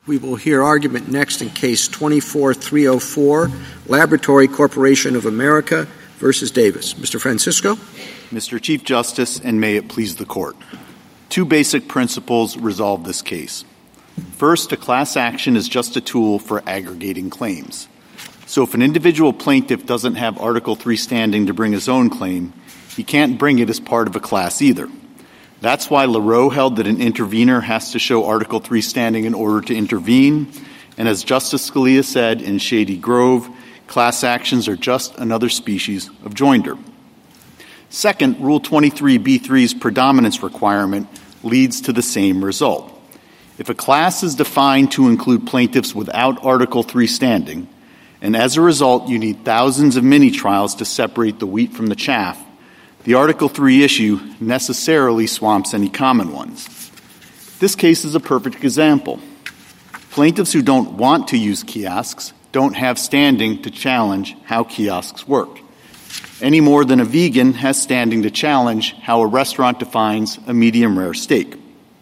We will hear argument next in Case 24-304, Laboratory Corporation of America versus Davis. Mr. Francisco. Mr. Chief Justice, and may it please the Court. Two basic principles resolve this case. First, a class action is just a tool for aggregating claims. So if an individual plaintiff doesn't have Article III standing to bring his own claim, he can't bring it as part of a class either. That's why Lareau held that an intervener has to show Article III standing in order to intervene. And as Justice Scalia said in Shady Grove, class actions are just another species of joinder. Second, Rule 23b3's predominance requirement leads to the same result. If a class is defined to include plaintiffs without Article III standing, and as a result you need thousands of mini-trials to separate the wheat from the chaff, the Article III issue necessarily swamps any common ones. This case is a perfect example. Plaintiffs who don't want to use kiosks don't have standing to challenge how kiosks work, any more than a vegan has standing to challenge how a restaurant defines a medium-rare steak.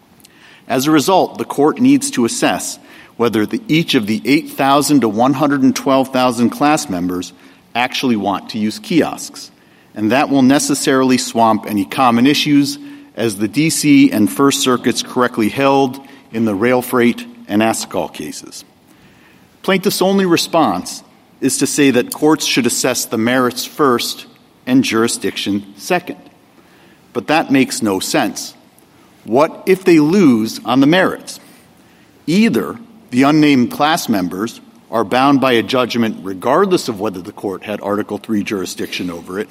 As a result, the Court needs to assess whether each of the 8,000 to 112,000 class members actually want to use kiosks. And that will necessarily swamp any common issues, as the D.C. and First Circuits correctly held in the rail freight and Ascol cases. Plaintiffs' only response is to say that courts should assess the merits first and jurisdiction second. But that makes no sense. What if they lose on the merits? Either the unnamed class members are bound by a judgment regardless of whether the court had Article III jurisdiction over it,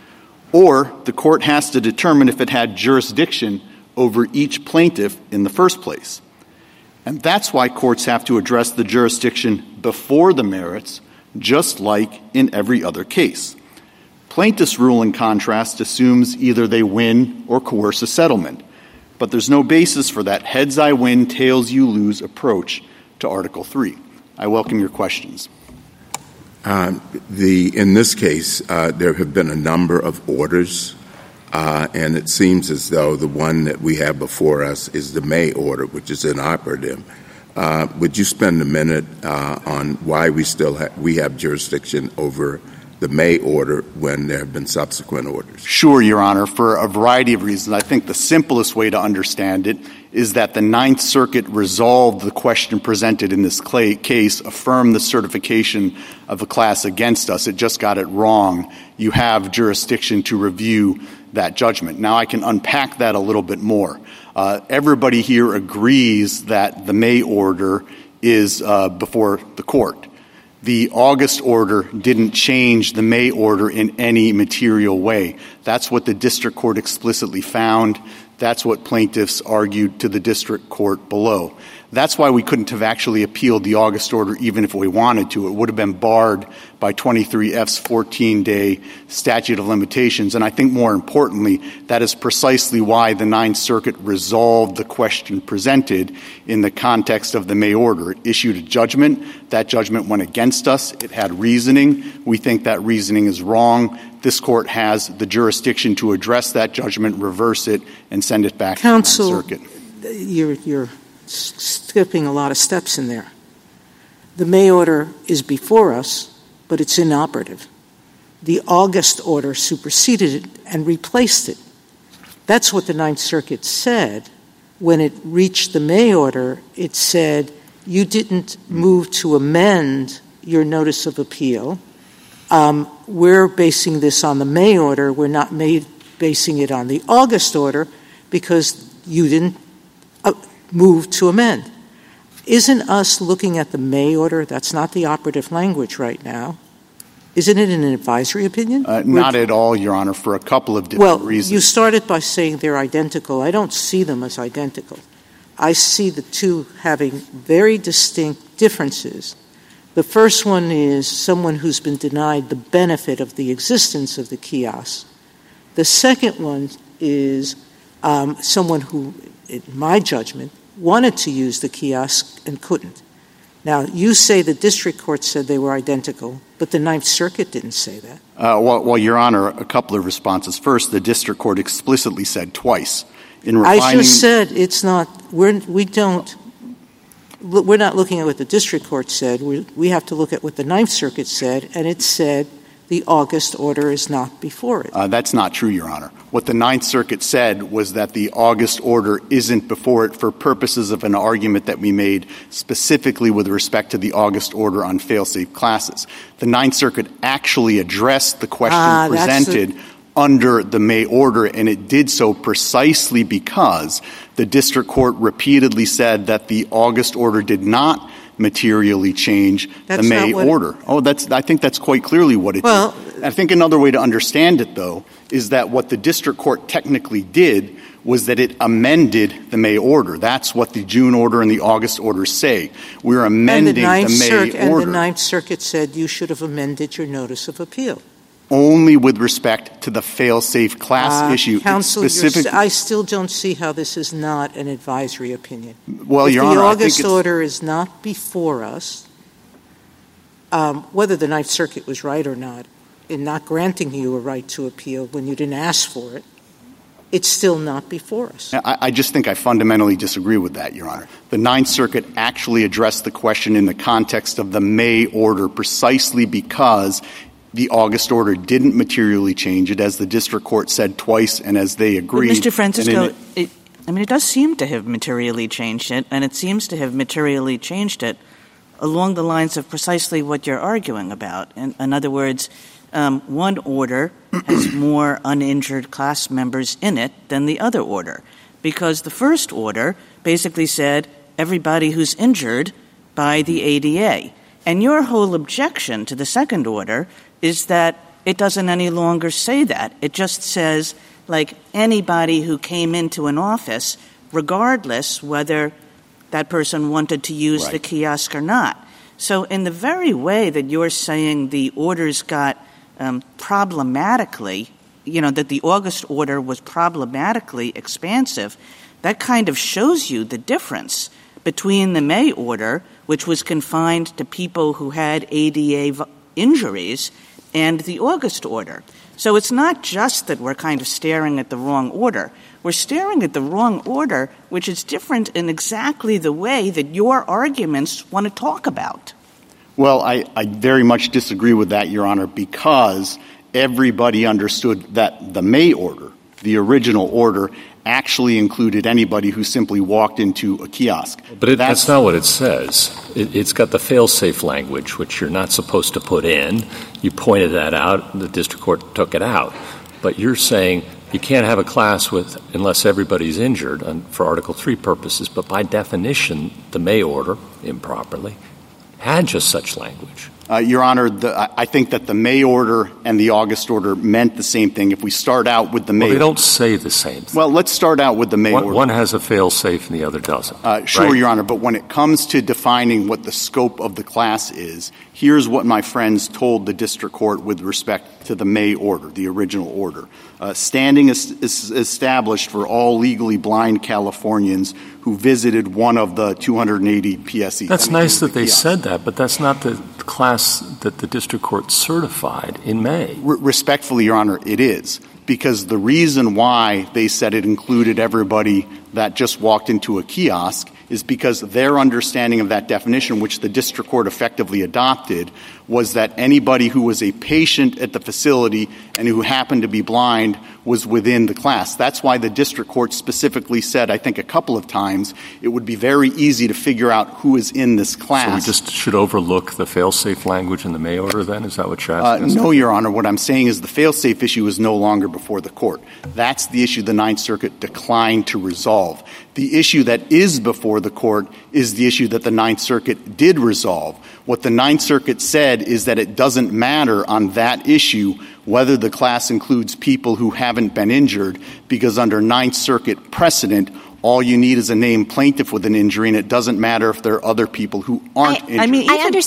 or the court has to determine if it had jurisdiction over each plaintiff in the first place. And that's why courts have to address the jurisdiction before the merits, just like in every other case. Plaintiffs' rule, in contrast, assumes either they win or coerce a settlement. But there's no basis for that heads I win, tails you lose approach to Article III. I welcome your questions. In this case, there have been a number of orders, and it seems as though the one that we have before us is the May order, which is inoperative. Would you spend a minute on why we have jurisdiction over the May order when there have been subsequent orders? Sure, Your Honor, for a variety of reasons. I think the simplest way to understand it is that the Ninth Circuit resolved the question presented in this case, affirmed the certification of a class against us. It just got it wrong. You have jurisdiction to review that judgment. Now, I can unpack that a little bit more. Everybody here agrees that the May order is before the court. The August order didn't change the May order in any material way. That's what the district court explicitly found. That's what plaintiffs argued to the district court below. That's why we couldn't have actually appealed the August order even if we wanted to. It would have been barred by 23F's 14-day statute of limitations. And I think more importantly, that is precisely why the Ninth Circuit resolved the question presented in the context of the May order. It issued a judgment. That judgment went against us. It had reasoning. We think that reasoning is wrong. This court has the jurisdiction to address that judgment, reverse it, and send it back to the Ninth Circuit. You're skipping a lot of steps in there. The May order is before us, but it's inoperative. The August order superseded it and replaced it. That's what the Ninth Circuit said. When it reached the May order, it said, you didn't move to amend your notice of appeal. We're basing this on the May order. We're not basing it on the August order because you didn't move to amend. Isn't us looking at the May order, that's not the operative language right now, isn't it an advisory opinion? Not at all, Your Honor, for a couple of different reasons. You started by saying they're identical. I don't see them as identical. I see the two having very distinct differences. The first one is someone who's been denied the benefit of the existence of the kiosk. The second one is someone who, in my judgment, wanted to use the kiosk and couldn't. Now, you say the district court said they were identical, but the Ninth Circuit didn't say that. Well, Your Honor, a couple of responses. First, the district court explicitly said twice. I just said it's not, we don't. we're not looking at what the district court said. We have to look at what the Ninth Circuit said, and it said the August order is not before it. That's not true, Your Honor. What the Ninth Circuit said was that the August order isn't before it for purposes of an argument that we made specifically with respect to the August order on fail-safe classes. The Ninth Circuit actually addressed the question presented under the May order, and it did so precisely because the district court repeatedly said that the August order did not materially change the May order. I think that's quite clearly what it did. I think another way to understand it, though, is that what the district court technically did was that it amended the May order. That's what the June order and the August order say. We're amending the May order. And the Ninth Circuit said you should have amended your notice of appeal. Only with respect to the fail-safe class issue. Counsel, I still don't see how this is not an advisory opinion. Well, Your Honor, the August order is not before us, whether the Ninth Circuit was right or not, in not granting you a right to appeal when you didn't ask for it, it's still not before us. I just think I fundamentally disagree with that, Your Honor. The Ninth Circuit actually addressed the question in the context of the May order precisely because the August order didn't materially change it, as the district court said twice and as they agreed. But Mr. Francisco, it does seem to have materially changed it, and it seems to have materially changed it along the lines of precisely what you're arguing about. In other words, one order has more uninjured class members in it than the other order, because the first order basically said everybody who's injured by the ADA. And your whole objection to the second order is that it doesn't any longer say that. It just says, like, anybody who came into an office, regardless whether that person wanted to use the kiosk or not. So in the very way that you're saying the orders got problematically, that the August order was problematically expansive, that kind of shows you the difference between the May order, which was confined to people who had ADA injuries, and the August order. So it's not just that we're kind of staring at the wrong order. We're staring at the wrong order, which is different in exactly the way that your arguments want to talk about. Well, I very much disagree with that, Your Honor, because everybody understood that the May order, the original order, actually included anybody who simply walked into a kiosk. But that's not what it says. It's got the fail-safe language, which you're not supposed to put in. You pointed that out. The district court took it out. But you're saying you can't have a class unless everybody's injured for Article 3 purposes. But by definition, the May order, improperly, had just such language. Your Honor, I think that the May order and the August order meant the same thing. If we start out with the May order. They don't say the same thing. Well, let's start out with the May order. One has a fail-safe and the other doesn't. Sure, right? Your Honor, but when it comes to defining what the scope of the class is, here's what my friends told the district court with respect to the May order, the original order. Standing is established for all legally blind Californians who visited one of the 280 PSEs. That's nice that they said that, but that's not the class that the district court certified in May. Respectfully, Your Honor, it is. Because the reason why they said it included everybody that just walked into a kiosk is because their understanding of that definition, which the district court effectively adopted, was that anybody who was a patient at the facility and who happened to be blind was within the class. That's why the district court specifically said, I think a couple of times, it would be very easy to figure out who is in this class. So we just should overlook the fail-safe language in the May order then? Is that what you're asking? No, Your Honor. What I'm saying is the fail-safe issue is no longer before the court. That's the issue the Ninth Circuit declined to resolve. The issue that is before the court is the issue that the Ninth Circuit did resolve. What the Ninth Circuit said is that it doesn't matter on that issue whether the class includes people who haven't been injured, because under Ninth Circuit precedent, all you need is a named plaintiff with an injury, and it doesn't matter if there are other people who aren't injured.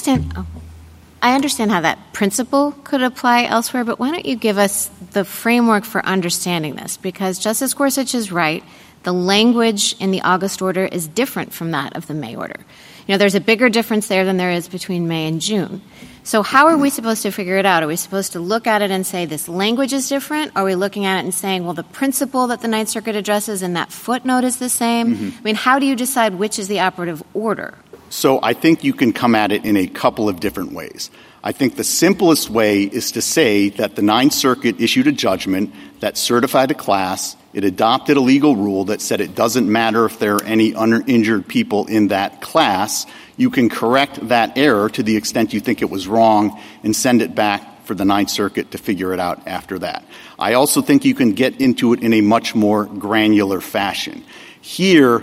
I understand how that principle could apply elsewhere, but why don't you give us the framework for understanding this? Because Justice Gorsuch is right. The language in the August order is different from that of the May order. There's a bigger difference there than there is between May and June. So how are we supposed to figure it out? Are we supposed to look at it and say this language is different? Are we looking at it and saying, well, the principle that the Ninth Circuit addresses in that footnote is the same? Mm-hmm. How do you decide which is the operative order? So I think you can come at it in a couple of different ways. I think the simplest way is to say that the Ninth Circuit issued a judgment that certified a class. It adopted a legal rule that said it doesn't matter if there are any uninjured people in that class. You can correct that error to the extent you think it was wrong and send it back for the Ninth Circuit to figure it out after that. I also think you can get into it in a much more granular fashion. Here,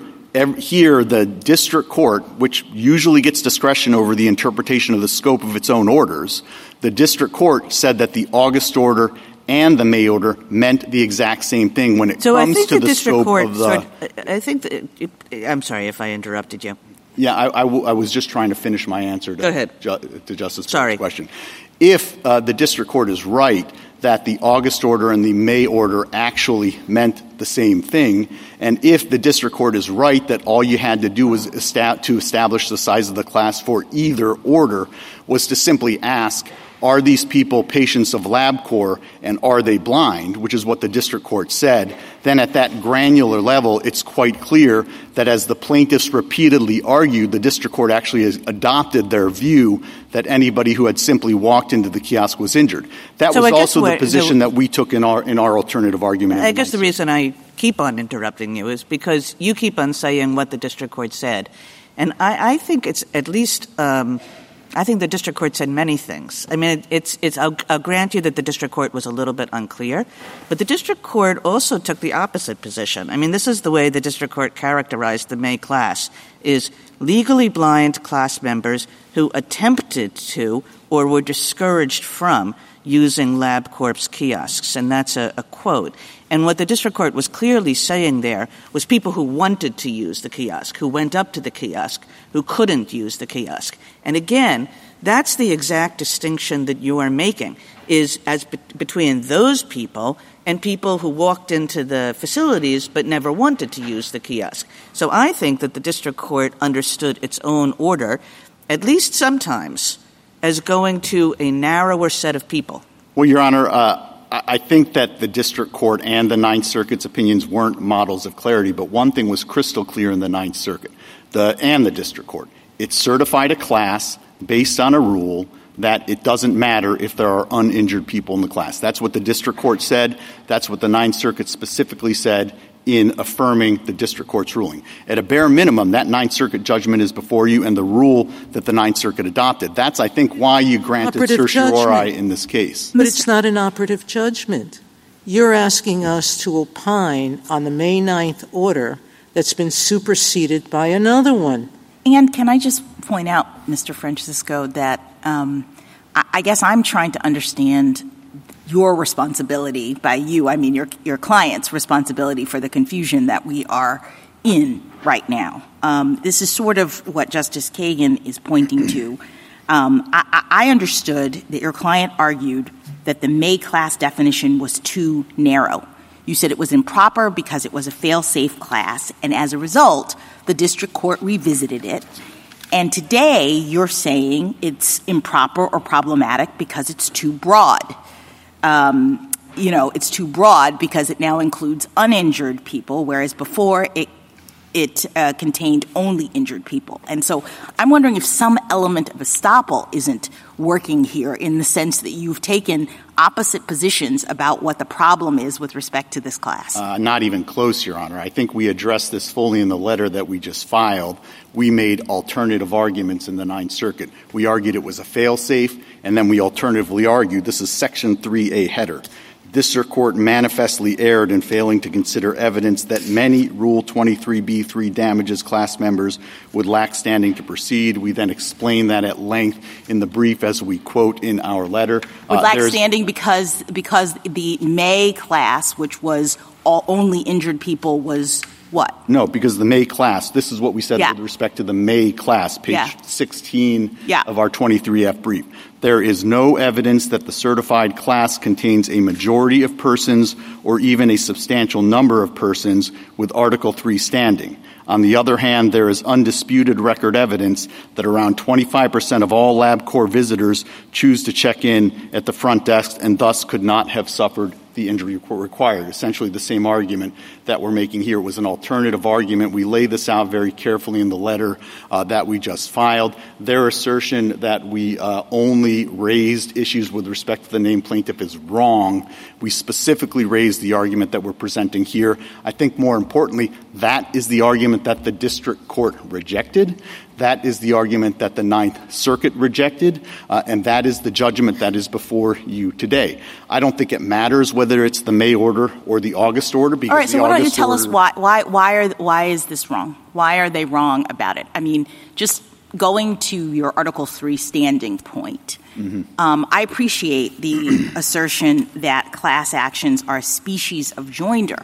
the district court, which usually gets discretion over the interpretation of the scope of its own orders, the district court said that the August order and the May order meant the exact same thing when it comes to the scope of the... I'm sorry if I interrupted you. Yeah, I was just trying to finish my answer Go ahead. to Justice Breyer's question. If the district court is right that the August order and the May order actually meant the same thing, and if the district court is right that all you had to do was to establish the size of the class for either order was to simply ask, are these people patients of LabCorp and are they blind, which is what the district court said, then at that granular level, it's quite clear that as the plaintiffs repeatedly argued, the district court actually has adopted their view that anybody who had simply walked into the kiosk was injured. That was also the position that we took in our alternative argument. I guess the reason I keep on interrupting you is because you keep on saying what the district court said. And I think it's at least I think the district court said many things. I mean, I'll grant you that the district court was a little bit unclear, but the district court also took the opposite position. I mean, this is the way the district court characterized the May class, is legally blind class members who attempted to or were discouraged from using LabCorp's kiosks, and that's a quote. And what the district court was clearly saying there was people who wanted to use the kiosk, who went up to the kiosk, who couldn't use the kiosk. And again, that's the exact distinction that you are making, is as between those people and people who walked into the facilities but never wanted to use the kiosk. So I think that the district court understood its own order, at least sometimes, as going to a narrower set of people. Well, Your Honor, I think that the district court and the Ninth Circuit's opinions weren't models of clarity, but one thing was crystal clear in the Ninth Circuit and the district court. It certified a class based on a rule that it doesn't matter if there are uninjured people in the class. That's what the district court said. That's what the Ninth Circuit specifically said in affirming the district court's ruling. At a bare minimum, that Ninth Circuit judgment is before you and the rule that the Ninth Circuit adopted. That's, I think, why you granted certiorari in this case. But it's not an operative judgment. You're asking us to opine on the May 9th order that's been superseded by another one. And can I just point out, Mr. Francisco, that I guess I'm trying to understand your responsibility by you, I mean your client's responsibility for the confusion that we are in right now. This is sort of what Justice Kagan is pointing to. I understood that your client argued that the May class definition was too narrow. You said it was improper because it was a fail-safe class, and as a result, the district court revisited it. And today you're saying it's improper or problematic because it's too broad. It's too broad because it now includes uninjured people, whereas before it contained only injured people. And so I'm wondering if some element of estoppel isn't working here in the sense that you've taken opposite positions about what the problem is with respect to this class. Not even close, Your Honor. I think we addressed this fully in the letter that we just filed. We made alternative arguments in the Ninth Circuit. We argued it was a fail-safe, and then we alternatively argued this is Section 3A header. District Court manifestly erred in failing to consider evidence that many Rule 23b3 damages class members would lack standing to proceed. We then explain that at length in the brief as we quote in our letter. Would lack standing because the May class, which was only injured people, was what? No, because the May class, this is what we said with respect to the May class, page 16 of our 23F brief. There is no evidence that the certified class contains a majority of persons or even a substantial number of persons with Article 3 standing. On the other hand, there is undisputed record evidence that around 25% of all LabCorp visitors choose to check in at the front desk and thus could not have suffered the injury required. Essentially the same argument that we're making here. It was an alternative argument. We lay this out very carefully in the letter that we just filed. Their assertion that we only raised issues with respect to the named plaintiff is wrong. We specifically raised the argument that we're presenting here. I think more importantly, that is the argument that the district court rejected. That is the argument that the Ninth Circuit rejected, and that is the judgment that is before you today. I don't think it matters whether it's the May order or the August order. Because all right, so why don't you tell us why is this wrong? Why are they wrong about it? I mean, just going to your Article 3 standing point, I appreciate the assertion that class actions are a species of joinder,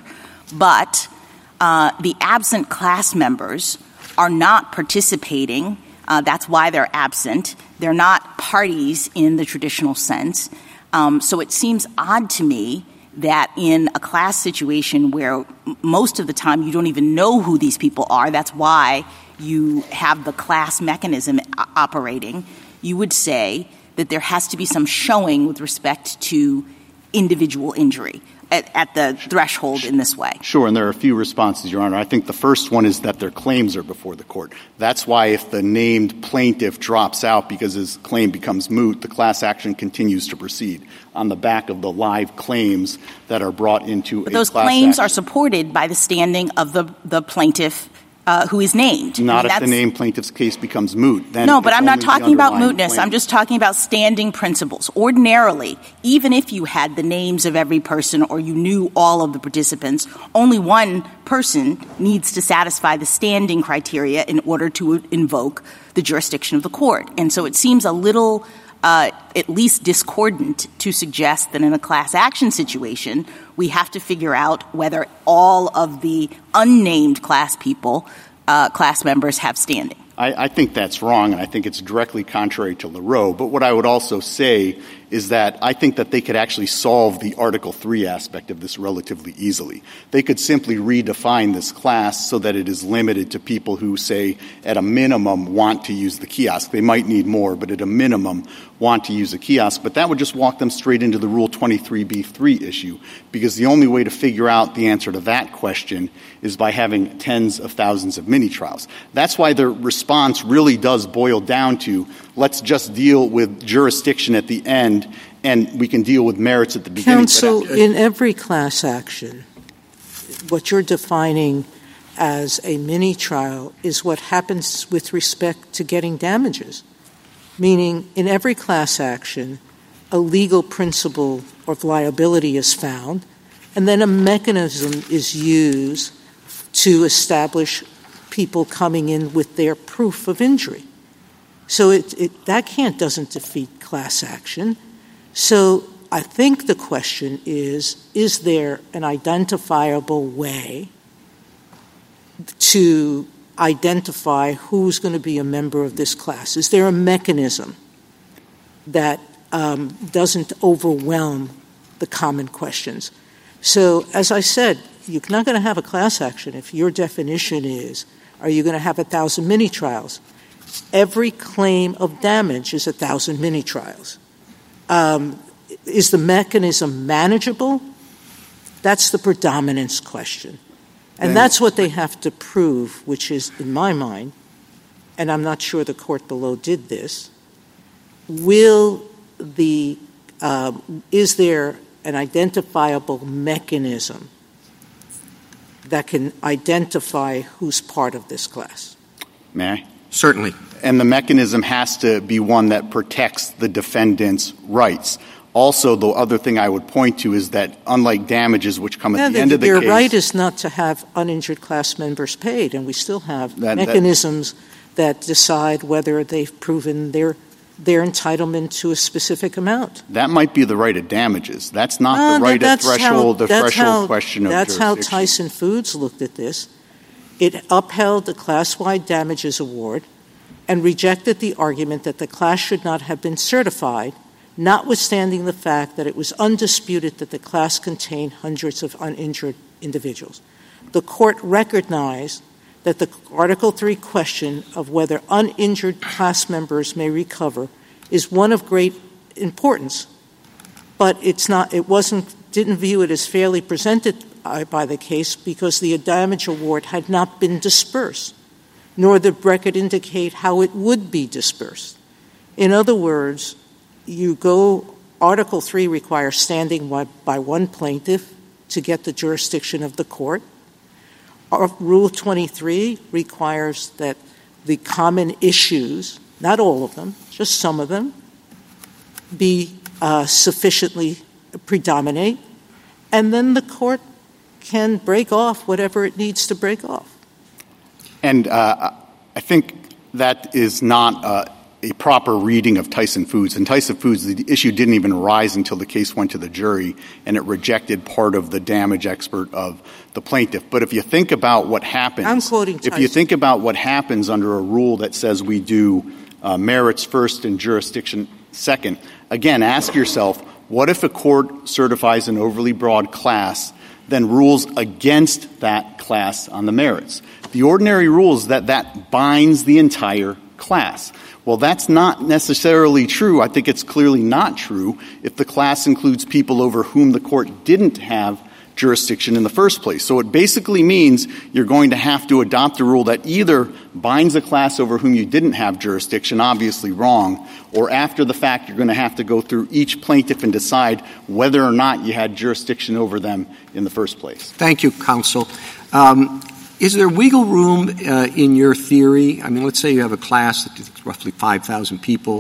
but the absent class members are not participating. That's why they're absent. They're not parties in the traditional sense. So it seems odd to me that in a class situation where most of the time you don't even know who these people are, that's why you have the class mechanism operating, you would say that there has to be some showing with respect to individual injury at the threshold in this way. Sure, and there are a few responses, Your Honor. I think the first one is that their claims are before the court. That's why if the named plaintiff drops out because his claim becomes moot, the class action continues to proceed on the back of the live claims that are brought into but a class those claims action. Are supported by the standing of the plaintiff who is named. Not if the named plaintiff's case becomes moot. Then no, but I'm not only talking about underlying mootness. claim. I'm just talking about standing principles. Ordinarily, even if you had the names of every person or you knew all of the participants, only one person needs to satisfy the standing criteria in order to invoke the jurisdiction of the court. And so it seems a little at least discordant to suggest that in a class action situation, we have to figure out whether all of the unnamed class people, class members, have standing. I think that's wrong, and I think it's directly contrary to Leroux. But what I would also say is that I think that they could actually solve the Article 3 aspect of this relatively easily. They could simply redefine this class so that it is limited to people who, say, at a minimum want to use the kiosk. They might need more, but at a minimum want to use a kiosk. But that would just walk them straight into the Rule 23b-3 issue, because the only way to figure out the answer to that question is by having tens of thousands of mini-trials. That's why their response really does boil down to, let's just deal with jurisdiction at the end, and we can deal with merits at the beginning. Counsel, in every class action, what you're defining as a mini-trial is what happens with respect to getting damages, meaning in every class action, a legal principle of liability is found, and then a mechanism is used to establish people coming in with their proof of injury. So that doesn't defeat class action. So I think the question is there an identifiable way to identify who's going to be a member of this class? Is there a mechanism that doesn't overwhelm the common questions? So as I said, you're not going to have a class action if your definition is, are you going to have 1,000 mini-trials? Every claim of damage is 1,000 mini-trials. Is the mechanism manageable? That's the predominance question. And that's what they have to prove, which is, in my mind, and I'm not sure the court below did this, is there an identifiable mechanism that can identify who's part of this class? May I? Certainly. And the mechanism has to be one that protects the defendant's rights. Also, the other thing I would point to is that unlike damages which come at the end of the case— Your right is not to have uninjured class members paid, and we still have mechanisms that decide whether they've proven their entitlement to a specific amount. That might be the right of damages. That's not the right of threshold, the threshold question of jurisdiction. That's how Tyson Foods looked at this. It upheld the class-wide damages award and rejected the argument that the class should not have been certified, notwithstanding the fact that it was undisputed that the class contained hundreds of uninjured individuals. The court recognized that the Article 3 question of whether uninjured class members may recover is one of great importance, but it wasn't didn't view it as fairly presented by the case because the damage award had not been dispersed, nor the record indicate how it would be dispersed. In other words, Article 3 requires standing by one plaintiff to get the jurisdiction of the court. Rule 23 requires that the common issues, not all of them, just some of them, be sufficiently predominate, and then the court can break off whatever it needs to break off. And I think that is not a proper reading of Tyson Foods. In Tyson Foods, the issue didn't even arise until the case went to the jury, and it rejected part of the damage expert of the plaintiff. But if you think about what happens, I'm quoting Tyson. If you think about what happens under a rule that says we do merits first and jurisdiction second, again, ask yourself, what if a court certifies an overly broad class, then rules against that class on the merits? The ordinary rule is that binds the entire class. Well, that's not necessarily true. I think it's clearly not true if the class includes people over whom the court didn't have jurisdiction in the first place. So it basically means you're going to have to adopt a rule that either binds a class over whom you didn't have jurisdiction, obviously wrong, or after the fact you're going to have to go through each plaintiff and decide whether or not you had jurisdiction over them in the first place. Thank you, counsel. Is there wiggle room in your theory? I mean, let's say you have a class that's roughly 5,000 people.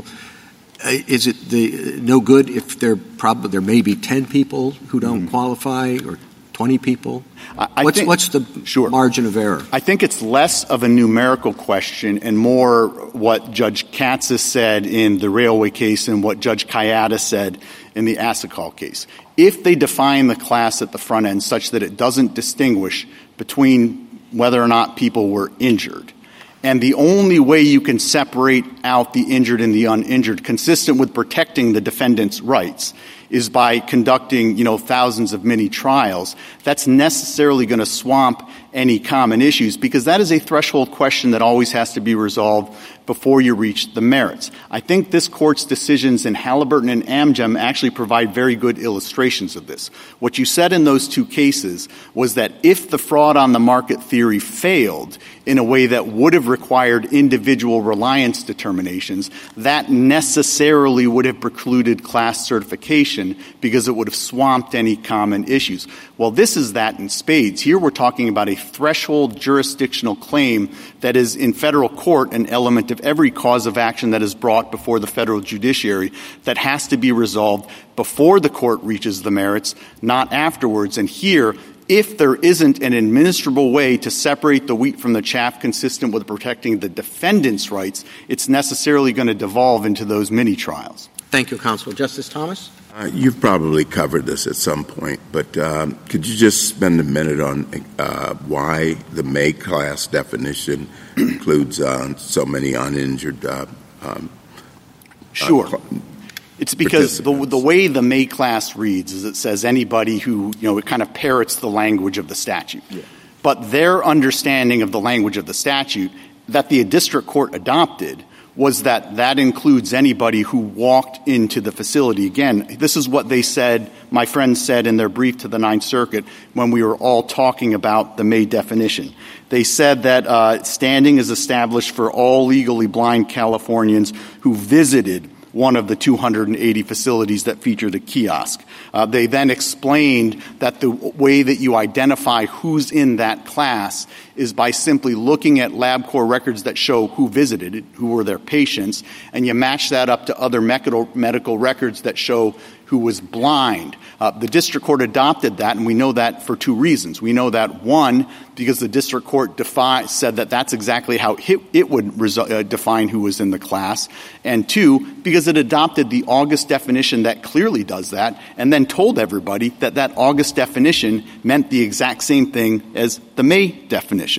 Is it no good if there may be 10 people who don't qualify or 20 people? What's the margin of error? I think it's less of a numerical question and more what Judge Katsas said in the railway case and what Judge Kayada said in the Asakal case. If they define the class at the front end such that it doesn't distinguish between whether or not people were injured, and the only way you can separate out the injured and the uninjured, consistent with protecting the defendant's rights, is by conducting, thousands of mini trials, that's necessarily going to swamp any common issues because that is a threshold question that always has to be resolved before you reach the merits. I think this Court's decisions in Halliburton and Amgem actually provide very good illustrations of this. What you said in those two cases was that if the fraud on the market theory failed in a way that would have required individual reliance determinations, that necessarily would have precluded class certification because it would have swamped any common issues. Well, this is that in spades. Here we're talking about a threshold jurisdictional claim that is in federal court an element of every cause of action that is brought before the federal judiciary that has to be resolved before the court reaches the merits, not afterwards. And here, if there isn't an administrable way to separate the wheat from the chaff consistent with protecting the defendant's rights, it's necessarily going to devolve into those mini trials. Thank you, counsel. Justice Thomas? You've probably covered this at some point, but could you just spend a minute on why the May class definition includes so many uninjured Sure. It's because the way the May class reads is it says anybody who, it kind of parrots the language of the statute. Yeah. But their understanding of the language of the statute that the district court adopted was that includes anybody who walked into the facility. Again, this is what they said, my friends said in their brief to the Ninth Circuit when we were all talking about the May definition. They said that standing is established for all legally blind Californians who visited one of the 280 facilities that featured a kiosk. They then explained that the way that you identify who's in that class is by simply looking at LabCorp records that show who visited it, who were their patients, and you match that up to other medical records that show who was blind. The district court adopted that, and we know that for two reasons. We know that, one, because the district court said that that's exactly how it would define who was in the class, and two, because it adopted the August definition that clearly does that, and then told everybody that August definition meant the exact same thing as the May definition.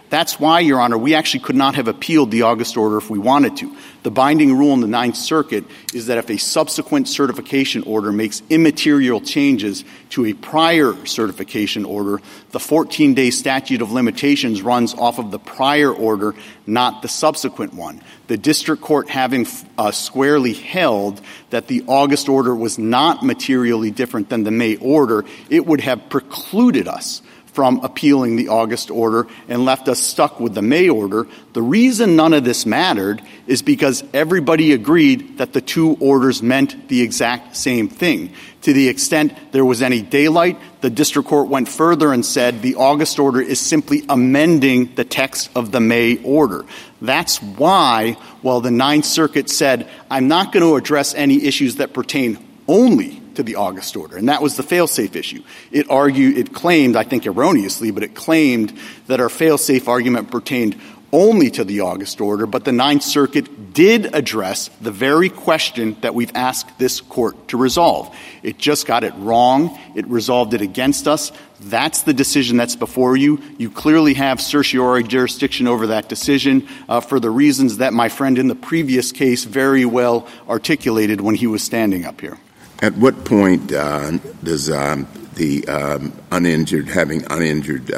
That's why, Your Honor, we actually could not have appealed the August order if we wanted to. The binding rule in the Ninth Circuit is that if a subsequent certification order makes immaterial changes to a prior certification order, the 14-day statute of limitations runs off of the prior order, not the subsequent one. The district court having squarely held that the August order was not materially different than the May order, it would have precluded us from appealing the August order and left us stuck with the May order. The reason none of this mattered is because everybody agreed that the two orders meant the exact same thing. To the extent there was any daylight, the district court went further and said the August order is simply amending the text of the May order. That's why, while the Ninth Circuit said, I'm not going to address any issues that pertain only to the August order, and that was the fail-safe issue. It claimed, I think erroneously, but it claimed that our fail-safe argument pertained only to the August order, but the Ninth Circuit did address the very question that we've asked this court to resolve. It just got it wrong. It resolved it against us. That's the decision that's before you. You clearly have certiorari jurisdiction over that decision for the reasons that my friend in the previous case very well articulated when he was standing up here. At what point does the uninjured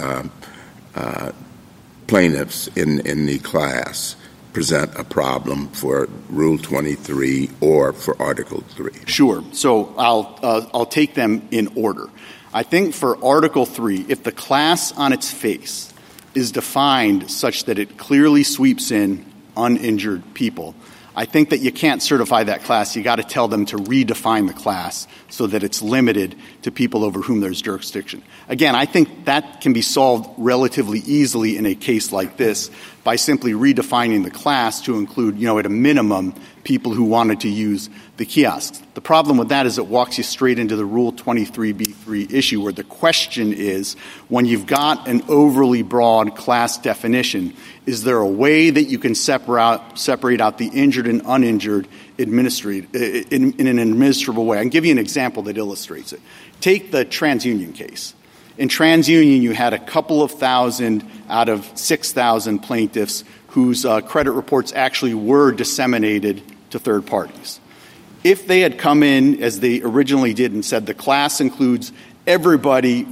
plaintiffs in the class present a problem for Rule 23 or for Article 3? Sure. So I'll take them in order. I think for Article 3, if the class on its face is defined such that it clearly sweeps in uninjured people, I think that you can't certify that class. You got to tell them to redefine the class so that it's limited to people over whom there's jurisdiction. Again, I think that can be solved relatively easily in a case like this by simply redefining the class to include, at a minimum, people who wanted to use the kiosks. The problem with that is it walks you straight into the Rule 23b3 issue, where the question is, when you've got an overly broad class definition, is there a way that you can separate out the injured and uninjured in an administrable way? I can give you an example that illustrates it. Take the TransUnion case. In TransUnion, you had a couple of thousand out of 6,000 plaintiffs whose credit reports actually were disseminated to third parties. If they had come in, as they originally did, and said the class includes everybody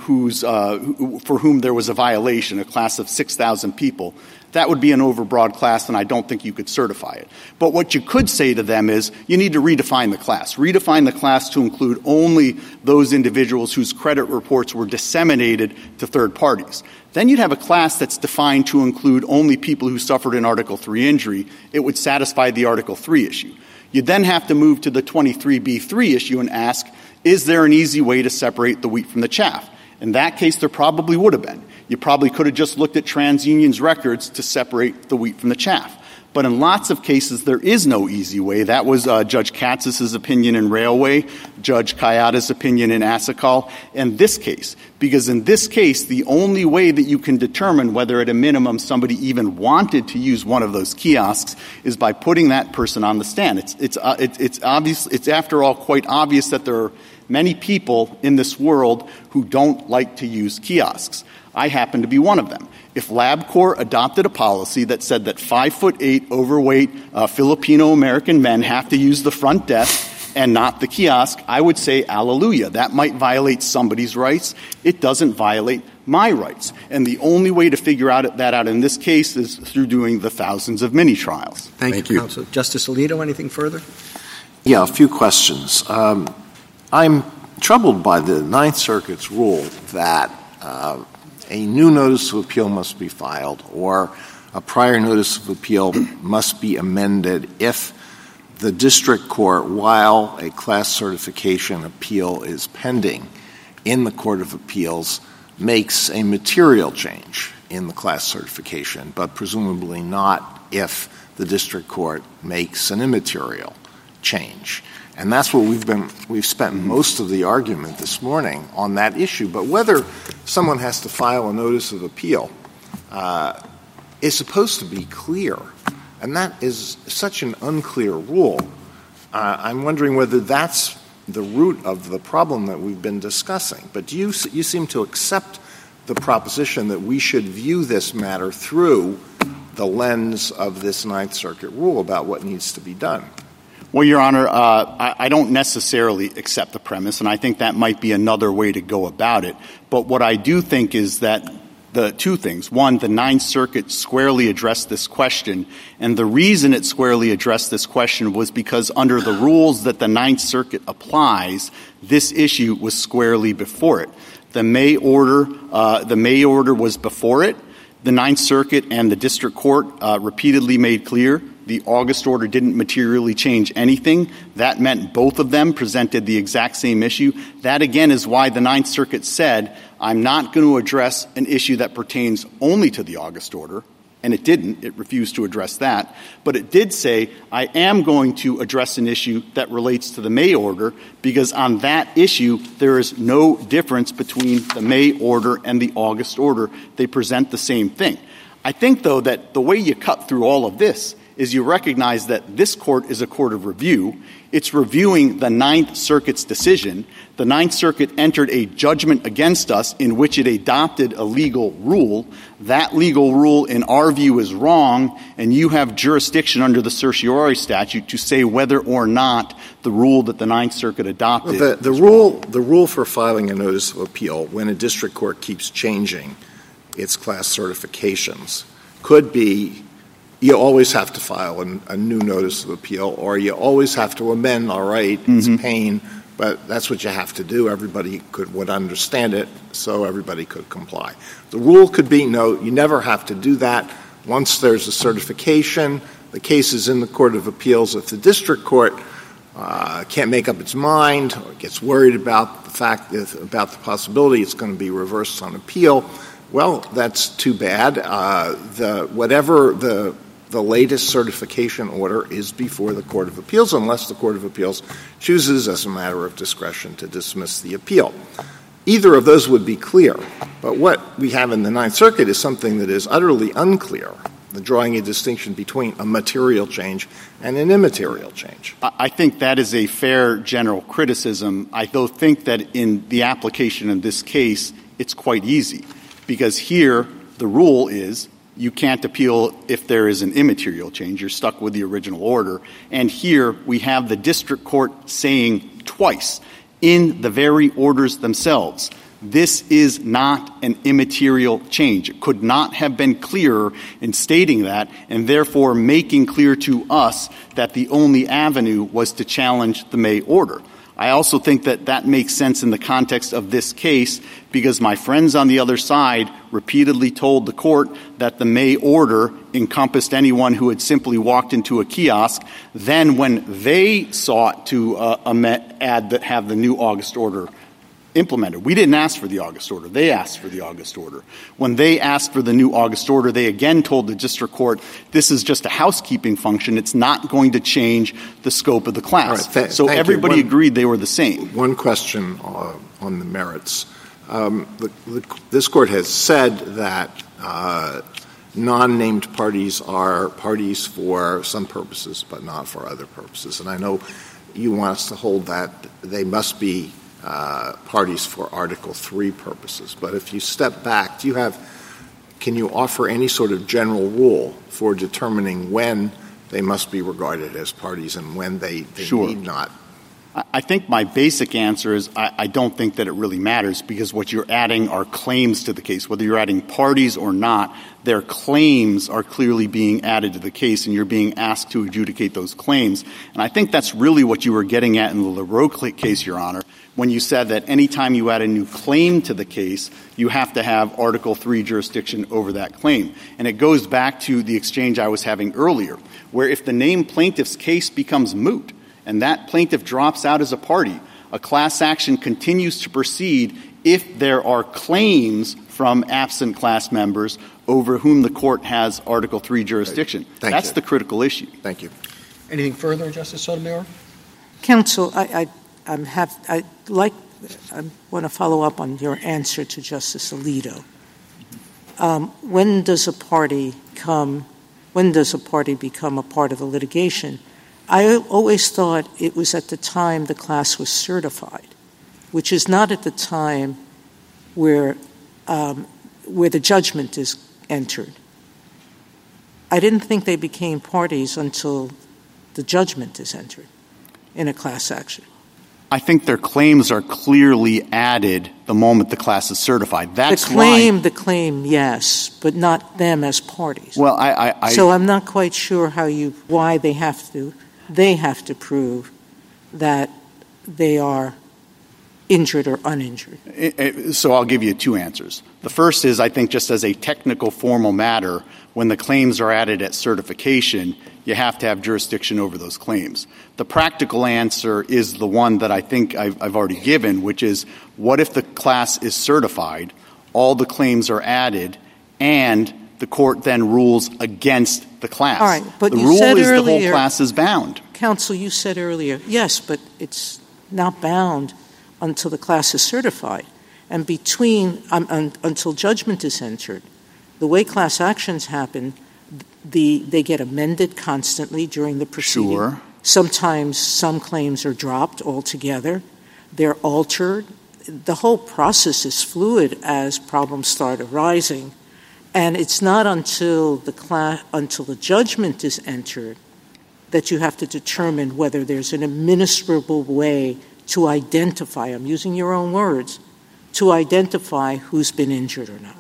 for whom there was a violation, a class of 6,000 people, that would be an overbroad class, and I don't think you could certify it. But what you could say to them is, you need to redefine the class. Redefine the class to include only those individuals whose credit reports were disseminated to third parties. Then you'd have a class that's defined to include only people who suffered an Article 3 injury. It would satisfy the Article 3 issue. You'd then have to move to the 23b3 issue and ask, is there an easy way to separate the wheat from the chaff? In that case, there probably would have been. You probably could have just looked at TransUnion's records to separate the wheat from the chaff. But in lots of cases, there is no easy way. That was Judge Katz's opinion in Railway, Judge Kayada's opinion in Asakal, and this case. Because in this case, the only way that you can determine whether at a minimum somebody even wanted to use one of those kiosks is by putting that person on the stand. It's obvious. It's after all quite obvious that there are many people in this world who don't like to use kiosks. I happen to be one of them. If LabCorp adopted a policy that said that 5'8" overweight Filipino-American men have to use the front desk and not the kiosk, I would say, hallelujah. That might violate somebody's rights. It doesn't violate my rights. And the only way to figure that out in this case is through doing the thousands of mini-trials. Thank you, Counsel. Justice Alito, anything further? Yeah, a few questions. I'm troubled by the Ninth Circuit's rule that a new notice of appeal must be filed or a prior notice of appeal must be amended if the district court, while a class certification appeal is pending in the Court of Appeals, makes a material change in the class certification, but presumably not if the district court makes an immaterial change. And that's what we've spent most of the argument this morning on that issue. But whether someone has to file a notice of appeal is supposed to be clear. And that is such an unclear rule. I'm wondering whether that's the root of the problem that we've been discussing. But you seem to accept the proposition that we should view this matter through the lens of this Ninth Circuit rule about what needs to be done. Well, Your Honor, I don't necessarily accept the premise, and I think that might be another way to go about it. But what I do think is that the two things. One, the Ninth Circuit squarely addressed this question, and the reason it squarely addressed this question was because under the rules that the Ninth Circuit applies, this issue was squarely before it. The May order was before it. The Ninth Circuit and the District Court repeatedly made clear the August order didn't materially change anything. That meant both of them presented the exact same issue. That, again, is why the Ninth Circuit said, I'm not going to address an issue that pertains only to the August order. And it didn't. It refused to address that. But it did say, I am going to address an issue that relates to the May order, because on that issue, there is no difference between the May order and the August order. They present the same thing. I think, though, that the way you cut through all of this is you recognize that this court is a court of review. It's reviewing the Ninth Circuit's decision. The Ninth Circuit entered a judgment against us in which it adopted a legal rule. That legal rule, in our view, is wrong, and you have jurisdiction under the certiorari statute to say whether or not the rule that the Ninth Circuit adopted. Well, the rule for filing a notice of appeal when a district court keeps changing its class certifications could be you always have to file a new notice of appeal, or you always have to amend, all right, it's a pain, but that's what you have to do. Everybody would understand it, so everybody could comply. The rule could be, no, you never have to do that. Once there's a certification, the case is in the Court of Appeals. If the district court can't make up its mind or gets worried about the possibility it's going to be reversed on appeal, well, that's too bad. Whatever the latest certification order is before the Court of Appeals, unless the Court of Appeals chooses as a matter of discretion to dismiss the appeal. Either of those would be clear, but what we have in the Ninth Circuit is something that is utterly unclear, the drawing a distinction between a material change and an immaterial change. I think that is a fair general criticism. I, though, think that in the application of this case, it's quite easy, because here the rule is you can't appeal if there is an immaterial change. You're stuck with the original order. And here we have the district court saying twice in the very orders themselves, this is not an immaterial change. It could not have been clearer in stating that, and therefore making clear to us that the only avenue was to challenge the May order. I also think that that makes sense in the context of this case, because my friends on the other side repeatedly told the court that the May order encompassed anyone who had simply walked into a kiosk. Then when they sought to have the new August order implemented, we didn't ask for the August order. They asked for the August order. When they asked for the new August order, they again told the district court, this is just a housekeeping function. It's not going to change the scope of the class. Right, so everybody agreed they were the same. One question on the merits. This court has said that non-named parties are parties for some purposes, but not for other purposes. And I know you want us to hold that they must be parties for Article III purposes. But if you step back, can you offer any sort of general rule for determining when they must be regarded as parties and when they need not? I think my basic answer is I don't think that it really matters, because what you're adding are claims to the case. Whether you're adding parties or not, their claims are clearly being added to the case, and you're being asked to adjudicate those claims. And I think that's really what you were getting at in the LaRoe case, Your Honor, when you said that any time you add a new claim to the case, you have to have Article III jurisdiction over that claim. And it goes back to the exchange I was having earlier, where if the named plaintiff's case becomes moot, and that plaintiff drops out as a party, a class action continues to proceed if there are claims from absent class members over whom the court has Article III jurisdiction. That's the critical issue. Thank you. Anything further, Justice Sotomayor? Counsel, I want to follow up on your answer to Justice Alito. When does a party become a part of the litigation? I always thought it was at the time the class was certified, which is not at the time where where the judgment is entered. I didn't think they became parties until the judgment is entered in a class action. I think their claims are clearly added the moment the class is certified. That's the claim, yes, but not them as parties. Well, so I'm not quite sure why they have to prove that they are injured or uninjured. So I'll give you two answers. The first is, I think, just as a technical formal matter, when the claims are added at certification, you have to have jurisdiction over those claims. The practical answer is the one that I think I've already given, which is, what if the class is certified, all the claims are added, and the court then rules against the class? All right, but the you rule said is earlier, the whole class is bound. Counsel, you said earlier, yes, but it's not bound until the class is certified. And until judgment is entered, the way class actions happen, they get amended constantly during the proceeding. Sure. Sometimes some claims are dropped altogether. They're altered. The whole process is fluid as problems start arising. And it's not until the judgment is entered that you have to determine whether there's an administrable way to identify, I'm using your own words, to identify who's been injured or not.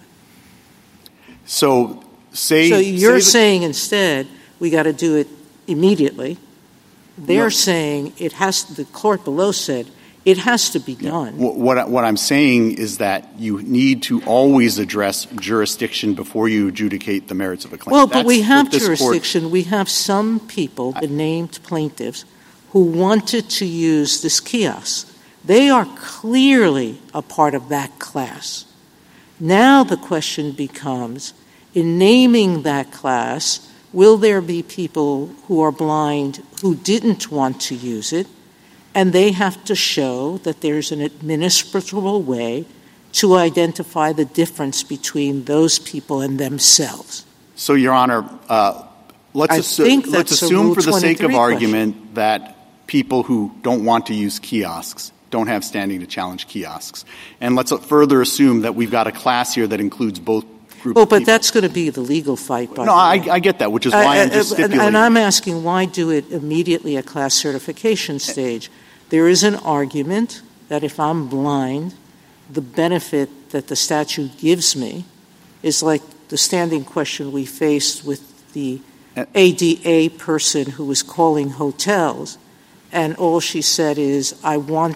So you're saying instead we got to do it immediately. They're saying the court below said it has to be done. What I'm saying is that you need to always address jurisdiction before you adjudicate the merits of a claim. Well, but we have jurisdiction. We have some people, the named plaintiffs, who wanted to use this kiosk. They are clearly a part of that class. Now the question becomes, in naming that class, will there be people who are blind who didn't want to use it, and they have to show that there's an administrable way to identify the difference between those people and themselves? So, Your Honor, let's assume for the sake of argument that people who don't want to use kiosks don't have standing to challenge kiosks. And let's further assume that we've got a class here that includes both groups of people. That's going to be the legal fight. I get that, which is why I'm just stipulating. And I'm asking, why do it immediately at class certification stage? There is an argument that if I'm blind, the benefit that the statute gives me is like the standing question we faced with the ADA person who was calling hotels, and all she said is, I want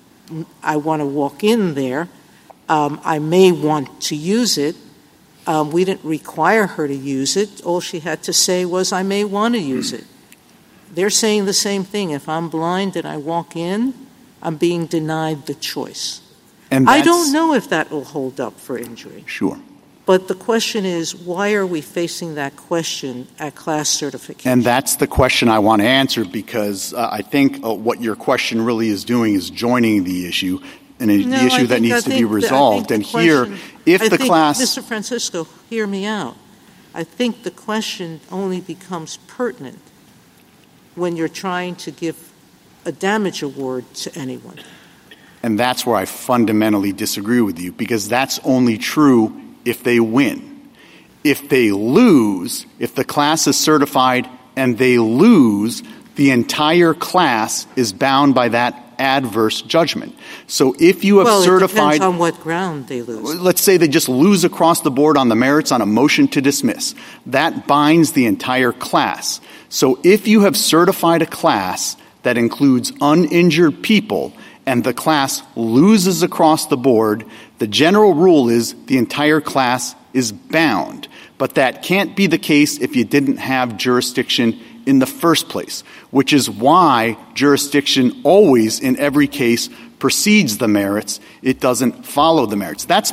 to walk in there. I may want to use it. We didn't require her to use it. All she had to say was, I may want to use it. They're saying the same thing. If I'm blind and I walk in, I'm being denied the choice. And I don't know if that will hold up for injury. Sure. But the question is, why are we facing that question at class certification? And that's the question I want to answer, because I think what your question really is doing is joining the issue, and the issue that needs to be resolved. And here, Mr. Francisco, hear me out. I think the question only becomes pertinent when you're trying to give a damage award to anyone. And that's where I fundamentally disagree with you, because that's only true if they win. If they lose, if the class is certified and they lose, the entire class is bound by that adverse judgment. So if you have certified... It depends on what ground they lose. Let's say they just lose across the board on the merits on a motion to dismiss. That binds the entire class. So if you have certified a class that includes uninjured people and the class loses across the board, the general rule is the entire class is bound. But that can't be the case if you didn't have jurisdiction in the first place, which is why jurisdiction always, in every case, precedes the merits. It doesn't follow the merits. That's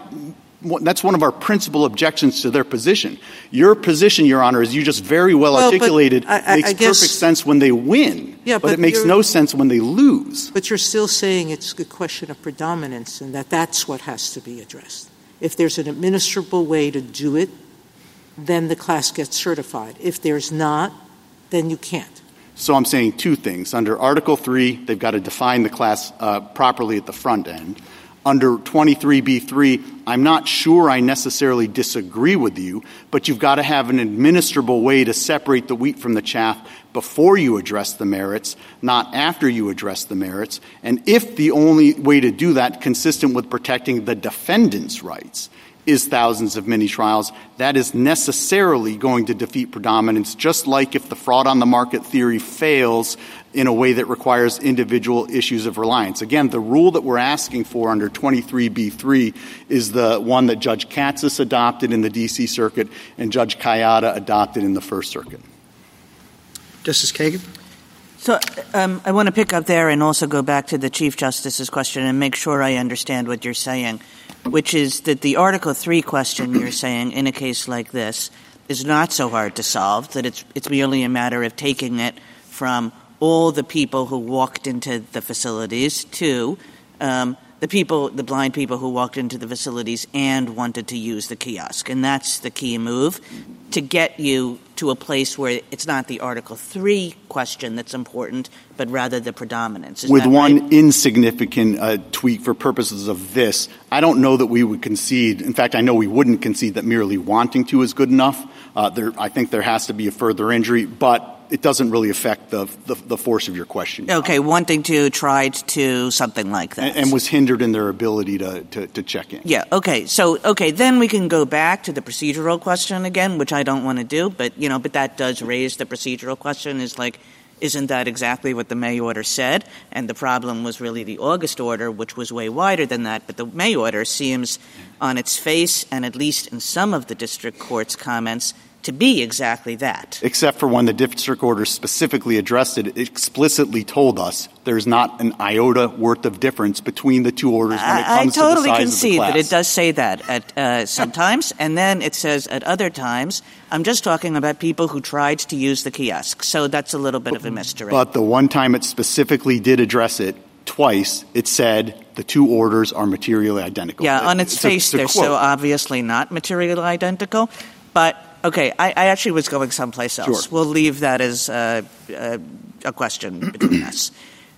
one of our principal objections to their position. Your position, Your Honor, as you just very well articulated, makes perfect sense when they win, but it makes no sense when they lose. But you're still saying it's a question of predominance and that's what has to be addressed. If there's an administrable way to do it, then the class gets certified. If there's not, then you can't. So I'm saying two things. Under Article 3, they've got to define the class properly at the front end. Under 23b3, I'm not sure I necessarily disagree with you, but you've got to have an administrable way to separate the wheat from the chaff before you address the merits, not after you address the merits. And if the only way to do that, consistent with protecting the defendant's rights, is thousands of mini-trials, that is necessarily going to defeat predominance, just like if the fraud on the market theory fails in a way that requires individual issues of reliance. Again, the rule that we're asking for under 23b3 is the one that Judge Katsas adopted in the D.C. Circuit and Judge Kayada adopted in the First Circuit. Justice Kagan? So I want to pick up there and also go back to the Chief Justice's question and make sure I understand what you're saying, which is that the Article 3 question you're saying in a case like this is not so hard to solve, that it's merely a matter of taking it from all the people who walked into the facilities to the blind people who walked into the facilities and wanted to use the kiosk. And that's the key move to get you to a place where it's not the Article 3 question that's important, but rather the predominance. With one insignificant tweak for purposes of this, I don't know that we would concede. In fact, I know we wouldn't concede that merely wanting to is good enough. I think there has to be a further injury, but it doesn't really affect the force of your question. Okay, wanting to, tried to, something like that. And was hindered in their ability to check in. Yeah, okay. So, then we can go back to the procedural question again, which I don't want to do, but that does raise the procedural question is like, isn't that exactly what the May order said? And the problem was really the August order, which was way wider than that. But the May order seems on its face, and at least in some of the district court's comments, to be exactly that. Except for when the district order specifically addressed it, it explicitly told us there's not an iota worth of difference between the two orders when it comes to the size of the class. I totally concede that it does say that at sometimes, and then it says at other times. I'm just talking about people who tried to use the kiosk, so that's a little bit of a mystery. But the one time it specifically did address it, twice, it said the two orders are materially identical. Yeah, on its face, they're so obviously not materially identical, but okay, I actually was going someplace else. Sure. We'll leave that as a question between us.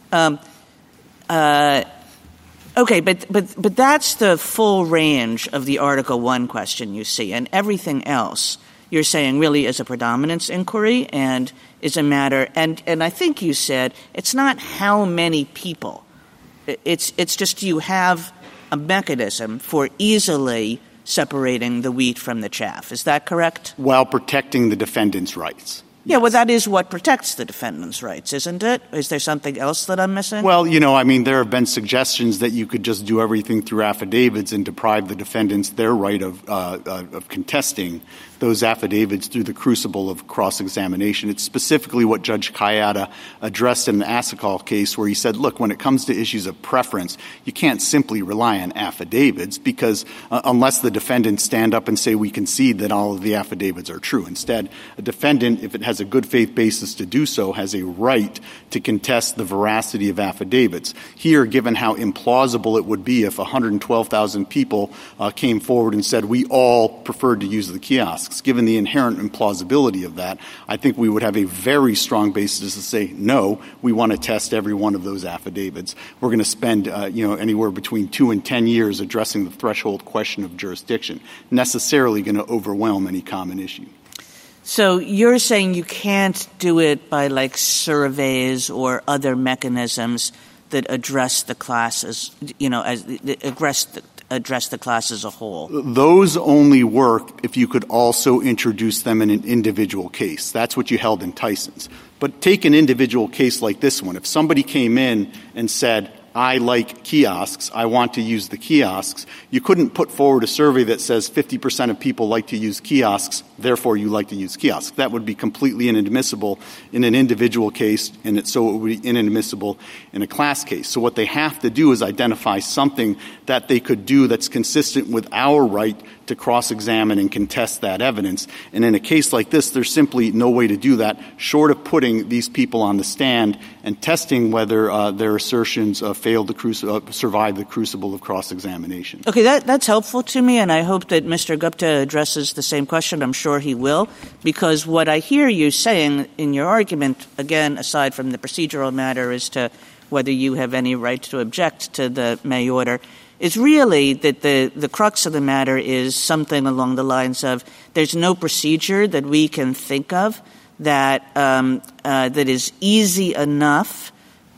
Okay, but that's the full range of the Article 1 question you see, and everything else you're saying really is a predominance inquiry and is a matter, and I think you said it's not how many people. It's just you have a mechanism for easily separating the wheat from the chaff. Is that correct? While protecting the defendant's rights. Yeah, well, that is what protects the defendant's rights, isn't it? Is there something else that I'm missing? Well, there have been suggestions that you could just do everything through affidavits and deprive the defendants their right of contesting those affidavits through the crucible of cross-examination. It's specifically what Judge Kayada addressed in the Asakal case, where he said, look, when it comes to issues of preference, you can't simply rely on affidavits because unless the defendants stand up and say we concede that all of the affidavits are true. Instead, a defendant, if it has a good faith basis to do so, has a right to contest the veracity of affidavits. Here, given how implausible it would be if 112,000 people came forward and said we all preferred to use the kiosks, given the inherent implausibility of that, I think we would have a very strong basis to say, no, we want to test every one of those affidavits. We're going to spend, anywhere between 2 and 10 years addressing the threshold question of jurisdiction, necessarily going to overwhelm any common issue. So you're saying you can't do it by surveys or other mechanisms that address the class as, address the class as a whole? Those only work if you could also introduce them in an individual case. That's what you held in Tyson's. But take an individual case like this one. If somebody came in and said, I like kiosks, I want to use the kiosks, you couldn't put forward a survey that says 50% of people like to use kiosks, therefore you like to use kiosks. That would be completely inadmissible in an individual case, and so it would be inadmissible in a class case. So what they have to do is identify something that they could do that's consistent with our right to cross-examine and contest that evidence. And in a case like this, there's simply no way to do that, short of putting these people on the stand and testing whether their assertions failed to survive the crucible of cross-examination. Okay, that's helpful to me, and I hope that Mr. Gupta addresses the same question. I'm sure he will, because what I hear you saying in your argument, again, aside from the procedural matter as to whether you have any right to object to the May order, is really that the crux of the matter is something along the lines of there's no procedure that we can think of that that is easy enough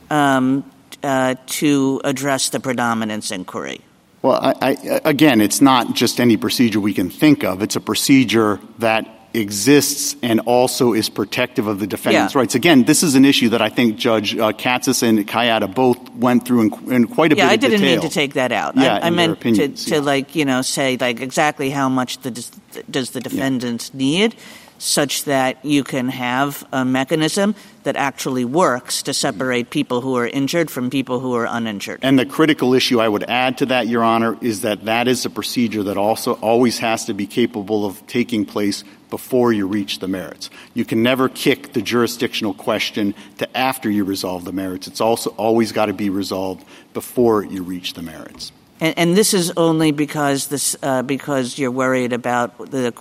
to address the predominance inquiry. Well, again, it's not just any procedure we can think of. It's a procedure that exists and also is protective of the defendant's rights. Again, this is an issue that I think Judge Katsas and Kayada both went through in quite a bit of detail. Yeah, I didn't mean to take that out. Yeah, I meant to say exactly how much does the defendant need, such that you can have a mechanism that actually works to separate people who are injured from people who are uninjured. And the critical issue I would add to that, Your Honor, is that is a procedure that also always has to be capable of taking place before you reach the merits. You can never kick the jurisdictional question to after you resolve the merits. It's also always got to be resolved before you reach the merits. And this is only because you're worried about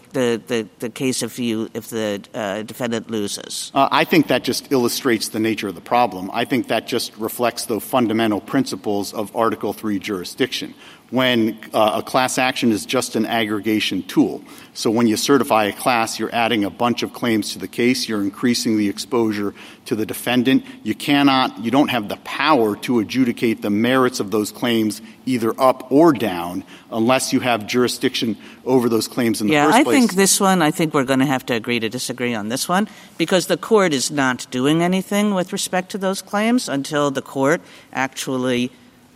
the case if the defendant loses. I think that just illustrates the nature of the problem. I think that just reflects the fundamental principles of Article III jurisdiction. When a class action is just an aggregation tool. So when you certify a class, you're adding a bunch of claims to the case. You're increasing the exposure to the defendant. You don't have the power to adjudicate the merits of those claims either up or down unless you have jurisdiction over those claims in the first place. I think we're going to have to agree to disagree on this one because the court is not doing anything with respect to those claims until the court actually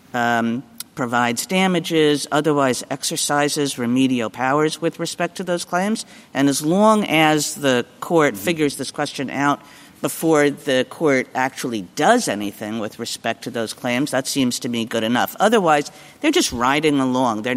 provides damages, otherwise exercises remedial powers with respect to those claims. And as long as the court figures this question out before the court actually does anything with respect to those claims, that seems to me good enough. Otherwise, they're just riding along. They're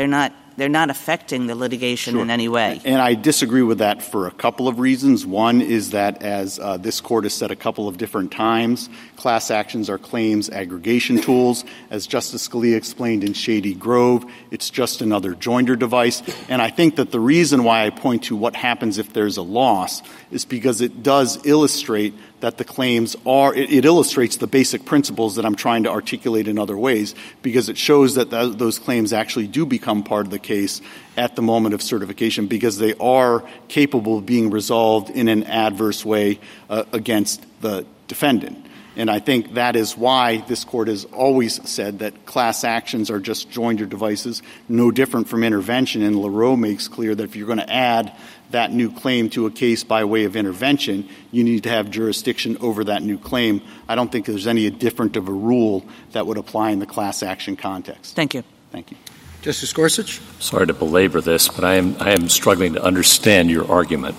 not affecting the litigation in any way. And I disagree with that for a couple of reasons. One is that, as this court has said a couple of different times, class actions are claims aggregation tools. As Justice Scalia explained in Shady Grove, it's just another joinder device. And I think that the reason why I point to what happens if there's a loss is because it does illustrate that the claims it illustrates the basic principles that I'm trying to articulate in other ways, because it shows that those claims actually do become part of the case at the moment of certification because they are capable of being resolved in an adverse way against the defendant. And I think that is why this court has always said that class actions are just joinder devices, no different from intervention. And Leroux makes clear that if you're going to add that new claim to a case by way of intervention, you need to have jurisdiction over that new claim. I don't think there's any different of a rule that would apply in the class action context. Thank you. Thank you. Justice Gorsuch? Sorry to belabor this, but I am struggling to understand your argument.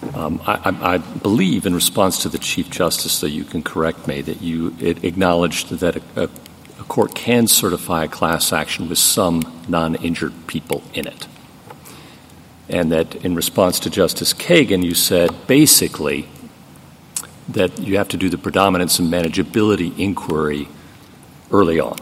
I believe, in response to the Chief Justice, that you can correct me, that you acknowledged that a court can certify a class action with some non-injured people in it. And that in response to Justice Kagan, you said basically that you have to do the predominance and manageability inquiry early on.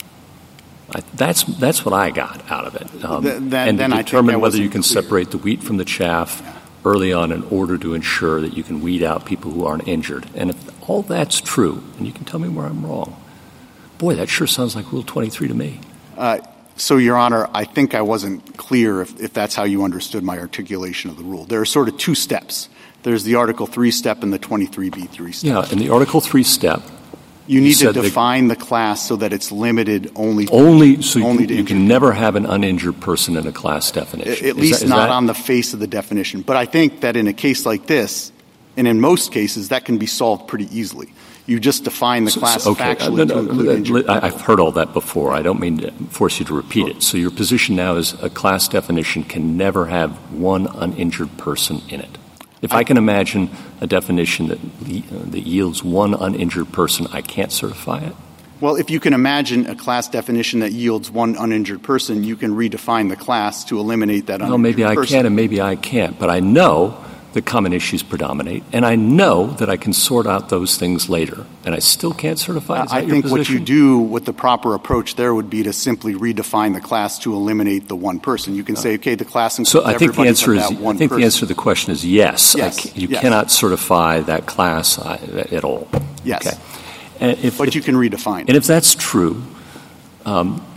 That's what I got out of it. And to determine whether you can separate the wheat from the chaff early on in order to ensure that you can weed out people who aren't injured. And if all that's true, and you can tell me where I'm wrong, boy, that sure sounds like Rule 23 to me. So, Your Honor, I think I wasn't clear if that's how you understood my articulation of the rule. There are sort of two steps. There's the Article 3 step and the 23b3 step. Yeah, in the Article 3 step, you need to define the class so that it's limited only to you can never have an uninjured person in a class definition. At least not on the face of the definition. But I think that in a case like this, and in most cases, that can be solved pretty easily. You just define the class factually to include injured. I've heard all that before. I don't mean to force you to repeat it. So your position now is a class definition can never have one uninjured person in it. If I can imagine a definition that yields one uninjured person, I can't certify it? Well, if you can imagine a class definition that yields one uninjured person, you can redefine the class to eliminate that uninjured person. Well, maybe I can and maybe I can't. But I know that common issues predominate, and I know that I can sort out those things later, and I still can't certify. Is that your position? What you do with the proper approach there would be to simply redefine the class to eliminate the one person. You can say, okay, the class includes everybody but that one person. I think the answer to the question is yes. You cannot certify that class at all. Yes. Okay. But you can redefine it. And if that's true,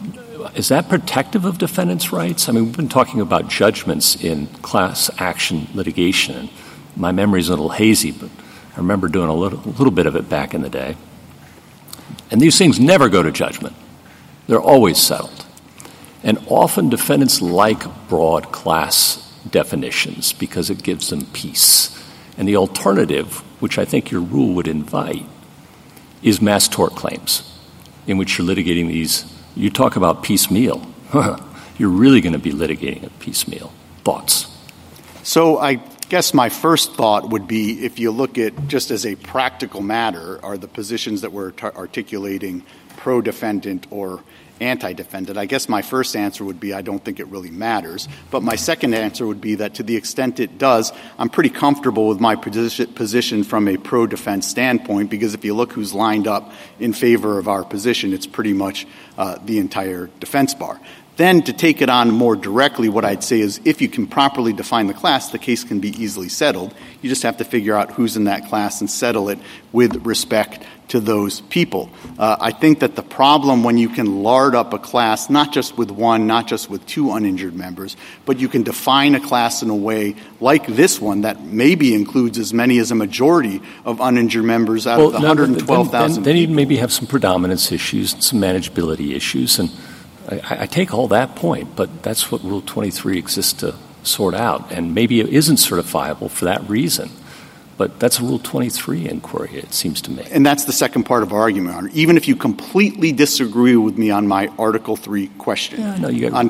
is that protective of defendants' rights? I mean, we've been talking about judgments in class action litigation. My memory's a little hazy, but I remember doing a little bit of it back in the day. And these things never go to judgment. They're always settled. And often defendants like broad class definitions because it gives them peace. And the alternative, which I think your rule would invite, is mass tort claims, in which you're litigating these. You talk about piecemeal. You're really going to be litigating a piecemeal. Thoughts? So I guess my first thought would be, if you look at just as a practical matter, are the positions that we're articulating pro-defendant or anti-defendant? I guess my first answer would be I don't think it really matters. But my second answer would be that to the extent it does, I'm pretty comfortable with my position from a pro-defense standpoint, because if you look who's lined up in favor of our position, it's pretty much the entire defense bar. Then to take it on more directly, what I'd say is if you can properly define the class, the case can be easily settled. You just have to figure out who's in that class and settle it with respect to those people. I think that the problem when you can lard up a class, not just with one, not just with two uninjured members, but you can define a class in a way like this one that maybe includes as many as a majority of uninjured members out of the 112,000 Then you'd maybe have some predominance issues and some manageability issues. And I take all that point, but that's what Rule 23 exists to sort out. And maybe it isn't certifiable for that reason. But that's a Rule 23 inquiry, it seems to me. And that's the second part of our argument, Honor. Even if you completely disagree with me on my Article 3 question, on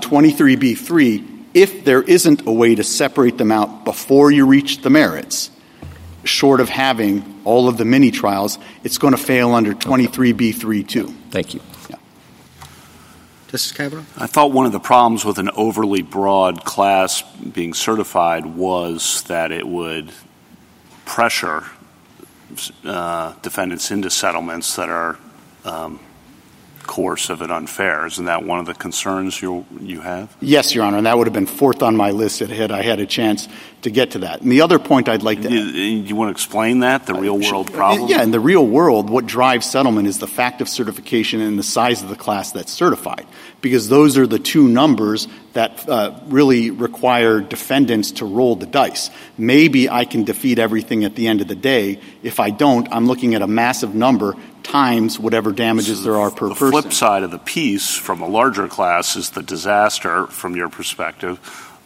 23b3, if there isn't a way to separate them out before you reach the merits, short of having all of the mini-trials, it's going to fail under 23b3 too. Thank you. Justice Kavanaugh? I thought one of the problems with an overly broad class being certified was that it would pressure defendants into settlements that are coercive and unfair. Isn't that one of the concerns you have? Yes, Your Honor, and that would have been fourth on my list had I had a chance to get to that. And the other point I'd like to add. You want to explain that, the real-world problem? Yeah, in the real world, what drives settlement is the fact of certification and the size of the class that's certified, because those are the two numbers that really require defendants to roll the dice. Maybe I can defeat everything at the end of the day. If I don't, I'm looking at a massive number times whatever damages there are per person. The flip side of the piece from a larger class is the disaster, from your perspective,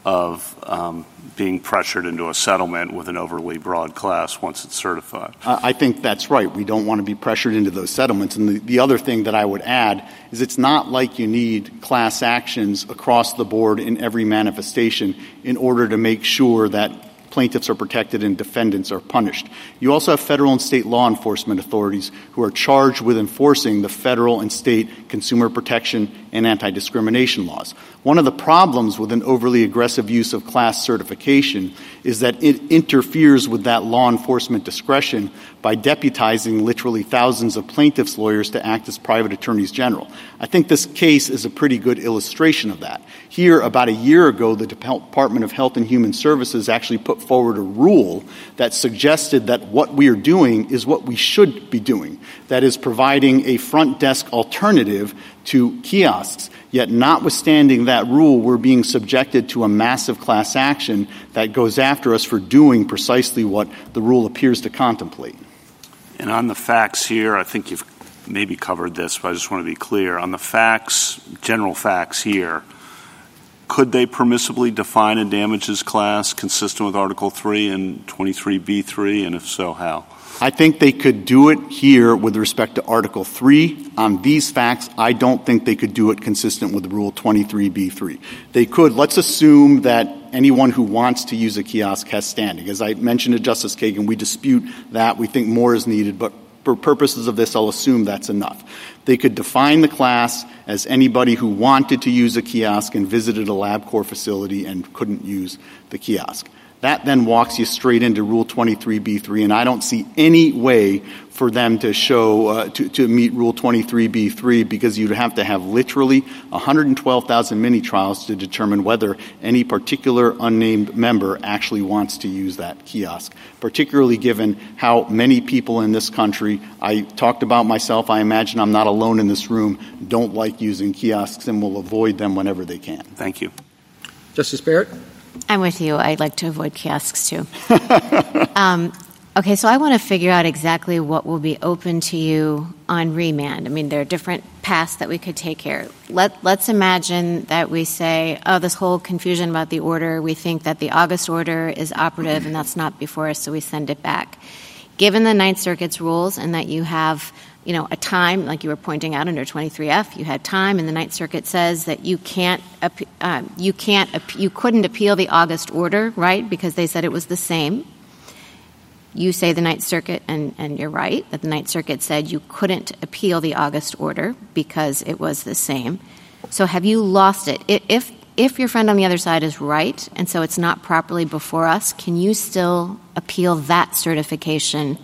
of being pressured into a settlement with an overly broad class once it's certified. I think that's right. We don't want to be pressured into those settlements. And the other thing that I would add is it's not like you need class actions across the board in every manifestation in order to make sure that plaintiffs are protected and defendants are punished. You also have federal and state law enforcement authorities who are charged with enforcing the federal and state consumer protection and anti-discrimination laws. One of the problems with an overly aggressive use of class certification is that it interferes with that law enforcement discretion by deputizing literally thousands of plaintiffs' lawyers to act as private attorneys general. I think this case is a pretty good illustration of that. Here, about a year ago, the Department of Health and Human Services actually put forward a rule that suggested that what we are doing is what we should be doing, that is providing a front desk alternative to kiosks. Yet notwithstanding that rule, we're being subjected to a massive class action that goes after us for doing precisely what the rule appears to contemplate. And on the facts here, I think you've maybe covered this, but I just want to be clear. On the facts, general facts here, could they permissibly define a damages class consistent with Article 3 and 23b3, and if so, how? I think they could do it here with respect to Article 3. On these facts, I don't think they could do it consistent with Rule 23b3. They could. Let's assume that anyone who wants to use a kiosk has standing. As I mentioned to Justice Kagan, we dispute that. We think more is needed, but for purposes of this, I'll assume that's enough. They could define the class as anybody who wanted to use a kiosk and visited a LabCorp facility and couldn't use the kiosk. That then walks you straight into Rule 23b3, and I don't see any way for them to show to meet Rule 23b3 because you'd have to have literally 112,000 mini-trials to determine whether any particular unnamed member actually wants to use that kiosk, particularly given how many people in this country, I talked about myself, I imagine I'm not alone in this room, don't like using kiosks and will avoid them whenever they can. Thank you. Justice Barrett? I'm with you. I'd like to avoid kiosks, too. Okay, so I want to figure out exactly what will be open to you on remand. I mean, there are different paths that we could take here. Let's imagine that we say, this whole confusion about the order, we think that the August order is operative and that's not before us, so we send it back. Given the Ninth Circuit's rules and that you have a time, like you were pointing out under 23F, you had time, and the Ninth Circuit says that you couldn't appeal the August order, right, because they said it was the same. You say the Ninth Circuit, and you're right, that the Ninth Circuit said you couldn't appeal the August order because it was the same. So have you lost it? If your friend on the other side is right, and so it's not properly before us, can you still appeal that certification?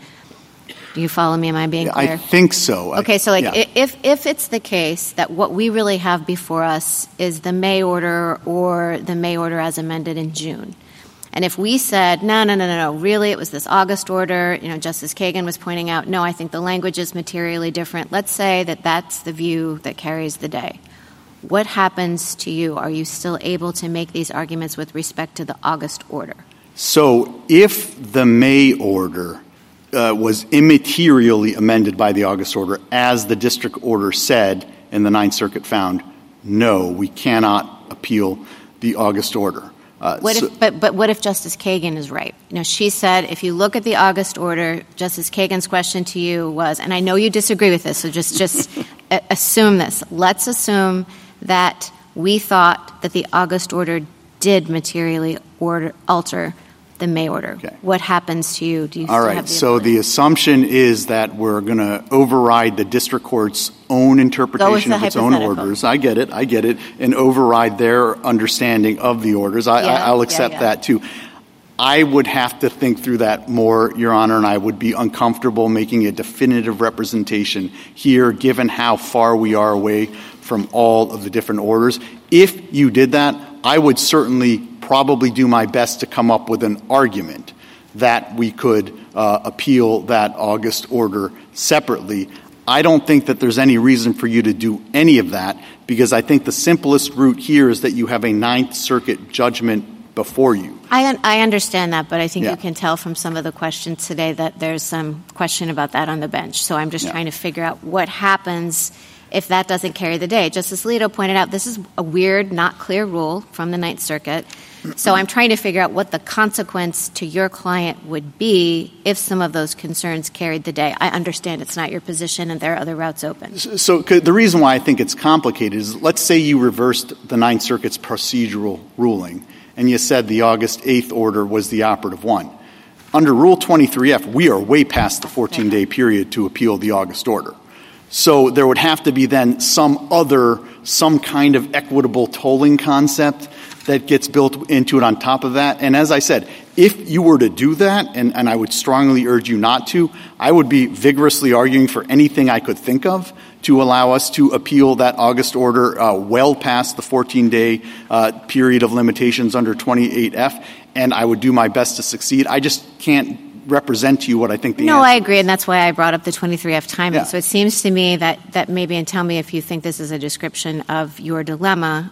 Do you follow me? Am I being clear? I think so. Okay, so if it's the case that what we really have before us is the May order or the May order as amended in June, and if we said, no, really it was this August order, Justice Kagan was pointing out, no, I think the language is materially different. Let's say that that's the view that carries the day. What happens to you? Are you still able to make these arguments with respect to the August order? So if the May order was immaterially amended by the August order, as the district order said, and the Ninth Circuit found, no, we cannot appeal the August order. But what if Justice Kagan is right? She said if you look at the August order, Justice Kagan's question to you was, and I know you disagree with this, so just assume this. Let's assume that we thought that the August order did materially alter the May order. Okay. What happens to you? Do you All still right. have the So ability? the assumption is that we're going to override the district court's own interpretation of its own orders. I get it, and override their understanding of the orders. I'll accept that too. I would have to think through that more, Your Honor, and I would be uncomfortable making a definitive representation here, given how far we are away from all of the different orders. If you did that, I would certainly probably do my best to come up with an argument that we could appeal that August order separately. I don't think that there's any reason for you to do any of that, because I think the simplest route here is that you have a Ninth Circuit judgment before you. I understand that, but I think you can tell from some of the questions today that there's some question about that on the bench. So I'm just trying to figure out what happens if that doesn't carry the day. Justice Alito pointed out this is a weird, not clear rule from the Ninth Circuit. So I'm trying to figure out what the consequence to your client would be if some of those concerns carried the day. I understand it's not your position and there are other routes open. So the reason why I think it's complicated is, let's say you reversed the Ninth Circuit's procedural ruling and you said the August 8th order was the operative one. Under Rule 23F, we are way past the 14-day period to appeal the August order. So there would have to be then some kind of equitable tolling concept that gets built into it on top of that. And as I said, if you were to do that, and I would strongly urge you not to, I would be vigorously arguing for anything I could think of to allow us to appeal that August order well past the 14-day period of limitations under 28F, and I would do my best to succeed. I just can't represent to you what I think the answer is. No, I agree, and that's why I brought up the 23F timing. Yeah. So it seems to me that maybe, and tell me if you think this is a description of your dilemma,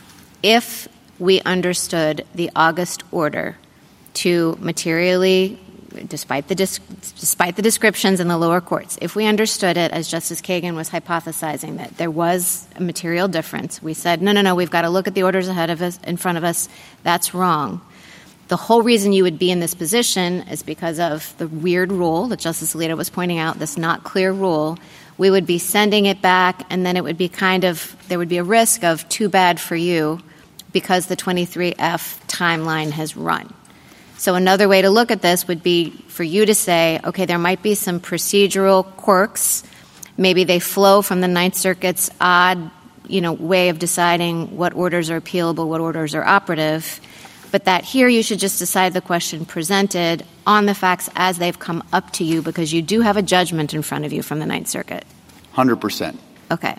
if we understood the August order to materially, despite the descriptions in the lower courts, if we understood it as Justice Kagan was hypothesizing that there was a material difference, we said, no, we've got to look at the orders ahead of us, in front of us. That's wrong. The whole reason you would be in this position is because of the weird rule that Justice Alito was pointing out, this not clear rule. We would be sending it back, and then it would be there would be a risk of too bad for you because the 23F timeline has run. So another way to look at this would be for you to say, okay, there might be some procedural quirks. Maybe they flow from the Ninth Circuit's odd, way of deciding what orders are appealable, what orders are operative. but that here you should just decide the question presented on the facts as they've come up to you because you do have a judgment in front of you from the Ninth Circuit. 100%. Okay.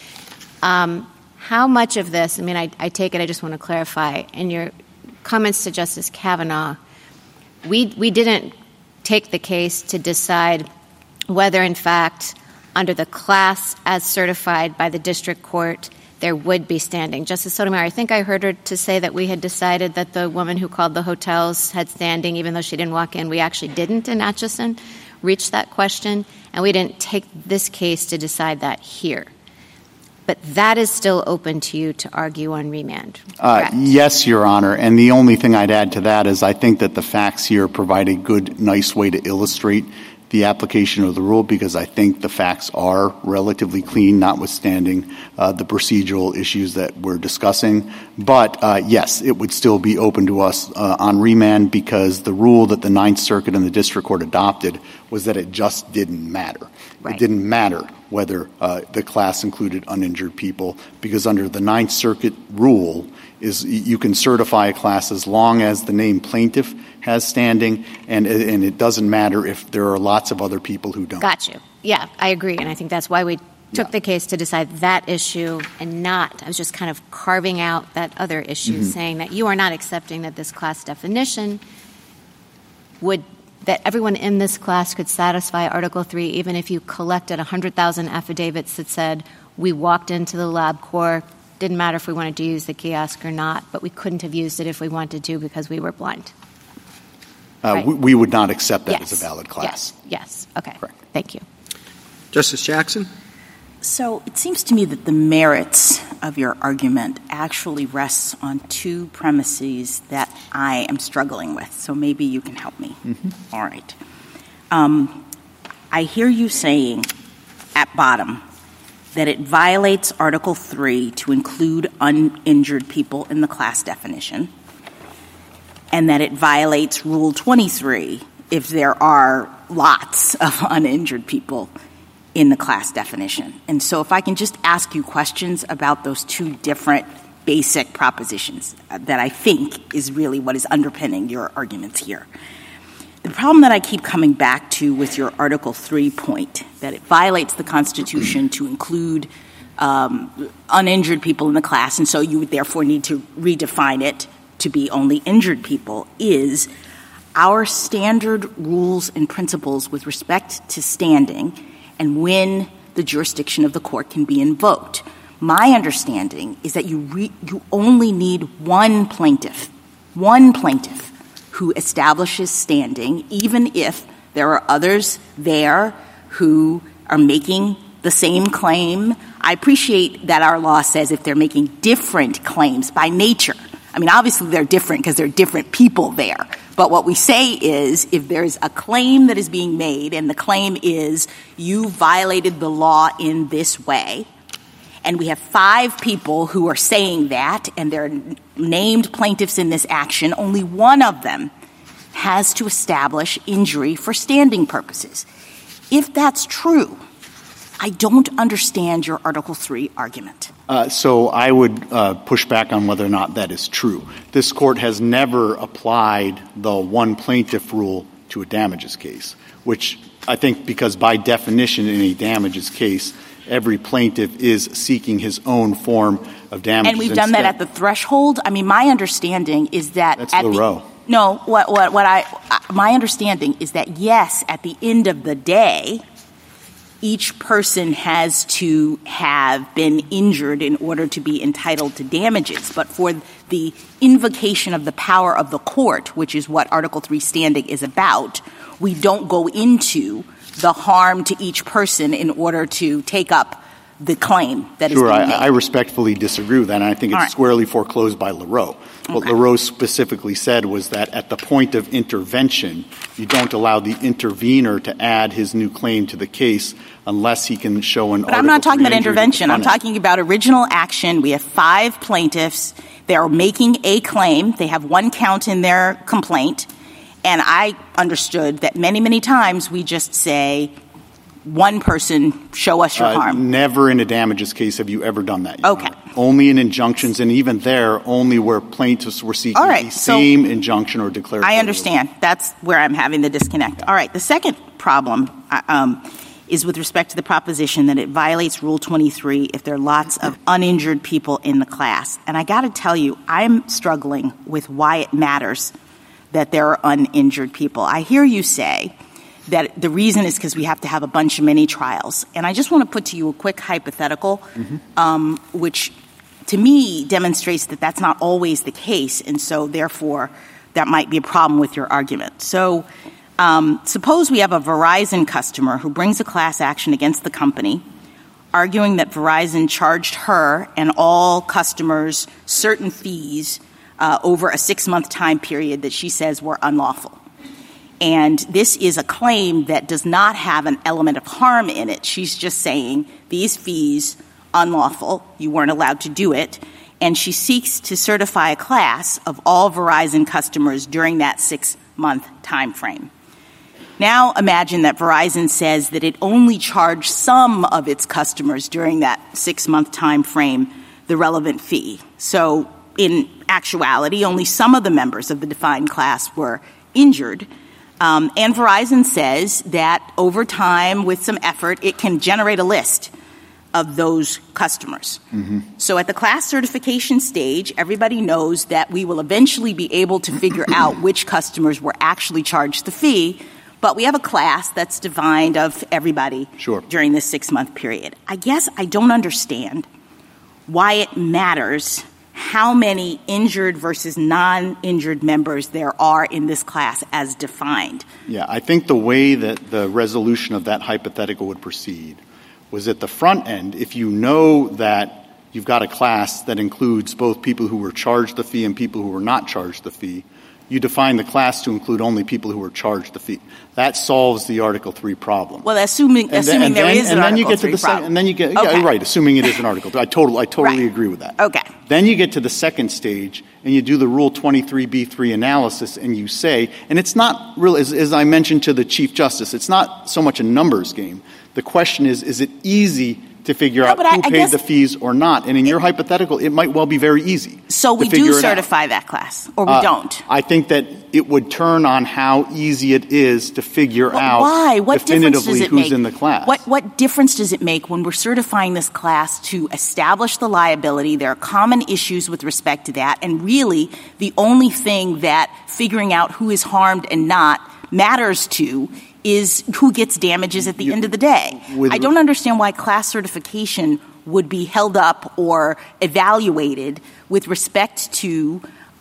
How much of this, I take it, I just want to clarify, in your comments to Justice Kavanaugh, we didn't take the case to decide whether, in fact, under the class as certified by the district court, there would be standing. Justice Sotomayor, I think I heard her to say that we had decided that the woman who called the hotels had standing, even though she didn't walk in. We actually didn't in Atchison reach that question, and we didn't take this case to decide that here. But that is still open to you to argue on remand. Yes, Your Honor. And the only thing I'd add to that is I think that the facts here provide a good, nice way to illustrate the application of the rule because I think the facts are relatively clean, notwithstanding the procedural issues that we're discussing. But, yes, it would still be open to us on remand because the rule that the Ninth Circuit and the district court adopted was that it just didn't matter. Right. It didn't matter whether the class included uninjured people because under the Ninth Circuit rule is you can certify a class as long as the named plaintiff has standing, and it doesn't matter if there are lots of other people who don't. Got you. Yeah, I agree, and I think that's why we took the case to decide that issue and not, I was just kind of carving out that other issue, saying that you are not accepting that this class definition that everyone in this class could satisfy Article 3 even if you collected 100,000 affidavits that said we walked into the LabCorp, didn't matter if we wanted to use the kiosk or not, but we couldn't have used it if we wanted to because we were blind. Right. We would not accept that as a valid class. Yes. Okay. Correct. Thank you. Justice Jackson? So it seems to me that the merits of your argument actually rests on two premises that I am struggling with. So maybe you can help me. All right. I hear you saying at bottom that it violates Article 3 to include uninjured people in the class definition, and that it violates Rule 23 if there are lots of uninjured people in the class definition. And so if I can just ask you questions about those two different basic propositions that I think is really what is underpinning your arguments here. The problem that I keep coming back to with your Article 3 point, that it violates the Constitution to include uninjured people in the class, and so you would therefore need to redefine it to be only injured people, is our standard rules and principles with respect to standing and when the jurisdiction of the court can be invoked. My understanding is that you only need one plaintiff who establishes standing, even if there are others there who are making the same claim. I appreciate that our law says if they're making different claims by nature. I mean, obviously they're different because there are different people there. But what we say is if there's a claim that is being made and the claim is you violated the law in this way, and we have 5 people who are saying that and they're named plaintiffs in this action, only one of them has to establish injury for standing purposes. If that's true, I don't understand your Article 3 argument. So I would push back on whether or not that is true. This court has never applied the one plaintiff rule to a damages case, which I think because by definition in a damages case, every plaintiff is seeking his own form of damages. And we've done that at the threshold? I mean, my understanding is that that's Lareau. No, my understanding is that, yes, at the end of the day, each person has to have been injured in order to be entitled to damages. But for the invocation of the power of the court, which is what Article 3 standing is about, we don't go into the harm to each person in order to take up the claim that is being made. I respectfully disagree with that, and I think it's squarely foreclosed by Lareau. What Lareau specifically said was that at the point of intervention, you don't allow the intervener to add his new claim to the case unless he can show an But I'm not talking about intervention. I'm talking about original action. We have 5 plaintiffs. They're making a claim. They have 1 count in their complaint. And I understood that many, many times we just say one person, show us your harm. Never in a damages case have you ever done that. Okay. Only in injunctions, and even there, only where plaintiffs were seeking the same injunction or declaratory. I understand. That's where I'm having the disconnect. All right. The second problem is with respect to the proposition that it violates Rule 23 if there are lots of uninjured people in the class. And I got to tell you, I'm struggling with why it matters that there are uninjured people. I hear you say that the reason is because we have to have a bunch of mini trials. And I just want to put to you a quick hypothetical, which to me demonstrates that that's not always the case. And so, therefore, that might be a problem with your argument. So suppose we have a Verizon customer who brings a class action against the company, arguing that Verizon charged her and all customers certain fees over a 6-month time period that she says were unlawful. And this is a claim that does not have an element of harm in it. She's just saying these fees, unlawful, you weren't allowed to do it. And she seeks to certify a class of all Verizon customers during that 6-month time frame. Now imagine that Verizon says that it only charged some of its customers during that 6-month time frame the relevant fee. So in actuality, only some of the members of the defined class were injured. And Verizon says that over time, with some effort, it can generate a list of those customers. So at the class certification stage, everybody knows that we will eventually be able to figure out which customers were actually charged the fee, but we have a class that's defined of everybody during this 6-month period. I guess I don't understand why it matters how many injured versus non-injured members there are in this class as defined. Yeah, I think the way that the resolution of that hypothetical would proceed was at the front end, if you know that you've got a class that includes both people who were charged the fee and people who were not charged the fee, you define the class to include only people who were charged the fee. That solves the Article 3 problem. Well, assuming there is an Article 3 problem. And then you get, yeah, right, assuming it is an Article 3. I totally agree with that. Okay. Then you get to the second stage, and you do the Rule 23b3 analysis, and you say, and it's not really, as I mentioned to the Chief Justice, it's not so much a numbers game. The question is it easy to figure out who paid the fees or not? And in your hypothetical, it might well be very easy. So we do certify that class, or we don't? I think that it would turn on how easy it is to figure out why? What definitively difference does it who's make? in the class. What difference does it make when we're certifying this class to establish the liability? There are common issues with respect to that, and really the only thing that figuring out who is harmed and not matters to is who gets damages at the end of the day. I don't understand why class certification would be held up or evaluated with respect to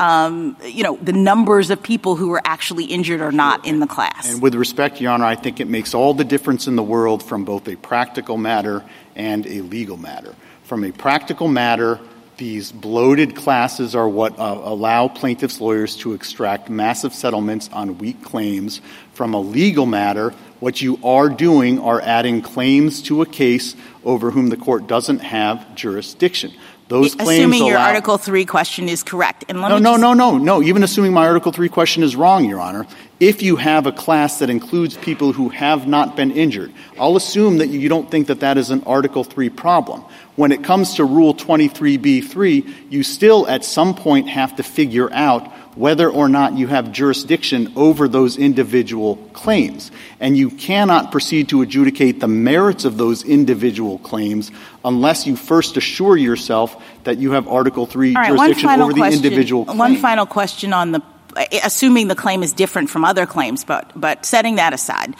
the numbers of people who are actually injured or not in the class. And with respect, Your Honor, I think it makes all the difference in the world from both a practical matter and a legal matter. From a practical matter, these bloated classes are what allow plaintiffs' lawyers to extract massive settlements on weak claims. From a legal matter, what you are doing are adding claims to a case over whom the court doesn't have jurisdiction. Those claims assuming your Article 3 question is correct. And No. Even assuming my Article 3 question is wrong, Your Honor, if you have a class that includes people who have not been injured, I'll assume that you don't think that that is an Article 3 problem. When it comes to Rule 23b3, you still at some point have to figure out whether or not you have jurisdiction over those individual claims. And you cannot proceed to adjudicate the merits of those individual claims unless you first assure yourself that you have Article 3 jurisdiction over the individual claim. One final question on assuming the claim is different from other claims, but setting that aside.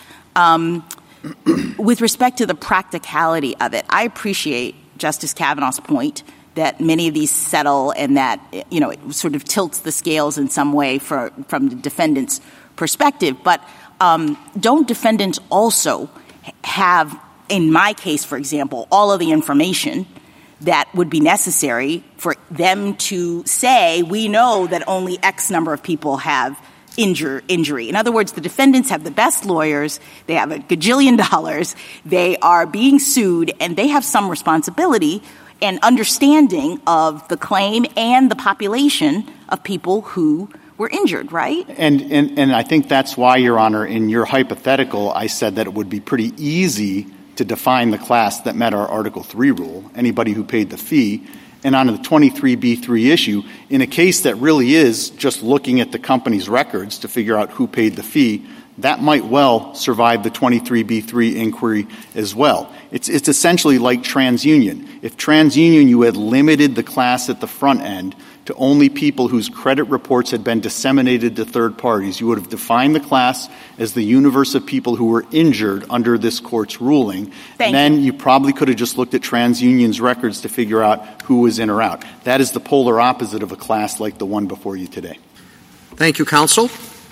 With respect to the practicality of it, I appreciate Justice Kavanaugh's point that many of these settle and that, it sort of tilts the scales in some way from the defendant's perspective. But don't defendants also have, in my case, for example, all of the information that would be necessary for them to say, we know that only X number of people have injury. In other words, the defendants have the best lawyers, they have $1 gajillion, they are being sued, and they have some responsibility and understanding of the claim and the population of people who were injured, right? And I think that's why, Your Honor, in your hypothetical, I said that it would be pretty easy to define the class that met our Article 3 rule, anybody who paid the fee. And on the 23B3 issue, in a case that really is just looking at the company's records to figure out who paid the fee, that might well survive the 23B3 inquiry as well. It's essentially like TransUnion. If TransUnion, you had limited the class at the front end to only people whose credit reports had been disseminated to third parties, you would have defined the class as the universe of people who were injured under this court's ruling. And then you probably could have just looked at TransUnion's records to figure out who was in or out. That is the polar opposite of a class like the one before you today. Thank you, counsel.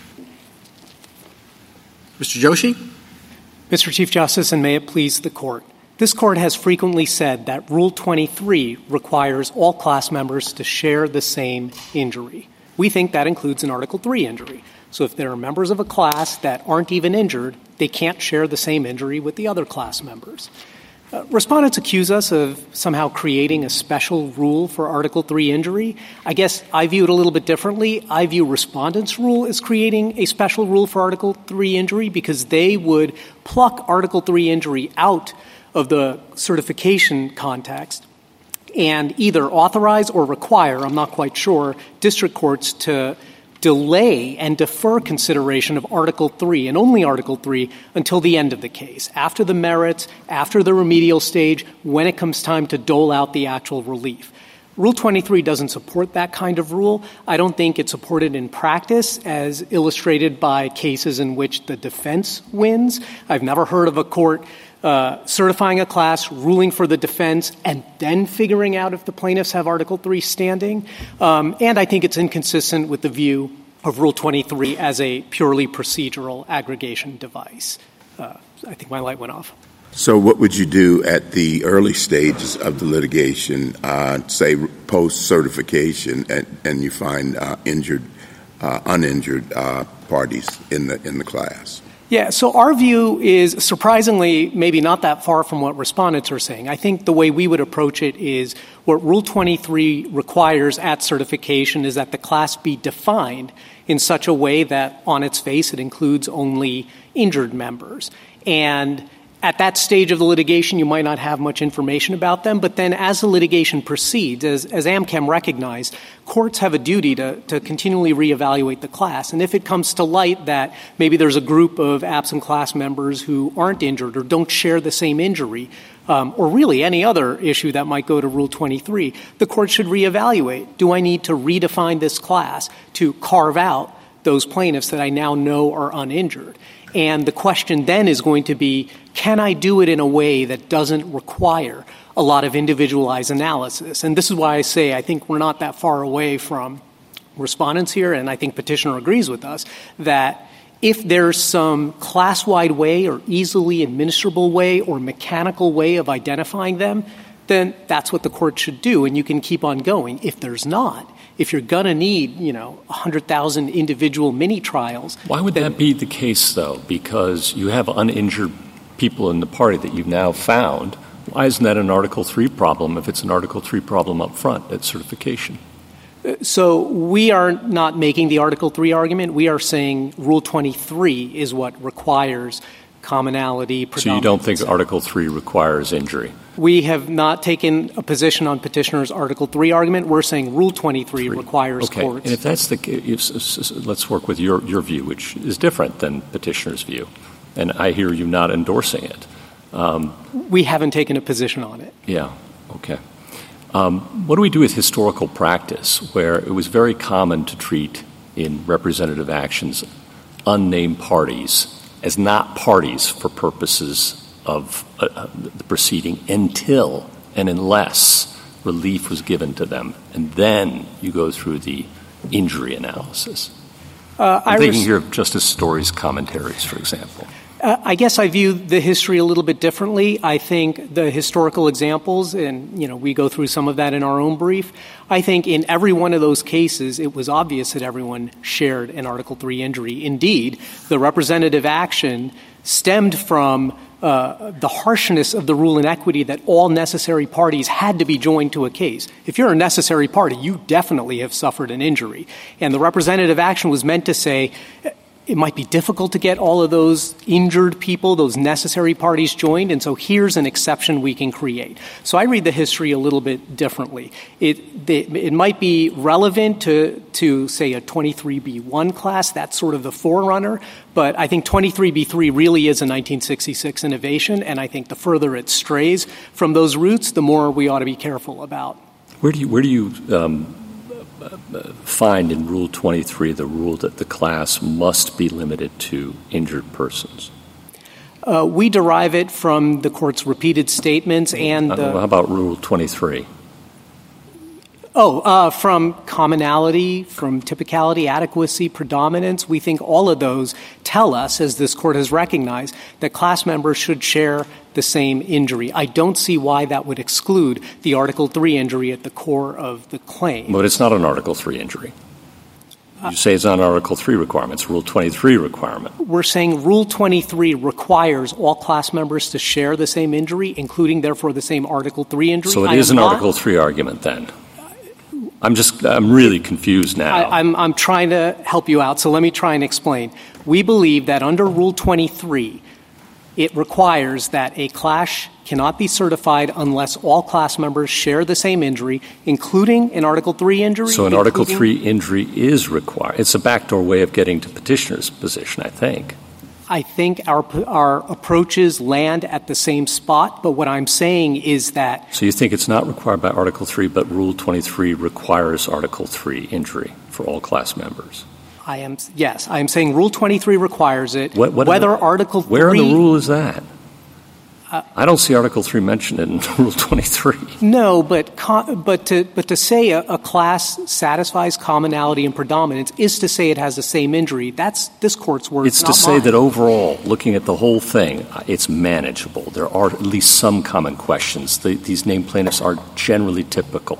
Mr. Joshi? Mr. Chief Justice, and may it please the Court. This Court has frequently said that Rule 23 requires all class members to share the same injury. We think that includes an Article 3 injury. So if there are members of a class that aren't even injured, they can't share the same injury with the other class members. Respondents accuse us of somehow creating a special rule for Article 3 injury. I guess I view it a little bit differently. I view respondents' rule as creating a special rule for Article 3 injury because they would pluck Article 3 injury out of the certification context and either authorize or require, I'm not quite sure, district courts to delay and defer consideration of Article 3 and only Article 3 until the end of the case, after the merits, after the remedial stage, when it comes time to dole out the actual relief. Rule 23 doesn't support that kind of rule. I don't think it's supported in practice as illustrated by cases in which the defense wins. I've never heard of a court certifying a class, ruling for the defense, and then figuring out if the plaintiffs have Article 3 standing. And I think it's inconsistent with the view of Rule 23 as a purely procedural aggregation device. I think my light went off. So what would you do at the early stages of the litigation, say post-certification, and you find uninjured parties in the class? Yeah, so our view is surprisingly maybe not that far from what respondents are saying. I think the way we would approach it is what Rule 23 requires at certification is that the class be defined in such a way that on its face it includes only injured members. And at that stage of the litigation, you might not have much information about them, but then as the litigation proceeds, as AmChem recognized, courts have a duty to continually reevaluate the class. And if it comes to light that maybe there's a group of absent class members who aren't injured or don't share the same injury, or really any other issue that might go to Rule 23, the court should reevaluate. Do I need to redefine this class to carve out those plaintiffs that I now know are uninjured? And the question then is going to be, can I do it in a way that doesn't require a lot of individualized analysis? And this is why I say I think we're not that far away from respondents here, and I think petitioner agrees with us, that if there's some class-wide way or easily administrable way or mechanical way of identifying them, then that's what the court should do, and you can keep on going. If there's not, if you're going to need, 100,000 individual mini-trials. Why would that be the case, though? Because you have uninjured people in the party that you've now found. Why isn't that an Article 3 problem if it's an Article 3 problem up front at certification? So we are not making the Article 3 argument. We are saying Rule 23 is what requires commonality. So you don't think Article 3 requires injury? We have not taken a position on petitioner's Article 3 argument. We're saying Rule 23 requires courts. And if that's the case, let's work with your view, which is different than petitioner's view. And I hear you not endorsing it. We haven't taken a position on it. Yeah, okay. What do we do with historical practice where it was very common to treat in representative actions unnamed parties as not parties for purposes of the proceeding until and unless relief was given to them, and then you go through the injury analysis? I'm thinking here of Justice Story's commentaries, for example. I guess I view the history a little bit differently. I think the historical examples, and we go through some of that in our own brief, I think in every one of those cases it was obvious that everyone shared an Article 3 injury. Indeed, the representative action stemmed from the harshness of the rule in equity that all necessary parties had to be joined to a case. If you're a necessary party, you definitely have suffered an injury. And the representative action was meant to say, It might be difficult to get all of those injured people, those necessary parties joined, and so here's an exception we can create. So I read the history a little bit differently. It might be relevant to say, a 23B1 class. That's sort of the forerunner. But I think 23B3 really is a 1966 innovation, and I think the further it strays from those roots, the more we ought to be careful about. Where do you find in Rule 23 the rule that the class must be limited to injured persons? We derive it from the Court's repeated statements and how about Rule 23? From commonality, from typicality, adequacy, predominance. We think all of those tell us, as this Court has recognized, that class members should share the same injury. I don't see why that would exclude the Article 3 injury at the core of the claim. But it's not an Article 3 injury. You say it's not an Article 3 requirement. It's a Rule 23 requirement. We're saying Rule 23 requires all class members to share the same injury, including, therefore, the same Article 3 injury. So it is an Article 3 argument, then? I'm really confused now. I'm trying to help you out, so let me try and explain. We believe that under Rule 23, it requires that a class cannot be certified unless all class members share the same injury, including an Article 3 injury. So an Article 3 injury is required. It's a backdoor way of getting to petitioner's position, I think. I think our approaches land at the same spot, but what I'm saying is that... So you think it's not required by Article 3, but Rule 23 requires Article 3 injury for all class members? Yes, I am saying Rule 23 requires it. Article 3... Where in the rule is that? I don't see Article 3 mentioned in Rule 23. No, but to say a class satisfies commonality and predominance is to say it has the same injury. That's this Court's words, It's to say that overall, looking at the whole thing, it's manageable. There are at least some common questions. These named plaintiffs are generally typical.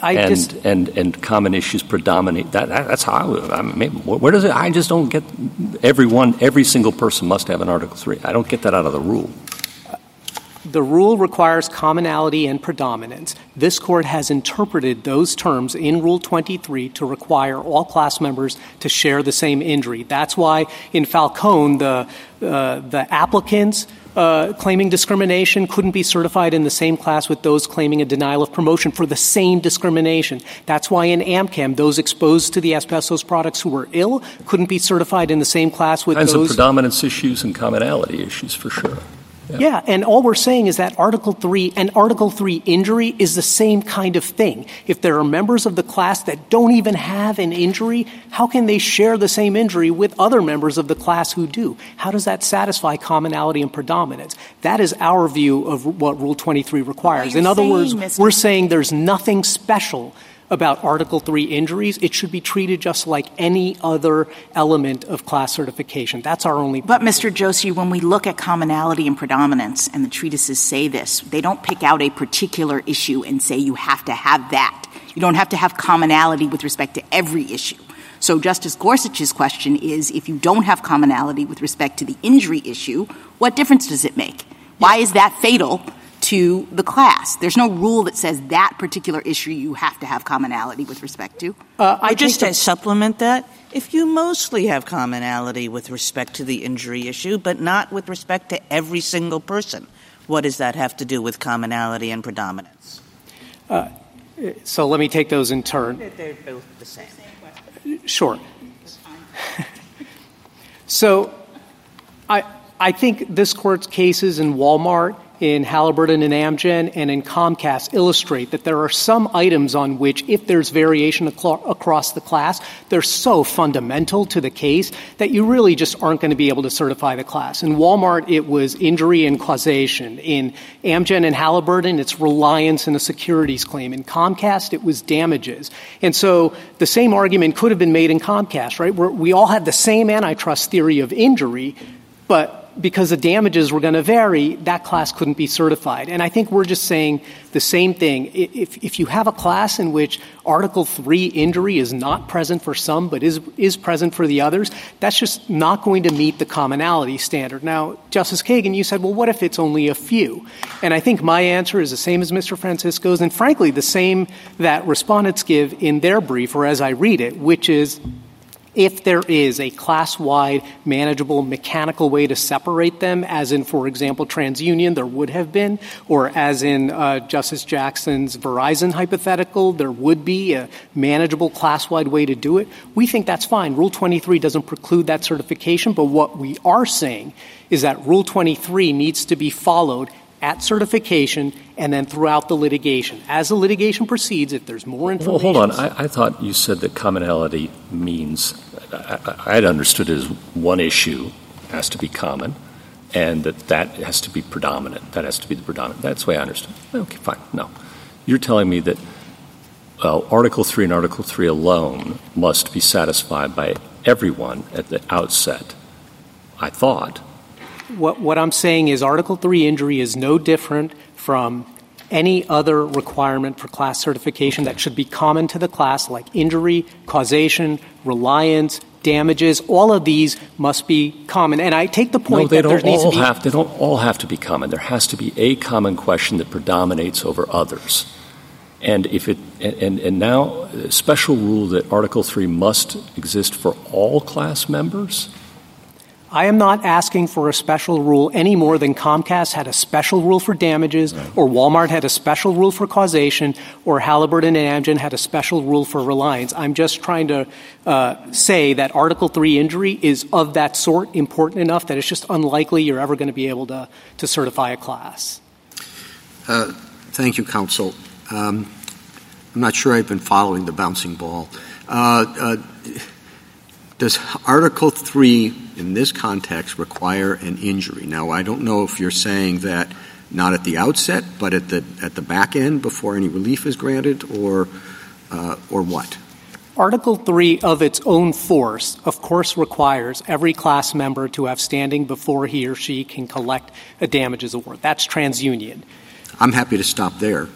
And common issues predominate. That's how where does it? I just don't get every single person must have an Article 3. I don't get that out of the rule. The rule requires commonality and predominance. This Court has interpreted those terms in Rule 23 to require all class members to share the same injury. That's why in Falcone, the applicants claiming discrimination couldn't be certified in the same class with those claiming a denial of promotion for the same discrimination. That's why in AmChem, those exposed to the asbestos products who were ill couldn't be certified in the same class with those... Kinds of predominance issues and commonality issues, for sure. Yeah, and all we're saying is that Article 3 and Article 3 injury is the same kind of thing. If there are members of the class that don't even have an injury, how can they share the same injury with other members of the class who do? How does that satisfy commonality and predominance? That is our view of what Rule 23 requires. In other words, we're saying there's nothing special about Article 3 injuries. It should be treated just like any other element of class certification. That's our only point. But, Mr. Joshi, when we look at commonality and predominance, and the treatises say this, they don't pick out a particular issue and say you have to have that. You don't have to have commonality with respect to every issue. So Justice Gorsuch's question is, if you don't have commonality with respect to the injury issue, what difference does it make? Why is that fatal to the class? There's no rule that says that particular issue you have to have commonality with respect to. I just supplement that. If you mostly have commonality with respect to the injury issue, but not with respect to every single person, what does that have to do with commonality and predominance? So let me take those in turn. They're both the same. Sure. So I think this Court's cases in Walmart, in Halliburton and Amgen, and in Comcast illustrate that there are some items on which, if there's variation across the class, they're so fundamental to the case that you really just aren't going to be able to certify the class. In Walmart, it was injury and causation. In Amgen and Halliburton, it's reliance and a securities claim. In Comcast, it was damages. And so the same argument could have been made in Comcast, right? We all had the same antitrust theory of injury, but because the damages were going to vary, that class couldn't be certified. And I think we're just saying the same thing. If you have a class in which Article 3 injury is not present for some but is present for the others, that's just not going to meet the commonality standard. Now, Justice Kagan, you said, well, what if it's only a few? And I think my answer is the same as Mr. Francisco's, and frankly, the same that respondents give in their brief, or as I read it, which is, if there is a class-wide, manageable, mechanical way to separate them, as in, for example, TransUnion, there would have been, or as in Justice Jackson's Verizon hypothetical, there would be a manageable class-wide way to do it, we think that's fine. Rule 23 doesn't preclude that certification, but what we are saying is that Rule 23 needs to be followed at certification and then throughout the litigation. As the litigation proceeds, if there's more information... Well, hold on. I thought you said that commonality means... I'd understood it as one issue has to be common and that has to be predominant. That has to be the predominant. That's the way I understood. Okay, fine. No. You're telling me that Article 3 and Article 3 alone must be satisfied by everyone at the outset, I thought. What I'm saying is Article 3 injury is no different from any other requirement for class certification that should be common to the class, like injury, causation, reliance, damages. All of these must be common. And I take the point that there needs to be... They don't all have to be common. There has to be a common question that predominates over others. And now a special rule that Article 3 must exist for all class members? I am not asking for a special rule any more than Comcast had a special rule for damages, or Walmart had a special rule for causation, or Halliburton and Amgen had a special rule for reliance. I'm just trying to say that Article 3 injury is of that sort, important enough that it's just unlikely you're ever going to be able to certify a class. Thank you, counsel. I'm not sure I've been following the bouncing ball. Does Article 3 in this context require an injury? Now, I don't know if you're saying that not at the outset, but at the back end before any relief is granted, or what? Article 3 of its own force, of course, requires every class member to have standing before he or she can collect a damages award. That's TransUnion. I'm happy to stop there.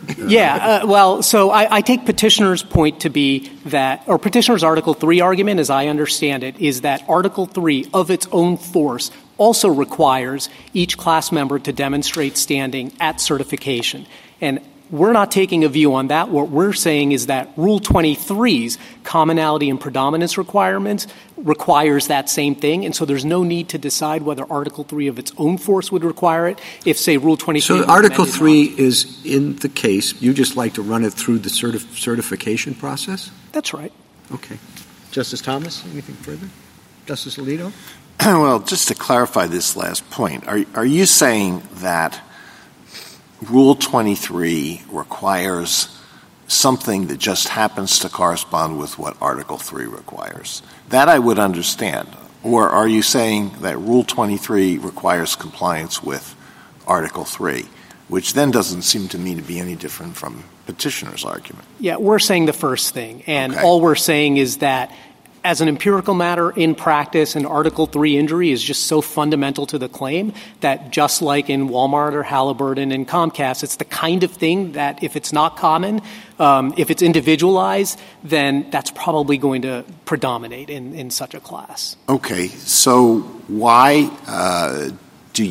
So I take petitioner's point to be that, or petitioner's Article 3 argument, as I understand it, is that Article 3 of its own force also requires each class member to demonstrate standing at certification. And we're not taking a view on that. What we're saying is that Rule 23's commonality and predominance requirements requires that same thing, and so there's no need to decide whether Article 3 of its own force would require it if, say, Rule 23... So Article 3 is in the case. You just like to run it through the certification process? That's right. Okay. Justice Thomas, anything further? Justice Alito? Well, just to clarify this last point, are you saying that Rule 23 requires something that just happens to correspond with what Article 3 requires? That I would understand. Or are you saying that Rule 23 requires compliance with Article 3, which then doesn't seem to me to be any different from petitioner's argument? Yeah, we're saying the first thing. And okay. All we're saying is that as an empirical matter in practice, an Article 3 injury is just so fundamental to the claim that just like in Walmart or Halliburton and Comcast, it's the kind of thing that if it's not common, if it's individualized, then that's probably going to predominate in such a class. Okay. So why do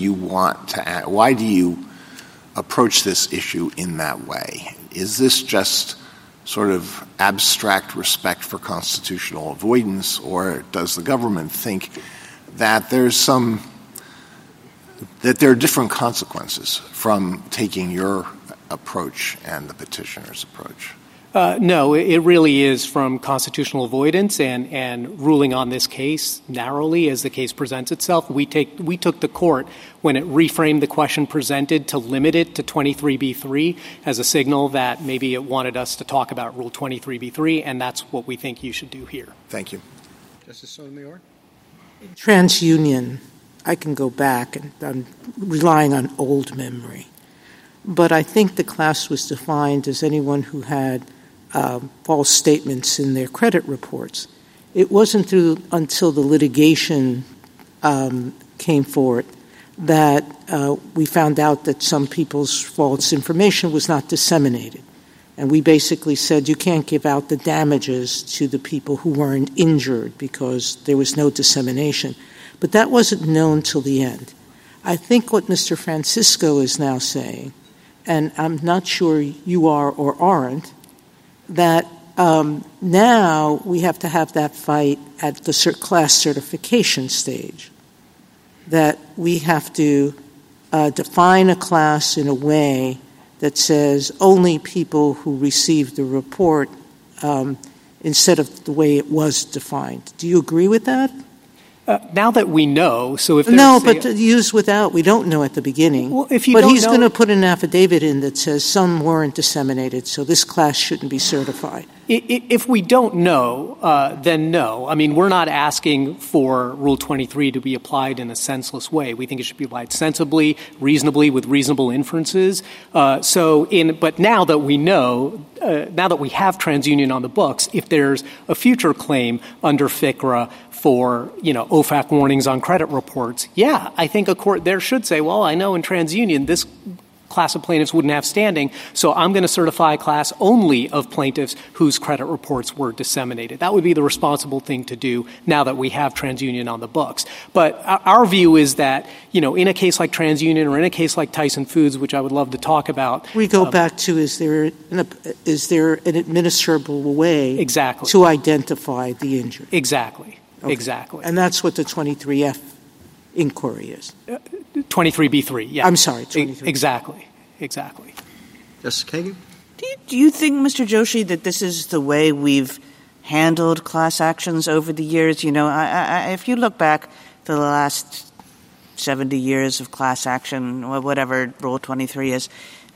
you approach this issue in that way? Is this just sort of abstract respect for constitutional avoidance, or does the government think that there are different consequences from taking your approach and the petitioner's approach? No, it really is from constitutional avoidance and ruling on this case narrowly as the case presents itself. We took the court, when it reframed the question presented, to limit it to 23b3 as a signal that maybe it wanted us to talk about Rule 23b3, and that's what we think you should do here. Thank you. Justice Sotomayor? In TransUnion, I can go back, and I'm relying on old memory. But I think the class was defined as anyone who had false statements in their credit reports. It wasn't until the litigation came forward that we found out that some people's false information was not disseminated. And we basically said you can't give out the damages to the people who weren't injured because there was no dissemination. But that wasn't known till the end. I think what Mr. Francisco is now saying, and I'm not sure you are or aren't, that now we have to have that fight at the class certification stage, that we have to define a class in a way that says only people who received the report instead of the way it was defined. Do you agree with that? Now that we know, so if but use without, we don't know at the beginning. Well, if you but don't he's know, going to put an affidavit in that says some weren't disseminated, so this class shouldn't be certified. If we don't know, then no. I mean, we're not asking for Rule 23 to be applied in a senseless way. We think it should be applied sensibly, reasonably, with reasonable inferences. But now that we know, now that we have TransUnion on the books, if there's a future claim under FCRA for, OFAC warnings on credit reports, I think a court there should say, well, I know in TransUnion this class of plaintiffs wouldn't have standing, so I'm going to certify a class only of plaintiffs whose credit reports were disseminated. That would be the responsible thing to do now that we have TransUnion on the books. But our view is that, in a case like TransUnion or in a case like Tyson Foods, which I would love to talk about. We go back to is there an administrable way exactly to identify the injury? Exactly. Okay. Exactly. And that's what the 23F inquiry is. 23B3, yeah. I'm sorry, 23. Exactly. Justice Kagan? Do you think, Mr. Joshi, that this is the way we've handled class actions over the years? If you look back to the last 70 years of class action, or whatever Rule 23 is,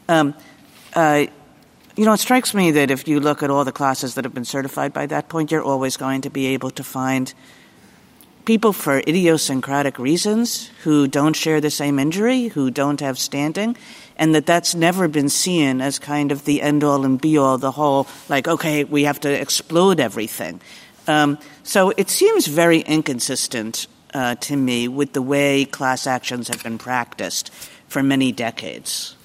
it strikes me that if you look at all the classes that have been certified by that point, you're always going to be able to find people for idiosyncratic reasons who don't share the same injury, who don't have standing, and that's never been seen as kind of the end-all and be-all, the whole, okay, we have to explode everything. So it seems very inconsistent to me with the way class actions have been practiced for many decades.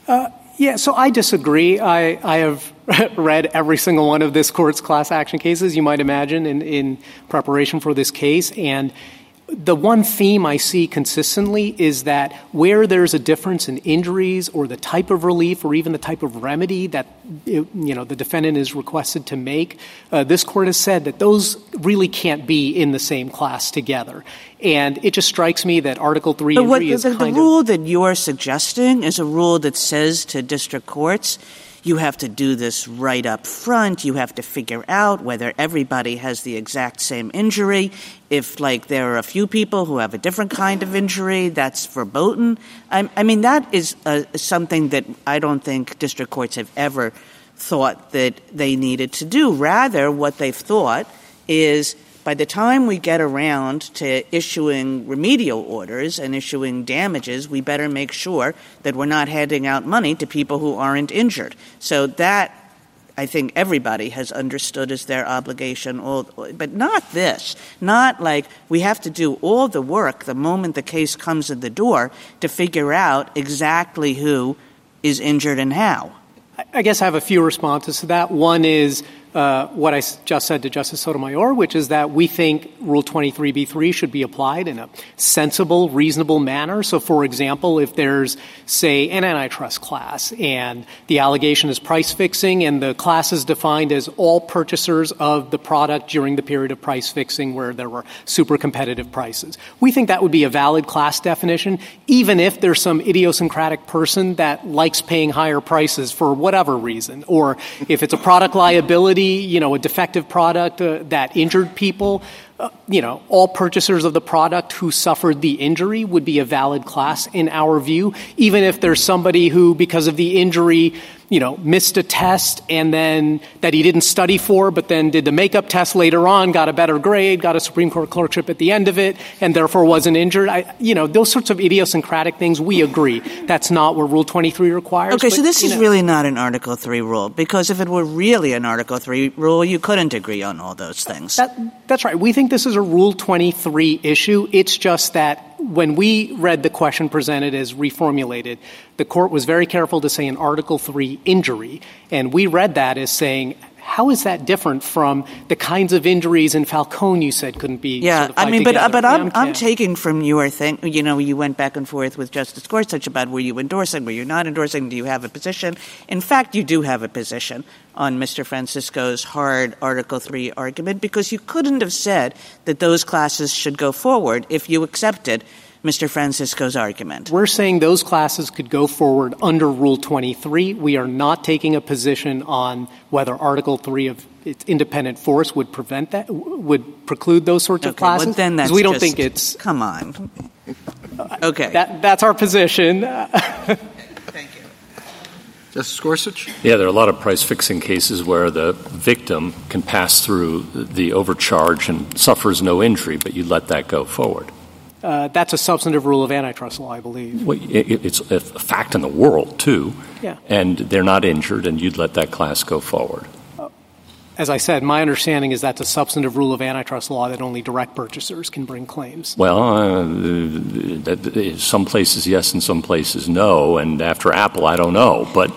So I disagree. I have read every single one of this court's class action cases, you might imagine, in preparation for this case. And the one theme I see consistently is that where there's a difference in injuries or the type of relief or even the type of remedy that the defendant is requested to make, this court has said that those really can't be in the same class together. And it just strikes me that Article 3 injury is the rule that you're suggesting is a rule that says to district courts, you have to do this right up front. You have to figure out whether everybody has the exact same injury. If, there are a few people who have a different kind of injury, that's verboten. I mean, that is something that I don't think district courts have ever thought that they needed to do. Rather, what they've thought is by the time we get around to issuing remedial orders and issuing damages, we better make sure that we're not handing out money to people who aren't injured. So that, I think, everybody has understood as their obligation, but not this. Not we have to do all the work the moment the case comes in the door to figure out exactly who is injured and how. I guess I have a few responses to that. One is what I just said to Justice Sotomayor, which is that we think Rule 23b3 should be applied in a sensible, reasonable manner. So, for example, if there's, say, an antitrust class and the allegation is price fixing and the class is defined as all purchasers of the product during the period of price fixing where there were super competitive prices, we think that would be a valid class definition, even if there's some idiosyncratic person that likes paying higher prices for whatever reason, or if it's a product liability, a defective product that injured people, all purchasers of the product who suffered the injury would be a valid class in our view, even if there's somebody who, because of the injury, missed a test and then that he didn't study for, but then did the makeup test later on, got a better grade, got a Supreme Court clerkship at the end of it, and therefore wasn't injured. Those sorts of idiosyncratic things, we agree. That's not what Rule 23 requires. Okay, so this is really not an Article 3 rule, because if it were really an Article 3 rule, you couldn't agree on all those things. That's right. We think this is a Rule 23 issue. It's just that when we read the question presented as reformulated, the court was very careful to say an Article 3 injury, and we read that as saying how is that different from the kinds of injuries in Falcone you said couldn't be certified together? But I'm taking from your thing, you went back and forth with Justice Gorsuch about were you endorsing, were you not endorsing, do you have a position? In fact, you do have a position on Mr. Francisco's hard Article III argument, because you couldn't have said that those classes should go forward if you accepted Mr. Francisco's argument. We're saying those classes could go forward under Rule 23. We are not taking a position on whether Article III of its independent force would preclude those sorts of classes. Well, then that's we don't think it's. Come on. Okay. That's our position. Thank you. Justice Gorsuch? Yeah, there are a lot of price-fixing cases where the victim can pass through the overcharge and suffers no injury, but you let that go forward. That's a substantive rule of antitrust law, I believe. Well, it's a fact in the world, too. Yeah. And they're not injured, and you'd let that class go forward. As I said, my understanding is that's a substantive rule of antitrust law that only direct purchasers can bring claims. Well, some places yes and some places no, and after Apple, I don't know. But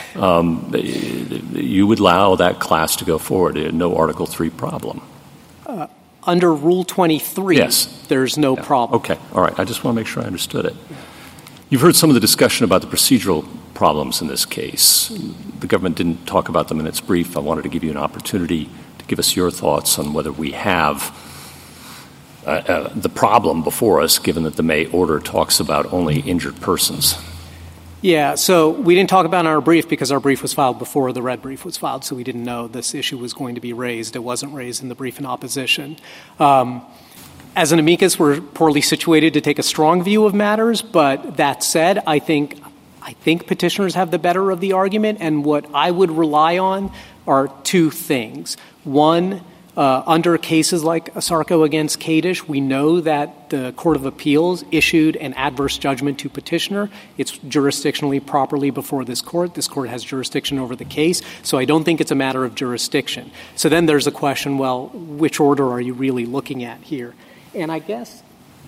you would allow that class to go forward. No Article III problem. Under Rule 23, yes. There's no problem. Okay. All right. I just want to make sure I understood it. You've heard some of the discussion about the procedural problems in this case. The government didn't talk about them in its brief. I wanted to give you an opportunity to give us your thoughts on whether we have the problem before us, given that the May order talks about only injured persons. Yeah, so we didn't talk about it in our brief because our brief was filed before the red brief was filed, so we didn't know this issue was going to be raised. It wasn't raised in the brief in opposition. As an amicus, we're poorly situated to take a strong view of matters, but that said, I think petitioners have the better of the argument, and what I would rely on are two things. One, under cases like Asarco against Kadish, we know that the Court of Appeals issued an adverse judgment to petitioner. It's jurisdictionally properly before this court. This court has jurisdiction over the case, so I don't think it's a matter of jurisdiction. So then there's a question, well, which order are you really looking at here? And I guess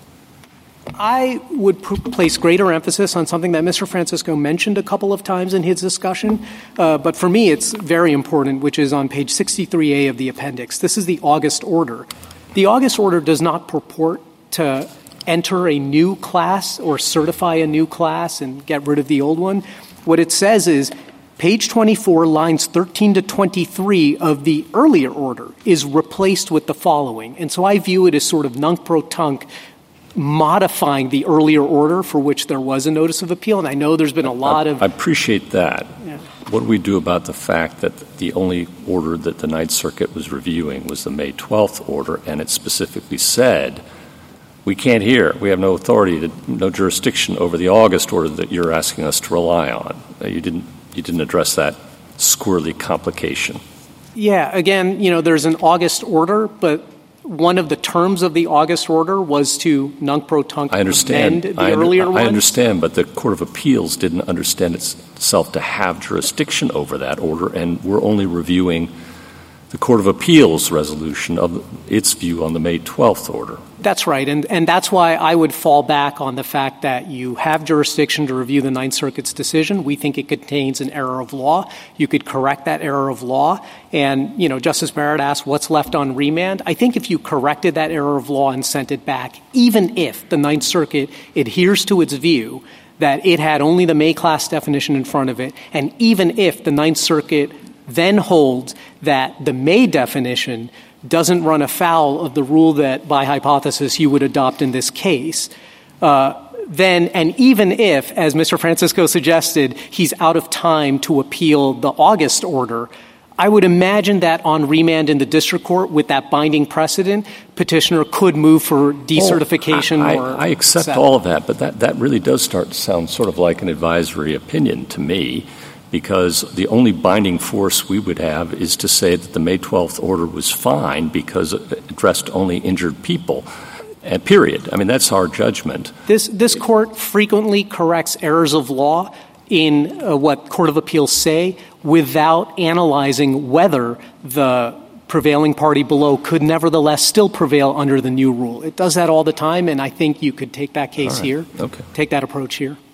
I would place greater emphasis on something that Mr. Francisco mentioned a couple of times in his discussion, but for me it's very important, which is on page 63A of the appendix. This is the August order. The August order does not purport to enter a new class or certify a new class and get rid of the old one. What it says is page 24, lines 13 to 23 of the earlier order is replaced with the following. And so I view it as sort of nunc-pro-tunc modifying the earlier order for which there was a notice of appeal. And I know there's been a lot of... I appreciate that. Yeah. What do we do about the fact that the only order that the Ninth Circuit was reviewing was the May 12th order, and it specifically said, we can't hear, we have no authority, no jurisdiction over the August order that you're asking us to rely on. You didn't address that squirrely complication. Yeah, again, there's an August order, but one of the terms of the August order was to nunc-pro-tunc amend the earlier one. I understand, but the Court of Appeals didn't understand itself to have jurisdiction over that order, and we're only reviewing the Court of Appeals resolution of its view on the May 12th order. That's right, and that's why I would fall back on the fact that you have jurisdiction to review the Ninth Circuit's decision. We think it contains an error of law. You could correct that error of law, and, Justice Barrett asked what's left on remand. I think if you corrected that error of law and sent it back, even if the Ninth Circuit adheres to its view that it had only the May class definition in front of it, and even if the Ninth Circuit then holds that the May definition doesn't run afoul of the rule that, by hypothesis, you would adopt in this case, then, and even if, as Mr. Francisco suggested, he's out of time to appeal the August order, I would imagine that on remand in the district court with that binding precedent, petitioner could move for decertification. I accept all of that, but that really does start to sound sort of like an advisory opinion to me, because the only binding force we would have is to say that the May 12th order was fine because it addressed only injured people, and period. I mean, that's our judgment. This court frequently corrects errors of law in what Court of Appeals say without analyzing whether the prevailing party below could nevertheless still prevail under the new rule. It does that all the time, and I think you could take that case here, okay. Take that approach here.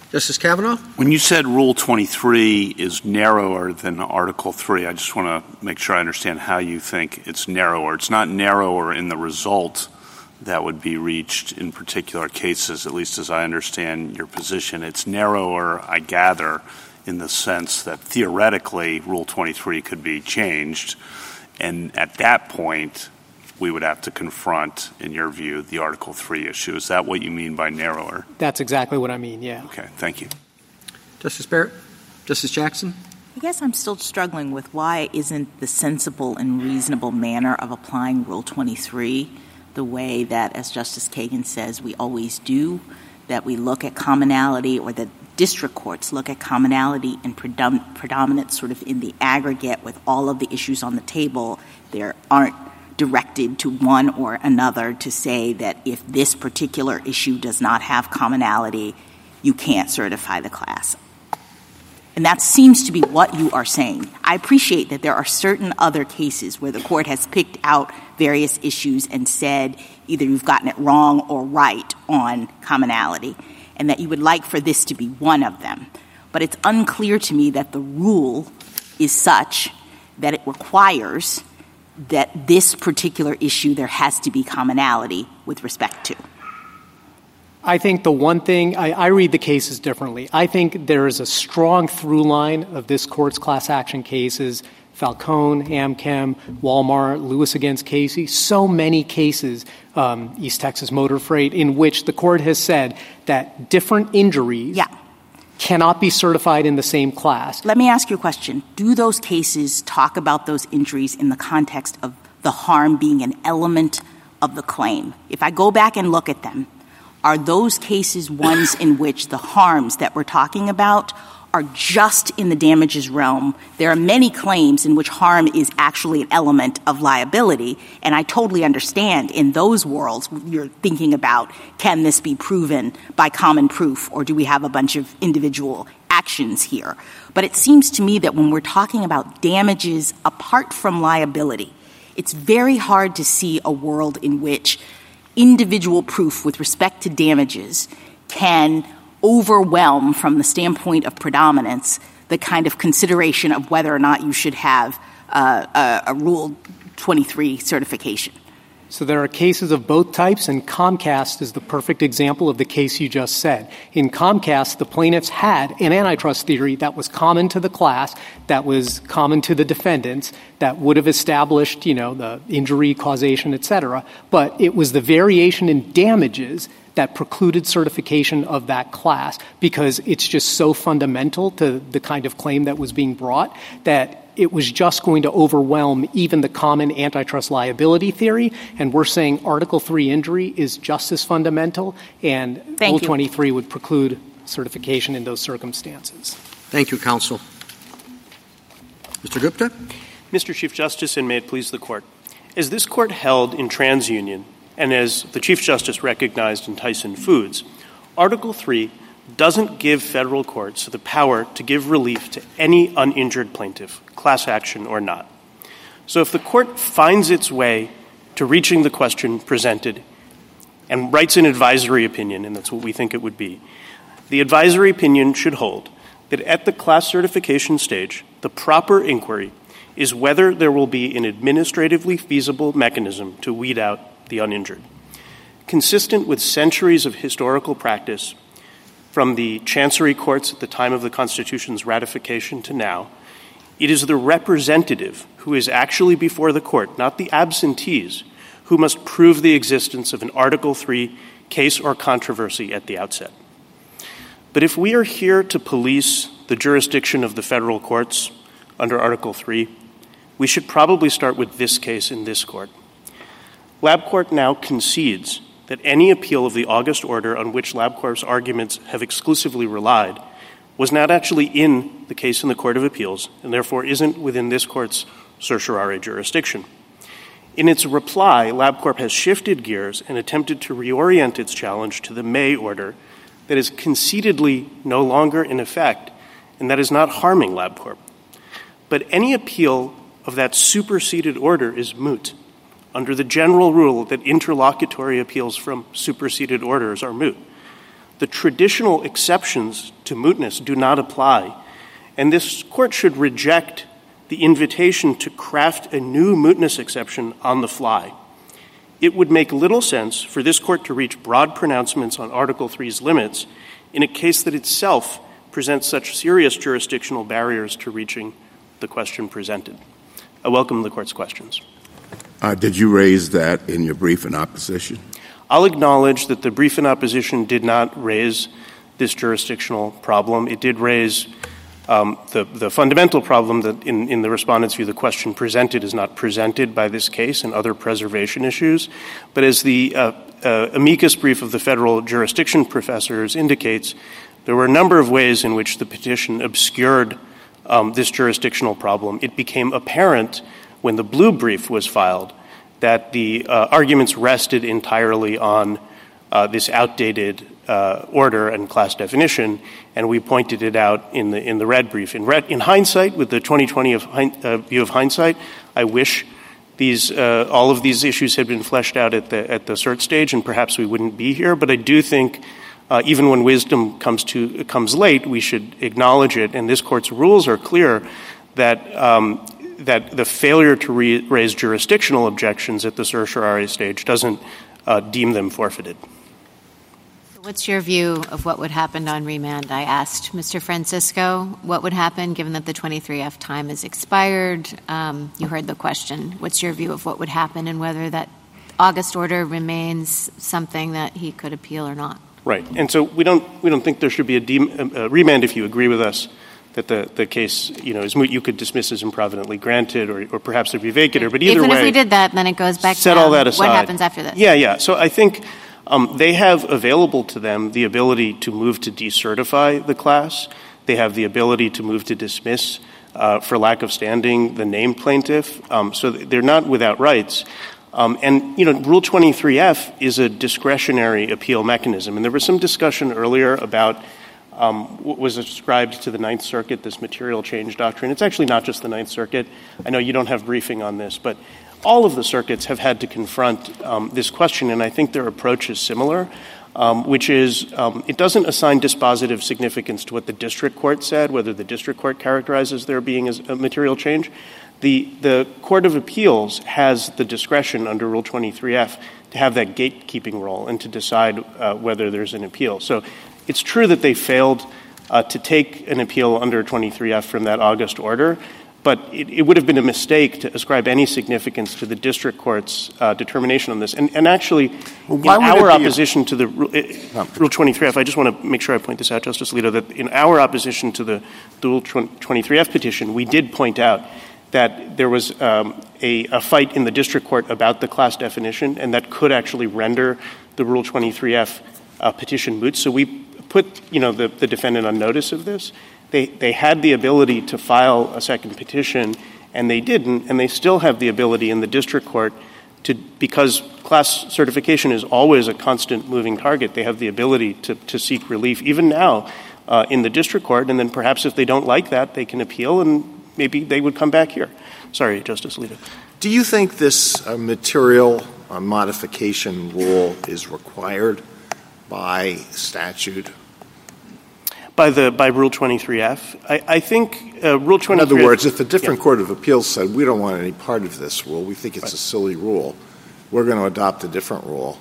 Justice Kavanaugh? When you said Rule 23 is narrower than Article 3, I just want to make sure I understand how you think it's narrower. It's not narrower in the result that would be reached in particular cases, at least as I understand your position. It's narrower, I gather, in the sense that theoretically Rule 23 could be changed, and at that point we would have to confront, in your view, the Article 3 issue. Is that what you mean by narrower? That's exactly what I mean, yeah. Okay, thank you. Justice Barrett? Justice Jackson? I guess I'm still struggling with why isn't the sensible and reasonable manner of applying Rule 23 the way that, as Justice Kagan says, we always do, that we look at commonality, or that district courts look at commonality and predominance sort of in the aggregate with all of the issues on the table. There aren't directed to one or another to say that if this particular issue does not have commonality, you can't certify the class. And that seems to be what you are saying. I appreciate that there are certain other cases where the court has picked out various issues and said either you've gotten it wrong or right on commonality, and that you would like for this to be one of them. But it's unclear to me that the rule is such that it requires that this particular issue there has to be commonality with respect to. I think the one thing, I read the cases differently. I think there is a strong through line of this court's class action cases, Falcone, Amchem, Walmart, Lewis against Casey, so many cases, East Texas Motor Freight, in which the court has said that different injuries cannot be certified in the same class. Let me ask you a question. Do those cases talk about those injuries in the context of the harm being an element of the claim? If I go back and look at them, are those cases ones in which the harms that we're talking about are just in the damages realm? There are many claims in which harm is actually an element of liability, and I totally understand in those worlds you're thinking about, can this be proven by common proof, or do we have a bunch of individual actions here? But it seems to me that when we're talking about damages apart from liability, it's very hard to see a world in which individual proof with respect to damages can overwhelm, from the standpoint of predominance, the kind of consideration of whether or not you should have a Rule 23 certification. So there are cases of both types, and Comcast is the perfect example of the case you just said. In Comcast, the plaintiffs had an antitrust theory that was common to the class, that was common to the defendants, that would have established, the injury, causation, et cetera. But it was the variation in damages that precluded certification of that class, because it's just so fundamental to the kind of claim that was being brought that it was just going to overwhelm even the common antitrust liability theory. And we're saying Article 3 injury is just as fundamental, and Rule 23 would preclude certification in those circumstances. Thank you, counsel. Mr. Gupta? Mr. Chief Justice, and may it please the Court. As this Court held in TransUnion, and as the Chief Justice recognized in Tyson Foods, Article 3 doesn't give federal courts the power to give relief to any uninjured plaintiff, class action or not. So if the Court finds its way to reaching the question presented and writes an advisory opinion, and that's what we think it would be, the advisory opinion should hold that at the class certification stage, the proper inquiry is whether there will be an administratively feasible mechanism to weed out the uninjured. Consistent with centuries of historical practice, from the Chancery courts at the time of the Constitution's ratification to now, it is the representative who is actually before the court, not the absentees, who must prove the existence of an Article 3 case or controversy at the outset. But if we are here to police the jurisdiction of the federal courts under Article 3, we should probably start with this case in this court. LabCorp now concedes that any appeal of the August order on which LabCorp's arguments have exclusively relied was not actually in the case in the Court of Appeals, and therefore isn't within this court's certiorari jurisdiction. In its reply, LabCorp has shifted gears and attempted to reorient its challenge to the May order that is concededly no longer in effect and that is not harming LabCorp. But any appeal of that superseded order is moot, under the general rule that interlocutory appeals from superseded orders are moot. The traditional exceptions to mootness do not apply, and this Court should reject the invitation to craft a new mootness exception on the fly. It would make little sense for this Court to reach broad pronouncements on Article III's limits in a case that itself presents such serious jurisdictional barriers to reaching the question presented. I welcome the Court's questions. Did you raise that in your brief in opposition? I'll acknowledge that the brief in opposition did not raise this jurisdictional problem. It did raise the fundamental problem that in the respondent's view, the question presented is not presented by this case and other preservation issues. But as the amicus brief of the federal jurisdiction professors indicates, there were a number of ways in which the petition obscured this jurisdictional problem. It became apparent when the blue brief was filed that the arguments rested entirely on this outdated order and class definition, and we pointed it out in the red brief. In hindsight, with the 2020 view of hindsight, I wish all of these issues had been fleshed out at the cert stage, and perhaps we wouldn't be here. But I do think even when wisdom comes late, we should acknowledge it. And this Court's rules are clear that the failure to raise jurisdictional objections at the certiorari stage doesn't deem them forfeited. What's your view of what would happen on remand? I asked Mr. Francisco what would happen given that the 23F time is expired. You heard the question. What's your view of what would happen and whether that August order remains something that he could appeal or not? Right. And so we don't think there should be a remand if you agree with us that the case, is moot. You could dismiss as improvidently granted or perhaps there'd be vacater. But either way, even if we did that, then it goes back set to all that aside. What happens after this? Yeah. So I think they have available to them the ability to move to decertify the class. They have the ability to move to dismiss for lack of standing the named plaintiff. So they're not without rights. And Rule 23F is a discretionary appeal mechanism. And there was some discussion earlier about what was ascribed to the Ninth Circuit, this material change doctrine. It's actually not just the Ninth Circuit. I know you don't have briefing on this, but all of the circuits have had to confront this question, and I think their approach is similar, which is it doesn't assign dispositive significance to what the district court said, whether the district court characterizes there being as a material change. The Court of Appeals has the discretion under Rule 23F to have that gatekeeping role and to decide whether there's an appeal. So it's true that they failed to take an appeal under 23F from that August order, but it would have been a mistake to ascribe any significance to the district court's determination on this. And actually, in our opposition to the Rule 23F, I just want to make sure I point this out, Justice Alito, that in our opposition to the Rule 23F petition, we did point out that there was a fight in the district court about the class definition, and that could actually render the Rule 23F petition moot. So we put, the defendant on notice of this. They had the ability to file a second petition, and they didn't, and they still have the ability in the district court because class certification is always a constant moving target, they have the ability to seek relief, even now, in the district court, and then perhaps if they don't like that, they can appeal, and maybe they would come back here. Sorry, Justice Alito. Do you think this material modification rule is required by statute? By Rule 23F? I think Rule 23F... In other words, if the different Court of Appeals said, we don't want any part of this rule, we think it's a silly rule, we're going to adopt a different rule,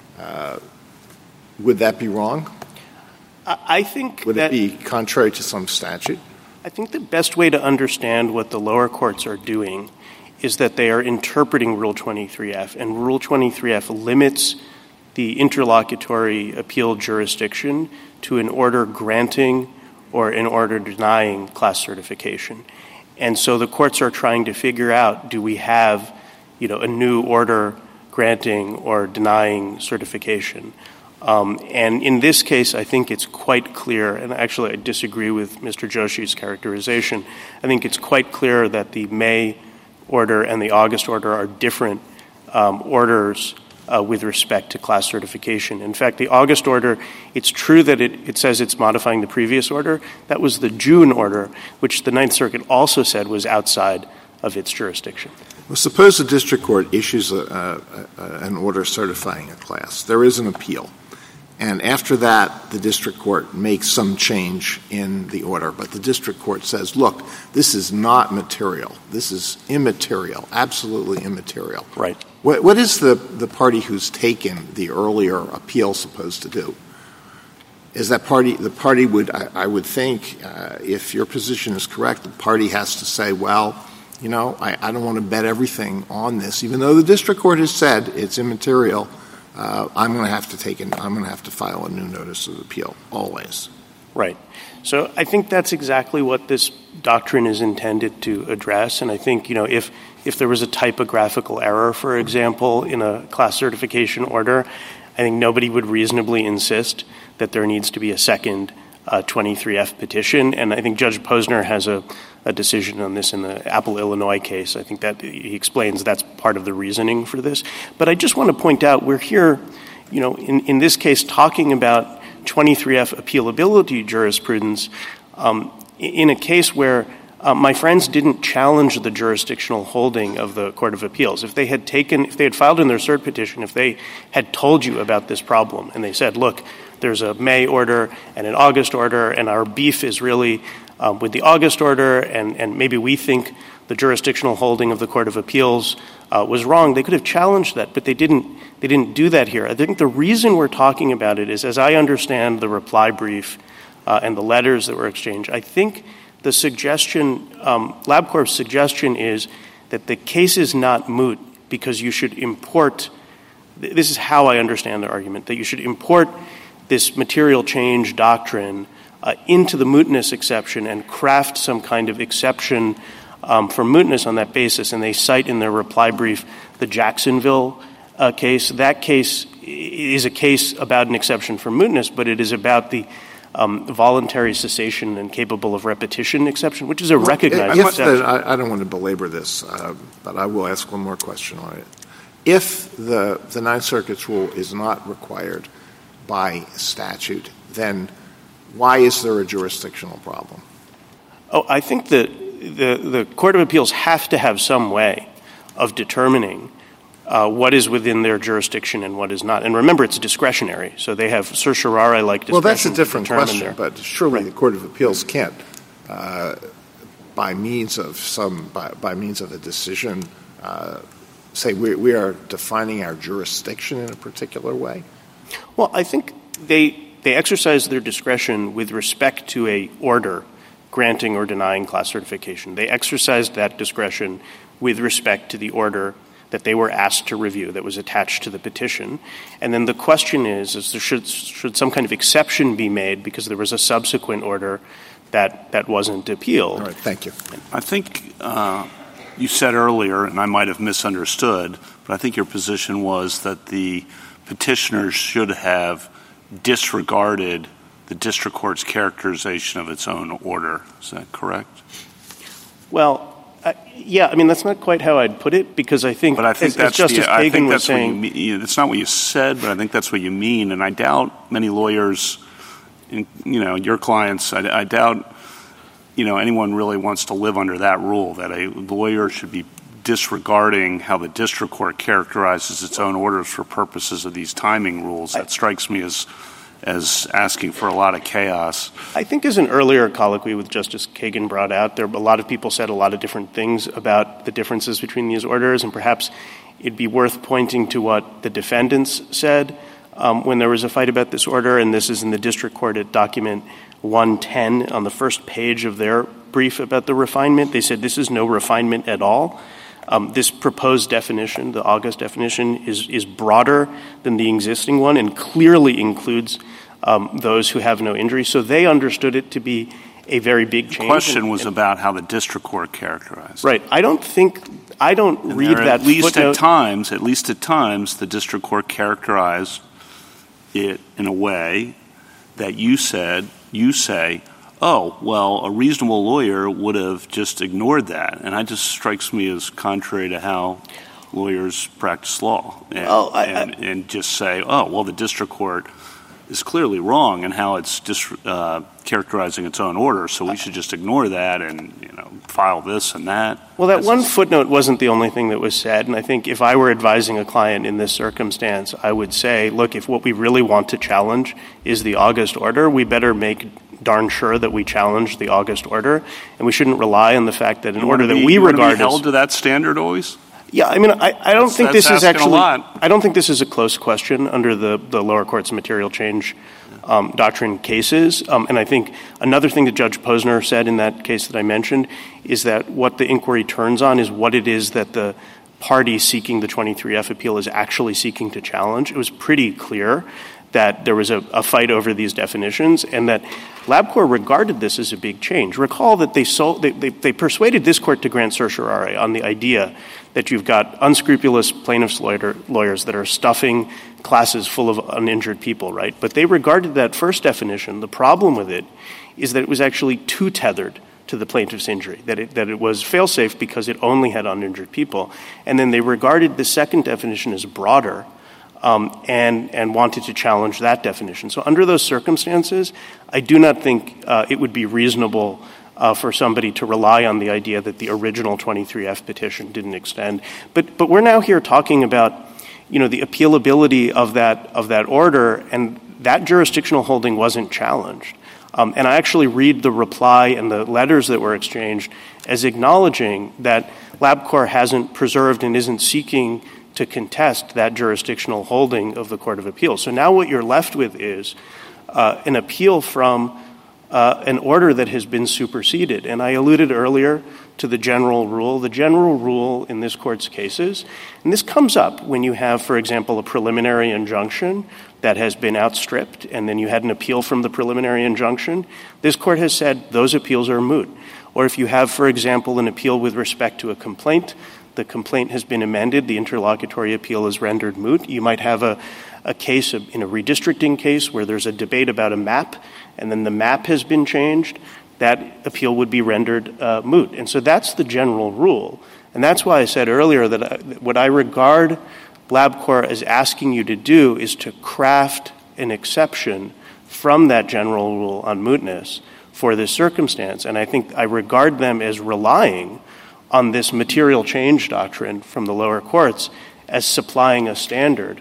would that be wrong? I think Would it be contrary to some statute? I think the best way to understand what the lower courts are doing is that they are interpreting Rule 23F, and Rule 23F limits the interlocutory appeal jurisdiction to an order granting or an order denying class certification. And so the courts are trying to figure out, do we have, a new order granting or denying certification? And in this case, I think it's quite clear, and actually I disagree with Mr. Joshi's characterization. I think it's quite clear that the May order and the August order are different orders with respect to class certification. In fact, the August order, it's true that it says it's modifying the previous order. That was the June order, which the Ninth Circuit also said was outside of its jurisdiction. Well, suppose the district court issues an order certifying a class. There is an appeal. And after that, the district court makes some change in the order. But the district court says, look, this is not material. This is immaterial, absolutely immaterial. Right. What is the party who's taken the earlier appeal supposed to do? Is that the party would, I would think, if your position is correct, the party has to say, well, I don't want to bet everything on this. Even though the district court has said it's immaterial, I'm going to have to file a new notice of appeal, always. Right. So I think that's exactly what this doctrine is intended to address. And I think, if there was a typographical error, for example, in a class certification order, I think nobody would reasonably insist that there needs to be a second 23F petition. And I think Judge Posner has a decision on this in the Apple, Illinois case. I think that he explains that's part of the reasoning for this. But I just want to point out we're here, in this case, talking about 23F appealability jurisprudence in a case where my friends didn't challenge the jurisdictional holding of the Court of Appeals. If they had filed in their cert petition, if they had told you about this problem and they said, look, there's a May order and an August order, and our beef is really with the August order, and maybe we think the jurisdictional holding of the Court of Appeals was wrong, they could have challenged that, but they didn't do that here. I think the reason we're talking about it is, as I understand the reply brief and the letters that were exchanged, I think the suggestion, LabCorp's suggestion is that the case is not moot because you should import, this is how I understand their argument, that you should import this material change doctrine into the mootness exception and craft some kind of exception for mootness on that basis. And they cite in their reply brief the Jacksonville case. That case is a case about an exception for mootness, but it is about the voluntary cessation and capable of repetition exception, which is a recognized exception. I don't want to belabor this, but I will ask one more question on it. If the Ninth Circuit's rule is not required by statute, then why is there a jurisdictional problem? I think that the Court of Appeals have to have some way of determining what is within their jurisdiction and what is not. And remember, it's discretionary, so they have certiorari-like discretion. Well, that's a different question, but surely the Court of Appeals can't, by means of a decision, say we are defining our jurisdiction in a particular way? Well, I think they exercise their discretion with respect to a order granting or denying class certification. They exercised that discretion with respect to the order that they were asked to review that was attached to the petition. And then the question is should some kind of exception be made because there was a subsequent order that wasn't appealed? All right, thank you. I think you said earlier, and I might have misunderstood, but I think your position was that the petitioners should have disregarded the district court's characterization of its own order. Is that correct? Well, yeah, I mean, that's not quite how I'd put it, because I think, as Justice Kagan was saying... It's not what you said, but I think that's what you mean, and I doubt many lawyers, your clients, I doubt, anyone really wants to live under that rule, that a lawyer should be disregarding how the district court characterizes its own orders for purposes of these timing rules. That strikes me as asking for a lot of chaos. I think as an earlier colloquy with Justice Kagan brought out, a lot of people said a lot of different things about the differences between these orders, and perhaps it'd be worth pointing to what the defendants said when there was a fight about this order, and this is in the district court at document 110 on the first page of their brief about the refinement. They said this is no refinement at all. This proposed definition, the August definition, is broader than the existing one and clearly includes those who have no injury. So they understood it to be a very big change. The question was about how the district court characterized it. Right. I don't read that footnote. At least at times, the district court characterized it in a way that you say, oh, well, a reasonable lawyer would have just ignored that. And that just strikes me as contrary to how lawyers practice law and just say, oh, well, the district court is clearly wrong in how it's characterizing its own order. So we should just ignore that and, file this and that. Well, that one footnote wasn't the only thing that was said. And I think if I were advising a client in this circumstance, I would say, look, if what we really want to challenge is the August order, we better make darn sure that we challenge the August order. And we shouldn't rely on the fact that an order that we regard as held to that standard always? Yeah, I mean, I don't think this is actually. I don't think this is a close question under the lower court's material change doctrine cases. And I think another thing that Judge Posner said in that case that I mentioned is that what the inquiry turns on is what it is that the party seeking the 23F appeal is actually seeking to challenge. It was pretty clear that there was a fight over these definitions and that LabCorp regarded this as a big change. Recall that they persuaded this court to grant certiorari on the idea that you've got unscrupulous plaintiffs' lawyers that are stuffing classes full of uninjured people, right? But they regarded that first definition. The problem with it is that it was actually too tethered to the plaintiff's injury, that it was fail-safe because it only had uninjured people. And then they regarded the second definition as broader and wanted to challenge that definition. So under those circumstances, I do not think it would be reasonable for somebody to rely on the idea that the original 23F petition didn't extend. But we're now here talking about, the appealability of that order, and that jurisdictional holding wasn't challenged. And I actually read the reply and the letters that were exchanged as acknowledging that LabCorp hasn't preserved and isn't seeking to contest that jurisdictional holding of the Court of Appeals. So now what you're left with is an appeal from an order that has been superseded. And I alluded earlier to the general rule. The general rule in this Court's cases, and this comes up when you have, for example, a preliminary injunction that has been outstripped, and then you had an appeal from the preliminary injunction. This Court has said those appeals are moot. Or if you have, for example, an appeal with respect to a complaint, the complaint has been amended, the interlocutory appeal is rendered moot. You might have a case in a redistricting case where there's a debate about a map, and then the map has been changed. That appeal would be rendered moot. And so that's the general rule. And that's why I said earlier that what I regard LabCorp as asking you to do is to craft an exception from that general rule on mootness for this circumstance. And I think I regard them as relying on this material change doctrine from the lower courts as supplying a standard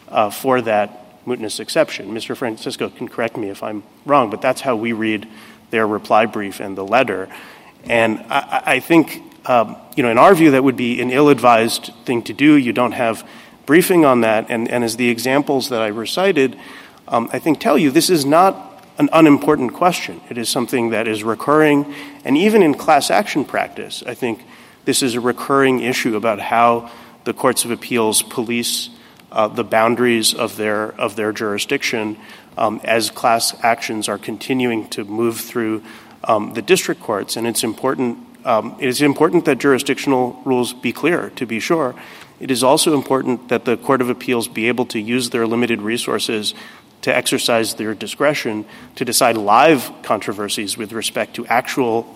for that mootness exception. Mr. Francisco can correct me if I'm wrong, but that's how we read their reply brief and the letter. And I think, in our view, that would be an ill-advised thing to do. You don't have briefing on that. And as the examples that I recited, I think tell you, this is not an unimportant question. It is something that is recurring. And even in class action practice, I think this is a recurring issue about how the courts of appeals police the boundaries of their jurisdiction as class actions are continuing to move through the district courts. And it's important that jurisdictional rules be clear, to be sure. It is also important that the Court of Appeals be able to use their limited resources to exercise their discretion to decide live controversies with respect to actual,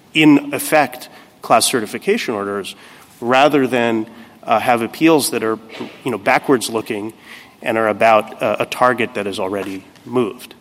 in effect, class certification orders, rather than have appeals that are, backwards looking and are about a target that is already moved.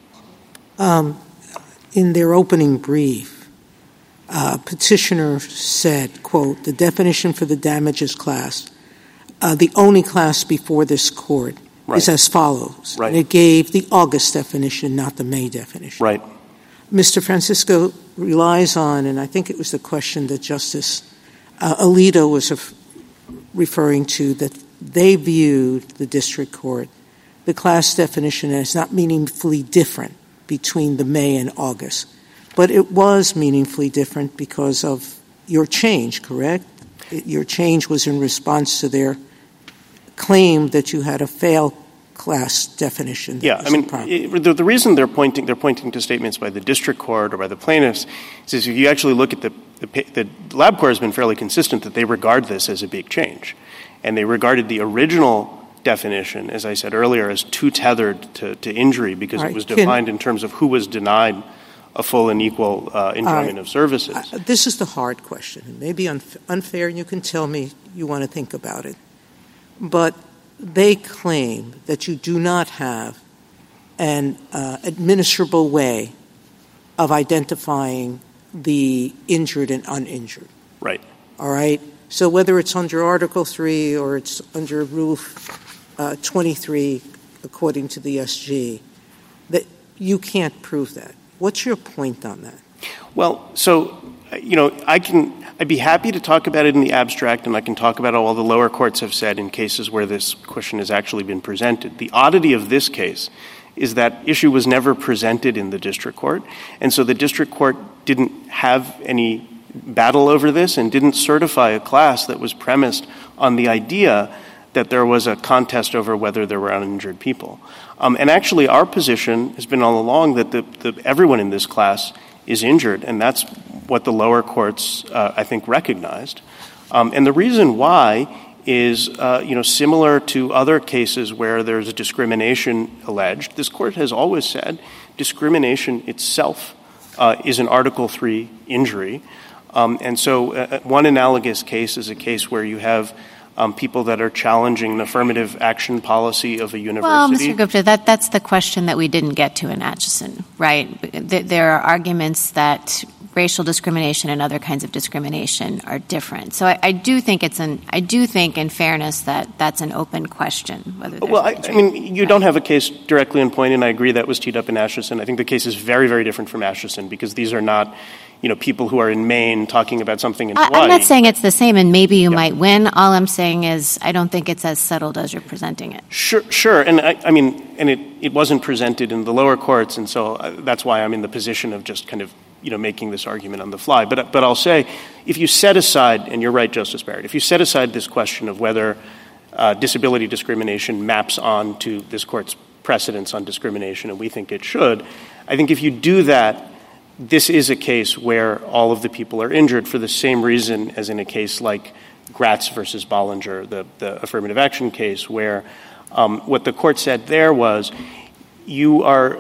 In their opening brief, petitioner said, quote, the definition for the damages class, the only class before this court, is as follows. Right. And it gave the August definition, not the May definition. Right. Mr. Francisco relies on, and I think it was the question that Justice Alito was referring to, that they viewed the district court, the class definition, as not meaningfully different between the May and August. But it was meaningfully different because of your change, correct? Your change was in response to their claim that you had a fail class definition. Yeah, the reason they're pointing to statements by the district court or by the plaintiffs is if you actually look at the LabCorp has been fairly consistent that they regard this as a big change. And they regarded the original definition, as I said earlier, as too tethered to injury because it was defined in terms of who was denied a full and equal enjoyment of services. This is the hard question. It may be unfair, and you can tell me you want to think about it. But they claim that you do not have an administrable way of identifying the injured and uninjured. Right. All right? So whether it's under Article 3 or it's under Rule 23, according to the SG, that you can't prove that. What's your point on that? Well, so, I'd be happy to talk about it in the abstract, and I can talk about all the lower courts have said in cases where this question has actually been presented. The oddity of this case is that issue was never presented in the district court, and so the district court didn't have any battle over this and didn't certify a class that was premised on the idea that there was a contest over whether there were uninjured people. And actually, our position has been all along that everyone in this class is injured, and that's what the lower courts, I think, recognized. And the reason why is, similar to other cases where there's a discrimination alleged. This court has always said discrimination itself is an Article 3 injury. And so one analogous case is a case where you have people that are challenging an affirmative action policy of a university. Well, Mr. Gupta, that's the question that we didn't get to in Atchison, right? There are arguments that racial discrimination and other kinds of discrimination are different. So I do think in fairness that that's an open question. You don't have a case directly in point, and I agree that was teed up in Atchison. I think the case is very, very different from Atchison because these are not people who are in Maine talking about something in Hawaii. I'm not saying it's the same, and maybe you might win. All I'm saying is I don't think it's as settled as you're presenting it. Sure. And it wasn't presented in the lower courts, and so that's why I'm in the position of just kind of making this argument on the fly. But I'll say, if you set aside, and you're right, Justice Barrett, if you set aside this question of whether disability discrimination maps on to this court's precedents on discrimination, and we think it should, I think if you do that, this is a case where all of the people are injured for the same reason as in a case like Gratz versus Bollinger, the affirmative action case, where what the court said there was you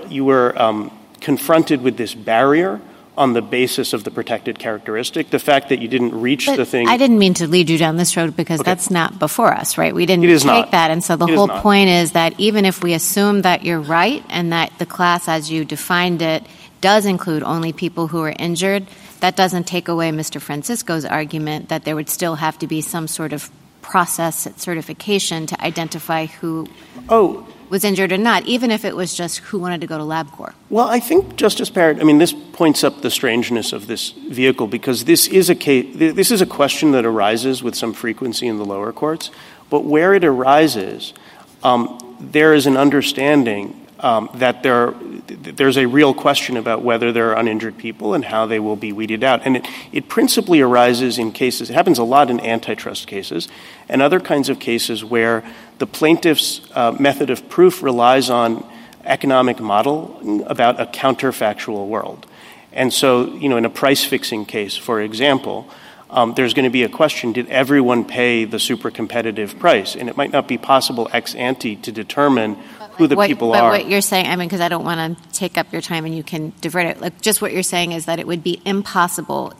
were confronted with this barrier on the basis of the protected characteristic, the fact that you didn't reach the thing. I didn't mean to lead you down this road because that's not before us, right? We didn't take that. And so the whole point is that even if we assume that you're right and that the class as you defined it does include only people who are injured, that doesn't take away Mr. Francisco's argument that there would still have to be some sort of process at certification to identify who was injured or not, even if it was just who wanted to go to LabCorp. Well, I think, Justice Barrett, this points up the strangeness of this vehicle because this is a question that arises with some frequency in the lower courts, but where it arises, there is an understanding that there's a real question about whether there are uninjured people and how they will be weeded out. And it principally arises in cases, it happens a lot in antitrust cases, and other kinds of cases where the plaintiff's method of proof relies on economic model about a counterfactual world. And so, in a price-fixing case, for example, there's going to be a question, did everyone pay the super competitive price? And it might not be possible ex ante to determine who the people are. But what you're saying, because I don't want to take up your time and you can divert it, just what you're saying is that it would be impossible,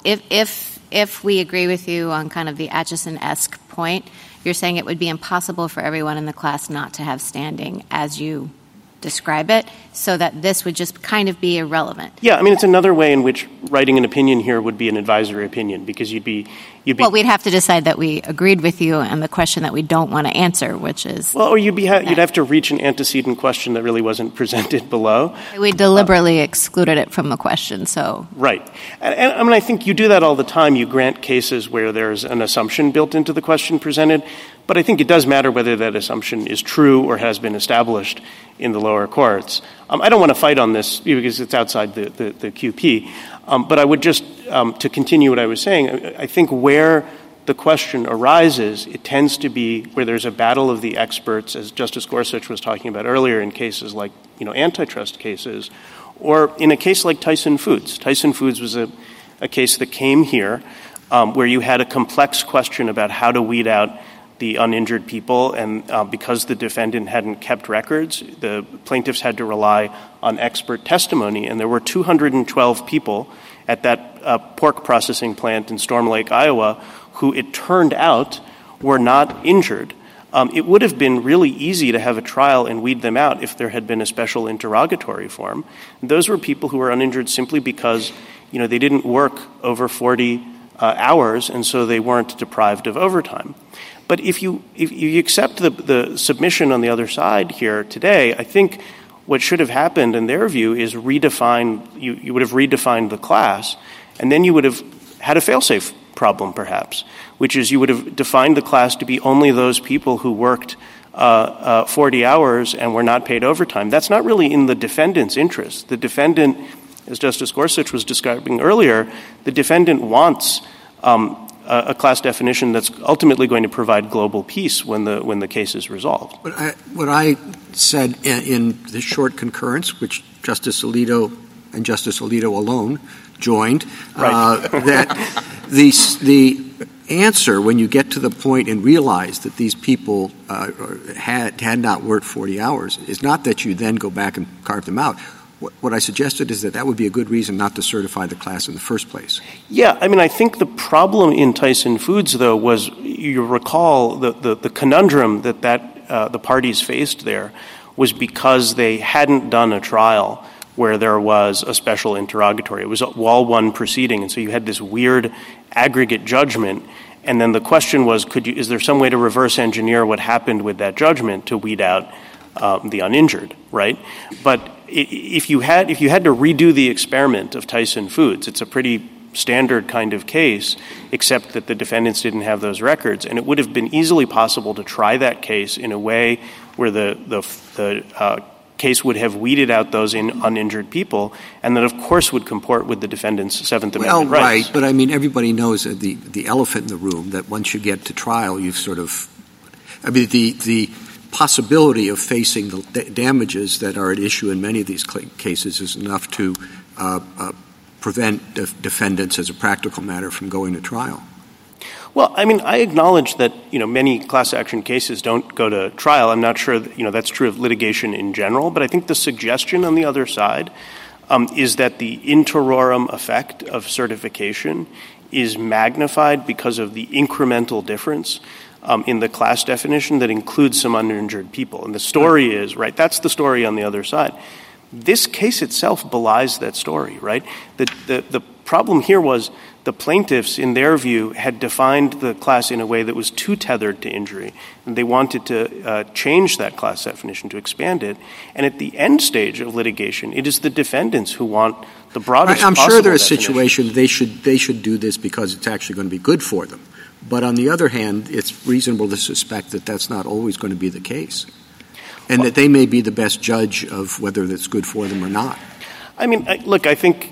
if we agree with you on kind of the Atchison-esque point, you're saying it would be impossible for everyone in the class not to have standing as you describe it, so that this would just kind of be irrelevant. Yeah, it's another way in which writing an opinion here would be an advisory opinion, because you'd be... Well, we'd have to decide that we agreed with you and the question that we don't want to answer, which is... Well, or you'd have to reach an antecedent question that really wasn't presented below. We deliberately excluded it from the question, so... Right. And I think you do that all the time. You grant cases where there's an assumption built into the question presented, but I think it does matter whether that assumption is true or has been established in the lower courts. I don't want to fight on this because it's outside the QP, but I would just, to continue what I was saying, I think where the question arises, it tends to be where there's a battle of the experts, as Justice Gorsuch was talking about earlier in cases like, antitrust cases, or in a case like Tyson Foods. Tyson Foods was a case that came here where you had a complex question about how to weed out the uninjured people, and because the defendant hadn't kept records, the plaintiffs had to rely on expert testimony, and there were 212 people at that pork processing plant in Storm Lake, Iowa, who it turned out were not injured. It would have been really easy to have a trial and weed them out if there had been a special interrogatory form. Those were people who were uninjured simply because, they didn't work over 40 hours, and so they weren't deprived of overtime. But if you accept the submission on the other side here today, I think what should have happened in their view is you would have redefined the class, and then you would have had a fail-safe problem perhaps, which is you would have defined the class to be only those people who worked 40 hours and were not paid overtime. That's not really in the defendant's interest. The defendant, as Justice Gorsuch was describing earlier, the defendant wants a class definition that's ultimately going to provide global peace when the case is resolved. But what I said in the short concurrence, which Justice Alito and Justice Alito alone joined, that the answer, when you get to the point and realize that these people had not worked 40 hours, is not that you then go back and carve them out. What I suggested is that would be a good reason not to certify the class in the first place. Yeah, I think the problem in Tyson Foods, though, was you recall the conundrum that the parties faced there was because they hadn't done a trial where there was a special interrogatory. It was all one proceeding, and so you had this weird aggregate judgment. And then the question was, is there some way to reverse engineer what happened with that judgment to weed out the uninjured, right? But if you had to redo the experiment of Tyson Foods, it's a pretty standard kind of case, except that the defendants didn't have those records, and it would have been easily possible to try that case in a way where the case would have weeded out those uninjured people, and that, of course, would comport with the defendant's Seventh Amendment rights. Right, but everybody knows that the elephant in the room, that once you get to trial, you've the possibility of facing the damages that are at issue in many of these cases is enough to prevent defendants, as a practical matter, from going to trial. Well, I acknowledge that, many class action cases don't go to trial. I'm not sure that, that's true of litigation in general, but I think the suggestion on the other side is that the interorum effect of certification is magnified because of the incremental difference in the class definition that includes some uninjured people. And the story is, right, that's the story on the other side. This case itself belies that story, right? The problem here was the plaintiffs, in their view, had defined the class in a way that was too tethered to injury, and they wanted to change that class definition to expand it. And at the end stage of litigation, it is the defendants who want the broadest possible I'm sure there's a definition. situation they should do this because it's actually going to be good for them. But on the other hand, it's reasonable to suspect that that's not always going to be the case, and that they may be the best judge of whether that's good for them or not. I think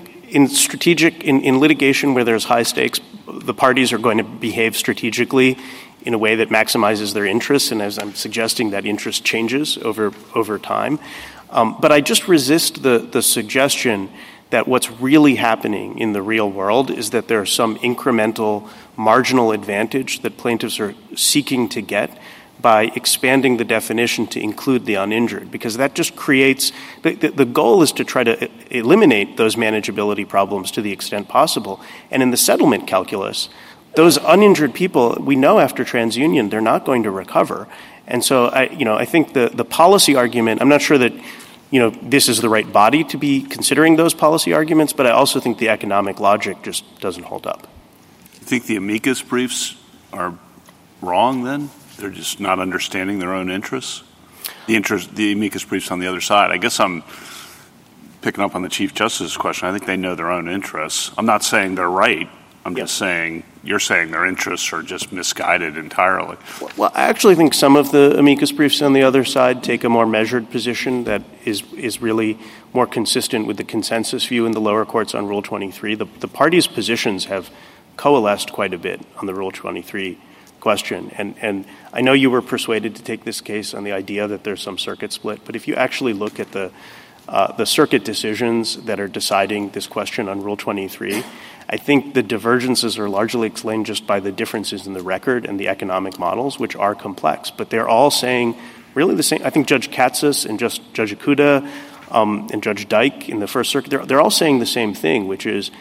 in litigation where there's high stakes, the parties are going to behave strategically in a way that maximizes their interests, and as I'm suggesting, that interest changes over time. But I just resist the suggestion that what's really happening in the real world is that there's some incremental marginal advantage that plaintiffs are seeking to get by expanding the definition to include the uninjured, because that just creates the goal is to try to eliminate those manageability problems to the extent possible. And in the settlement calculus, those uninjured people, we know after TransUnion, they're not going to recover. And so I think the policy argument, I'm not sure that this is the right body to be considering those policy arguments, but I also think the economic logic just doesn't hold up. You think the amicus briefs are wrong then? They're just not understanding their own interests? The amicus briefs on the other side. I guess I'm picking up on the Chief Justice's question. I think they know their own interests. I'm not saying they're right. I'm just saying you're saying their interests are just misguided entirely. Well, I actually think some of the amicus briefs on the other side take a more measured position that is really more consistent with the consensus view in the lower courts on Rule 23. The parties' positions have coalesced quite a bit on the Rule 23 question. And I know you were persuaded to take this case on the idea that there's some circuit split, but if you actually look at the circuit decisions that are deciding this question on Rule 23, I think the divergences are largely explained just by the differences in the record and the economic models, which are complex. But they're all saying really the same. I think Judge Katsas and Judge Ikuda and Judge Dyke in the First Circuit, they're all saying the same thing, which is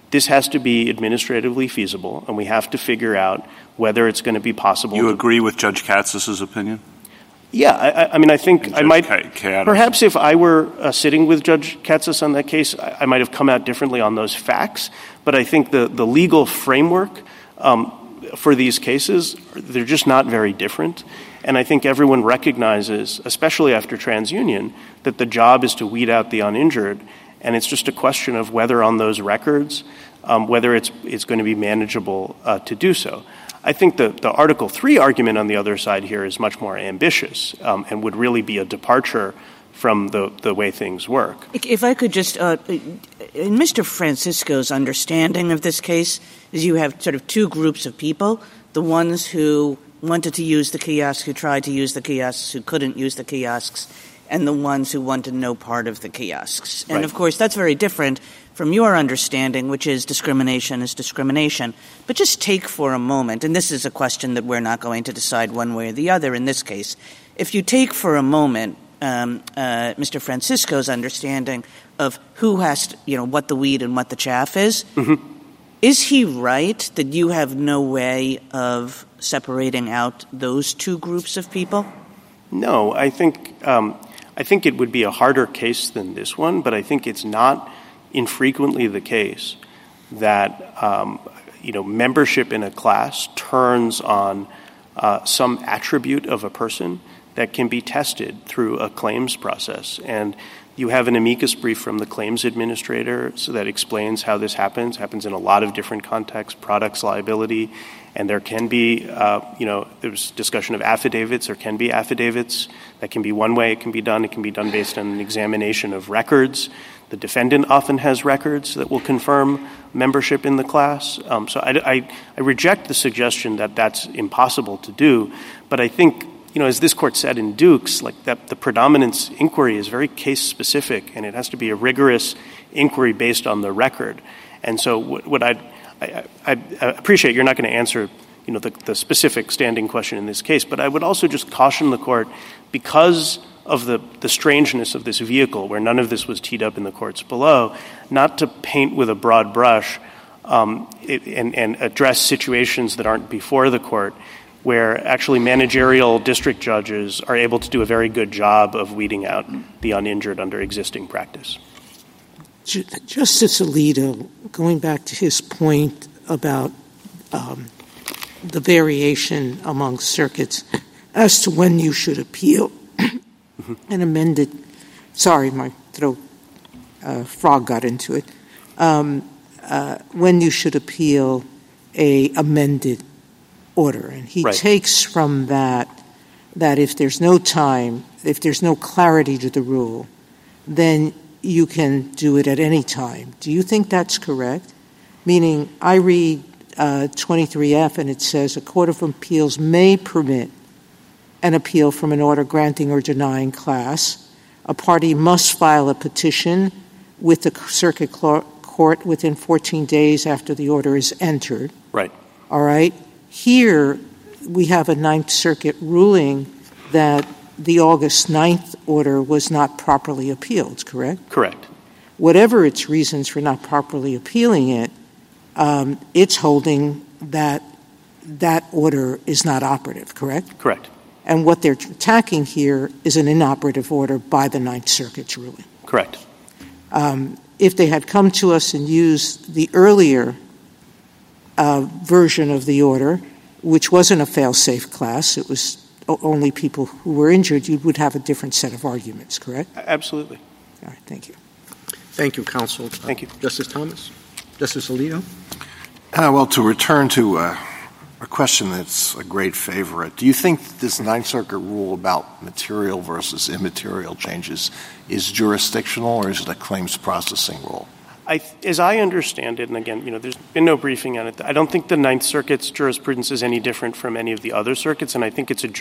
This has to be administratively feasible, and we have to figure out whether it's going to be possible. You agree with Judge Katsas' opinion? Yeah, I mean, I think I might perhaps if I were sitting with Judge Katsas on that case, I might have come out differently on those facts. But I think the legal framework for these cases, they're just not very different. And I think everyone recognizes, especially after TransUnion, that the job is to weed out the uninjured. And it's just a question of whether on those records, whether it's going to be manageable to do so. I think the Article 3 argument on the other side here is much more ambitious and would really be a departure from the way things work. If I could just, in Mr. Francisco's understanding of this case, is you have sort of two groups of people, the ones who wanted to use the kiosks, who tried to use the kiosks, who couldn't use the kiosks, and the ones who wanted no part of the kiosks. And, of course, that's very different from your understanding, which is discrimination is discrimination. But just take for a moment, and this is a question that we're not going to decide one way or the other in this case. If you take for a moment Mr. Francisco's understanding of who has to, what the weed and what the chaff is, is he right that you have no way of separating out those two groups of people? No, I think it would be a harder case than this one, but I think it's not infrequently the case that membership in a class turns on some attribute of a person that can be tested through a claims process. And you have an amicus brief from the claims administrator so that explains how this happens. It happens in a lot of different contexts, products liability, and there can be, there's discussion of affidavits. There can be affidavits. That can be one way it can be done. It can be done based on an examination of records. The defendant often has records that will confirm membership in the class. So I reject the suggestion that that's impossible to do. But I think, as this court said in Dukes, that the predominance inquiry is very case-specific, and it has to be a rigorous inquiry based on the record. And so what I appreciate you're not going to answer, the specific standing question in this case, but I would also just caution the court, because of the strangeness of this vehicle, where none of this was teed up in the courts below, not to paint with a broad brush and address situations that aren't before the court, where actually managerial district judges are able to do a very good job of weeding out the uninjured under existing practice. Justice Alito, going back to his point about the variation among circuits as to when you should appeal an amended — sorry, my throat frog got into it — when you should appeal a amended order. And he takes from that if there's no time, if there's no clarity to the rule, then you can do it at any time. Do you think that's correct? Meaning, I read 23F and it says a court of appeals may permit an appeal from an order granting or denying class. A party must file a petition with the circuit court within 14 days after the order is entered. Right. All right. Here, we have a Ninth Circuit ruling that the August 9th order was not properly appealed, correct? Correct. Whatever its reasons for not properly appealing it, it's holding that that order is not operative, correct? Correct. And what they're attacking here is an inoperative order by the Ninth Circuit's ruling. Correct. If they had come to us and used the earlier version of the order, which wasn't a fail-safe class, it was only people who were injured, you would have a different set of arguments, correct? Absolutely. All right, thank you. Thank you, counsel. Thank you. Justice Thomas? Justice Alito? Well, to return to a question that's a great favorite, do you think this Ninth Circuit rule about material versus immaterial changes is jurisdictional, or is it a claims processing rule? As I understand it, and again, there's been no briefing on it, I don't think the Ninth Circuit's jurisprudence is any different from any of the other circuits, and I think it's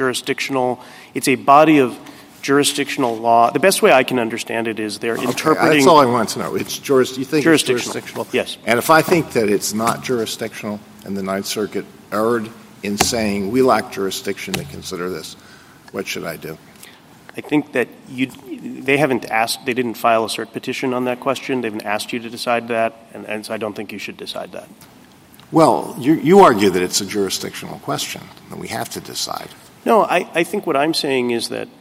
a body of jurisdictional law. The best way I can understand it is they're interpreting... That's all I want to know. You think it's jurisdictional? Yes. And if I think that it's not jurisdictional and the Ninth Circuit erred in saying we lack jurisdiction to consider this, what should I do? I think that they didn't file a cert petition on that question. They haven't asked you to decide that, and so I don't think you should decide that. Well, you argue that it's a jurisdictional question that we have to decide. No, I think what I'm saying is that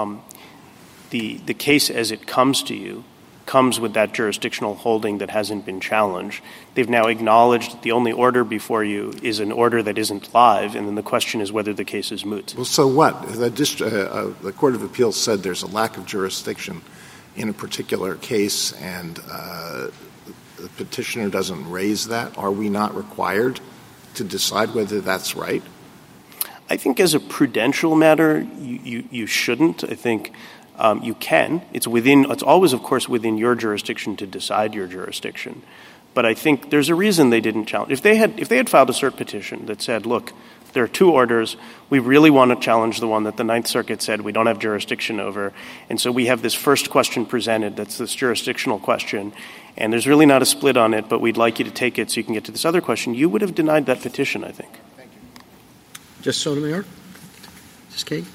the case as it comes to you comes with that jurisdictional holding that hasn't been challenged. They've now acknowledged that the only order before you is an order that isn't live, and then the question is whether the case is moot. Well, so what? The Court of Appeals said there's a lack of jurisdiction in a particular case, and the petitioner doesn't raise that. Are we not required to decide whether that's right? I think as a prudential matter, you shouldn't. I think you can. It's always, of course, within your jurisdiction to decide your jurisdiction. But I think there's a reason they didn't challenge. If they had filed a cert petition that said, look, there are two orders, we really want to challenge the one that the Ninth Circuit said we don't have jurisdiction over, and so we have this first question presented that's this jurisdictional question, and there's really not a split on it, but we'd like you to take it so you can get to this other question, you would have denied that petition, I think. Thank you. Justice Sotomayor? Justice Kagan?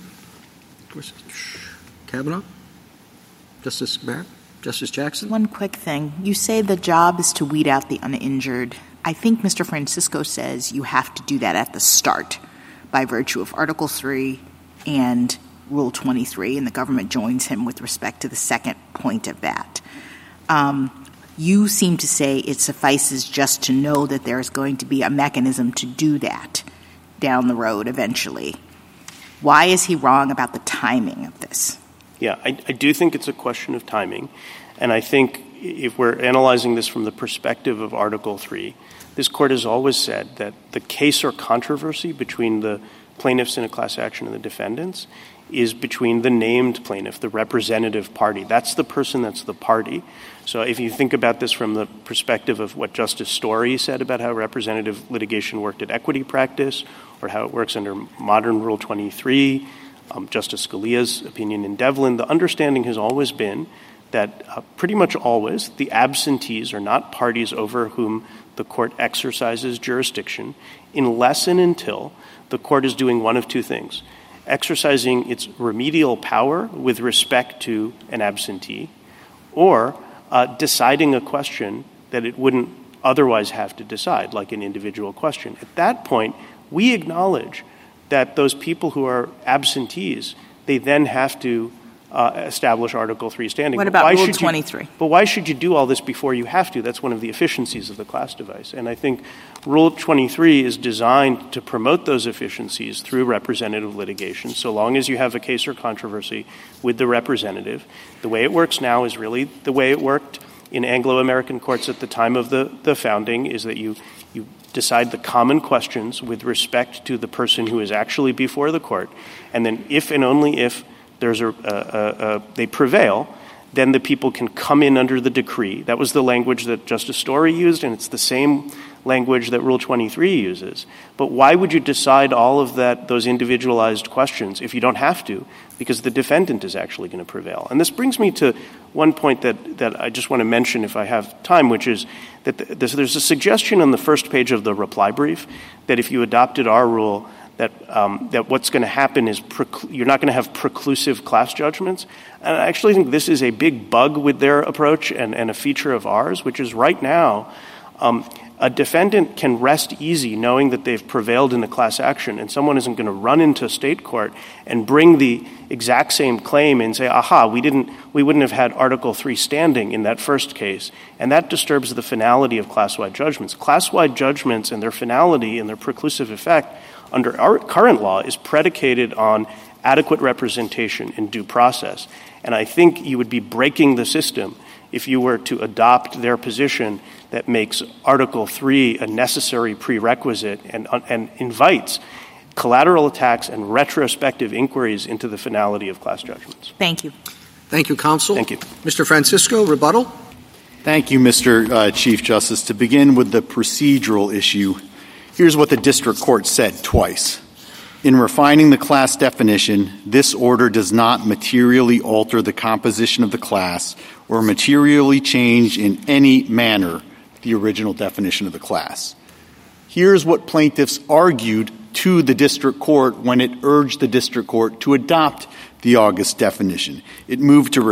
Kavanaugh? Justice Barrett? Justice Jackson? One quick thing. You say the job is to weed out the uninjured. I think Mr. Francisco says you have to do that at the start by virtue of Article 3 and Rule 23, and the government joins him with respect to the second point of that. You seem to say it suffices just to know that there's going to be a mechanism to do that down the road eventually. Why is he wrong about the timing of this? Yeah, I do think it's a question of timing. And I think if we're analyzing this from the perspective of Article 3, this Court has always said that the case or controversy between the plaintiffs in a class action and the defendants is between the named plaintiff, the representative party. That's the person that's the party. So if you think about this from the perspective of what Justice Story said about how representative litigation worked at equity practice or how it works under modern Rule 23, Justice Scalia's opinion in Devlin, the understanding has always been that pretty much always the absentees are not parties over whom the court exercises jurisdiction unless and until the court is doing one of two things: exercising its remedial power with respect to an absentee, or deciding a question that it wouldn't otherwise have to decide, like an individual question. At that point, we acknowledge that those people who are absentees, they then have to establish Article 3 standing. What about Rule 23? But why should you do all this before you have to? That's one of the efficiencies of the class device. And I think Rule 23 is designed to promote those efficiencies through representative litigation, so long as you have a case or controversy with the representative. The way it works now is really the way it worked in Anglo-American courts at the time of the founding, is that you decide the common questions with respect to the person who is actually before the court, and then if and only if there's they prevail, then the people can come in under the decree. That was the language that Justice Story used, and it's the same language that Rule 23 uses. But why would you decide all of those individualized questions if you don't have to? Because the defendant is actually going to prevail. And this brings me to one point that I just want to mention if I have time, which is that there's a suggestion on the first page of the reply brief that if you adopted our rule, that what's going to happen is you're not going to have preclusive class judgments. And I actually think this is a big bug with their approach and a feature of ours, which is right now a defendant can rest easy knowing that they've prevailed in a class action, and someone isn't going to run into state court and bring the exact same claim and say, aha, we wouldn't have had Article 3 standing in that first case. And that disturbs the finality of class-wide judgments. Class-wide judgments and their finality and their preclusive effect under our current law is predicated on adequate representation and due process. And I think you would be breaking the system if you were to adopt their position that makes Article 3 a necessary prerequisite and invites collateral attacks and retrospective inquiries into the finality of class judgments. Thank you. Thank you, counsel. Thank you. Mr. Francisco, rebuttal. Thank you, Mr. Chief Justice. To begin with the procedural issue, here's what the district court said twice. In refining the class definition, this order does not materially alter the composition of the class or materially change in any manner the original definition of the class. Here's what plaintiffs argued to the district court when it urged the district court to adopt the August definition. It moved to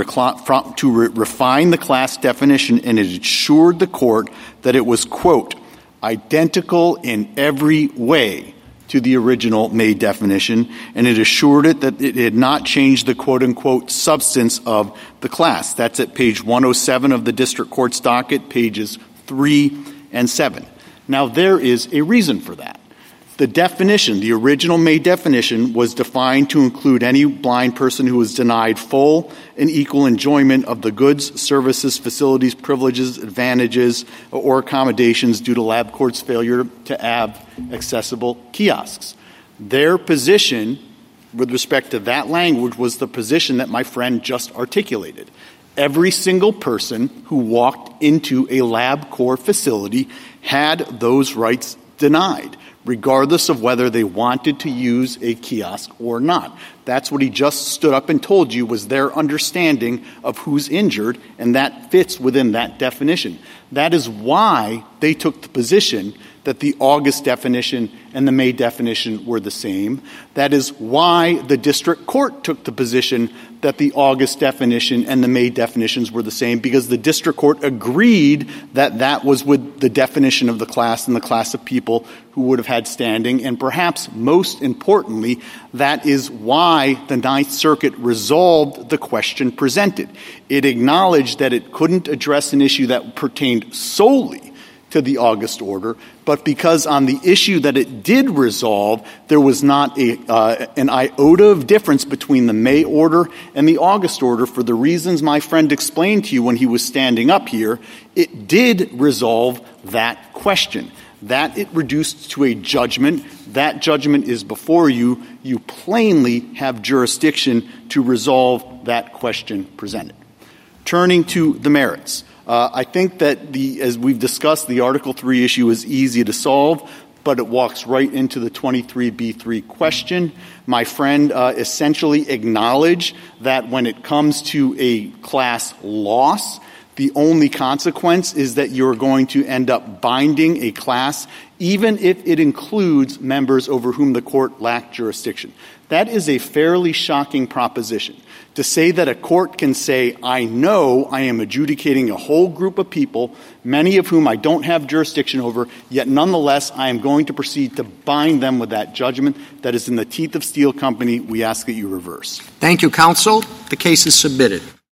refine the class definition, and it assured the court that it was, quote, identical in every way to the original May definition, and it assured it that it had not changed the quote-unquote substance of the class. That's at page 107 of the district court's docket, pages 3 and 7. Now, there is a reason for that. The definition, the original May definition, was defined to include any blind person who was denied full and equal enjoyment of the goods, services, facilities, privileges, advantages, or accommodations due to LabCorp's failure to have accessible kiosks. Their position with respect to that language was the position that my friend just articulated. Every single person who walked into a LabCorp facility had those rights denied, regardless of whether they wanted to use a kiosk or not. That's what he just stood up and told you was their understanding of who's injured, and that fits within that definition. That is why they took the position that the August definition and the May definition were the same. That is why the district court took the position that the August definition and the May definitions were the same, because the district court agreed that that was with the definition of the class and the class of people who would have had standing. And perhaps most importantly, that is why the Ninth Circuit resolved the question presented. It acknowledged that it couldn't address an issue that pertained solely to the August order, but because on the issue that it did resolve, there was not an iota of difference between the May order and the August order for the reasons my friend explained to you when he was standing up here, it did resolve that question. That it reduced to a judgment. That judgment is before you. You plainly have jurisdiction to resolve that question presented. Turning to the merits. I think that, as we've discussed, the Article 3 issue is easy to solve, but it walks right into the 23b3 question. My friend essentially acknowledged that when it comes to a class loss, the only consequence is that you're going to end up binding a class, even if it includes members over whom the court lacked jurisdiction. That is a fairly shocking proposition. To say that a court can say, I know I am adjudicating a whole group of people, many of whom I don't have jurisdiction over, yet nonetheless I am going to proceed to bind them with that judgment that is in the teeth of Steel Company, we ask that you reverse. Thank you, counsel. The case is submitted.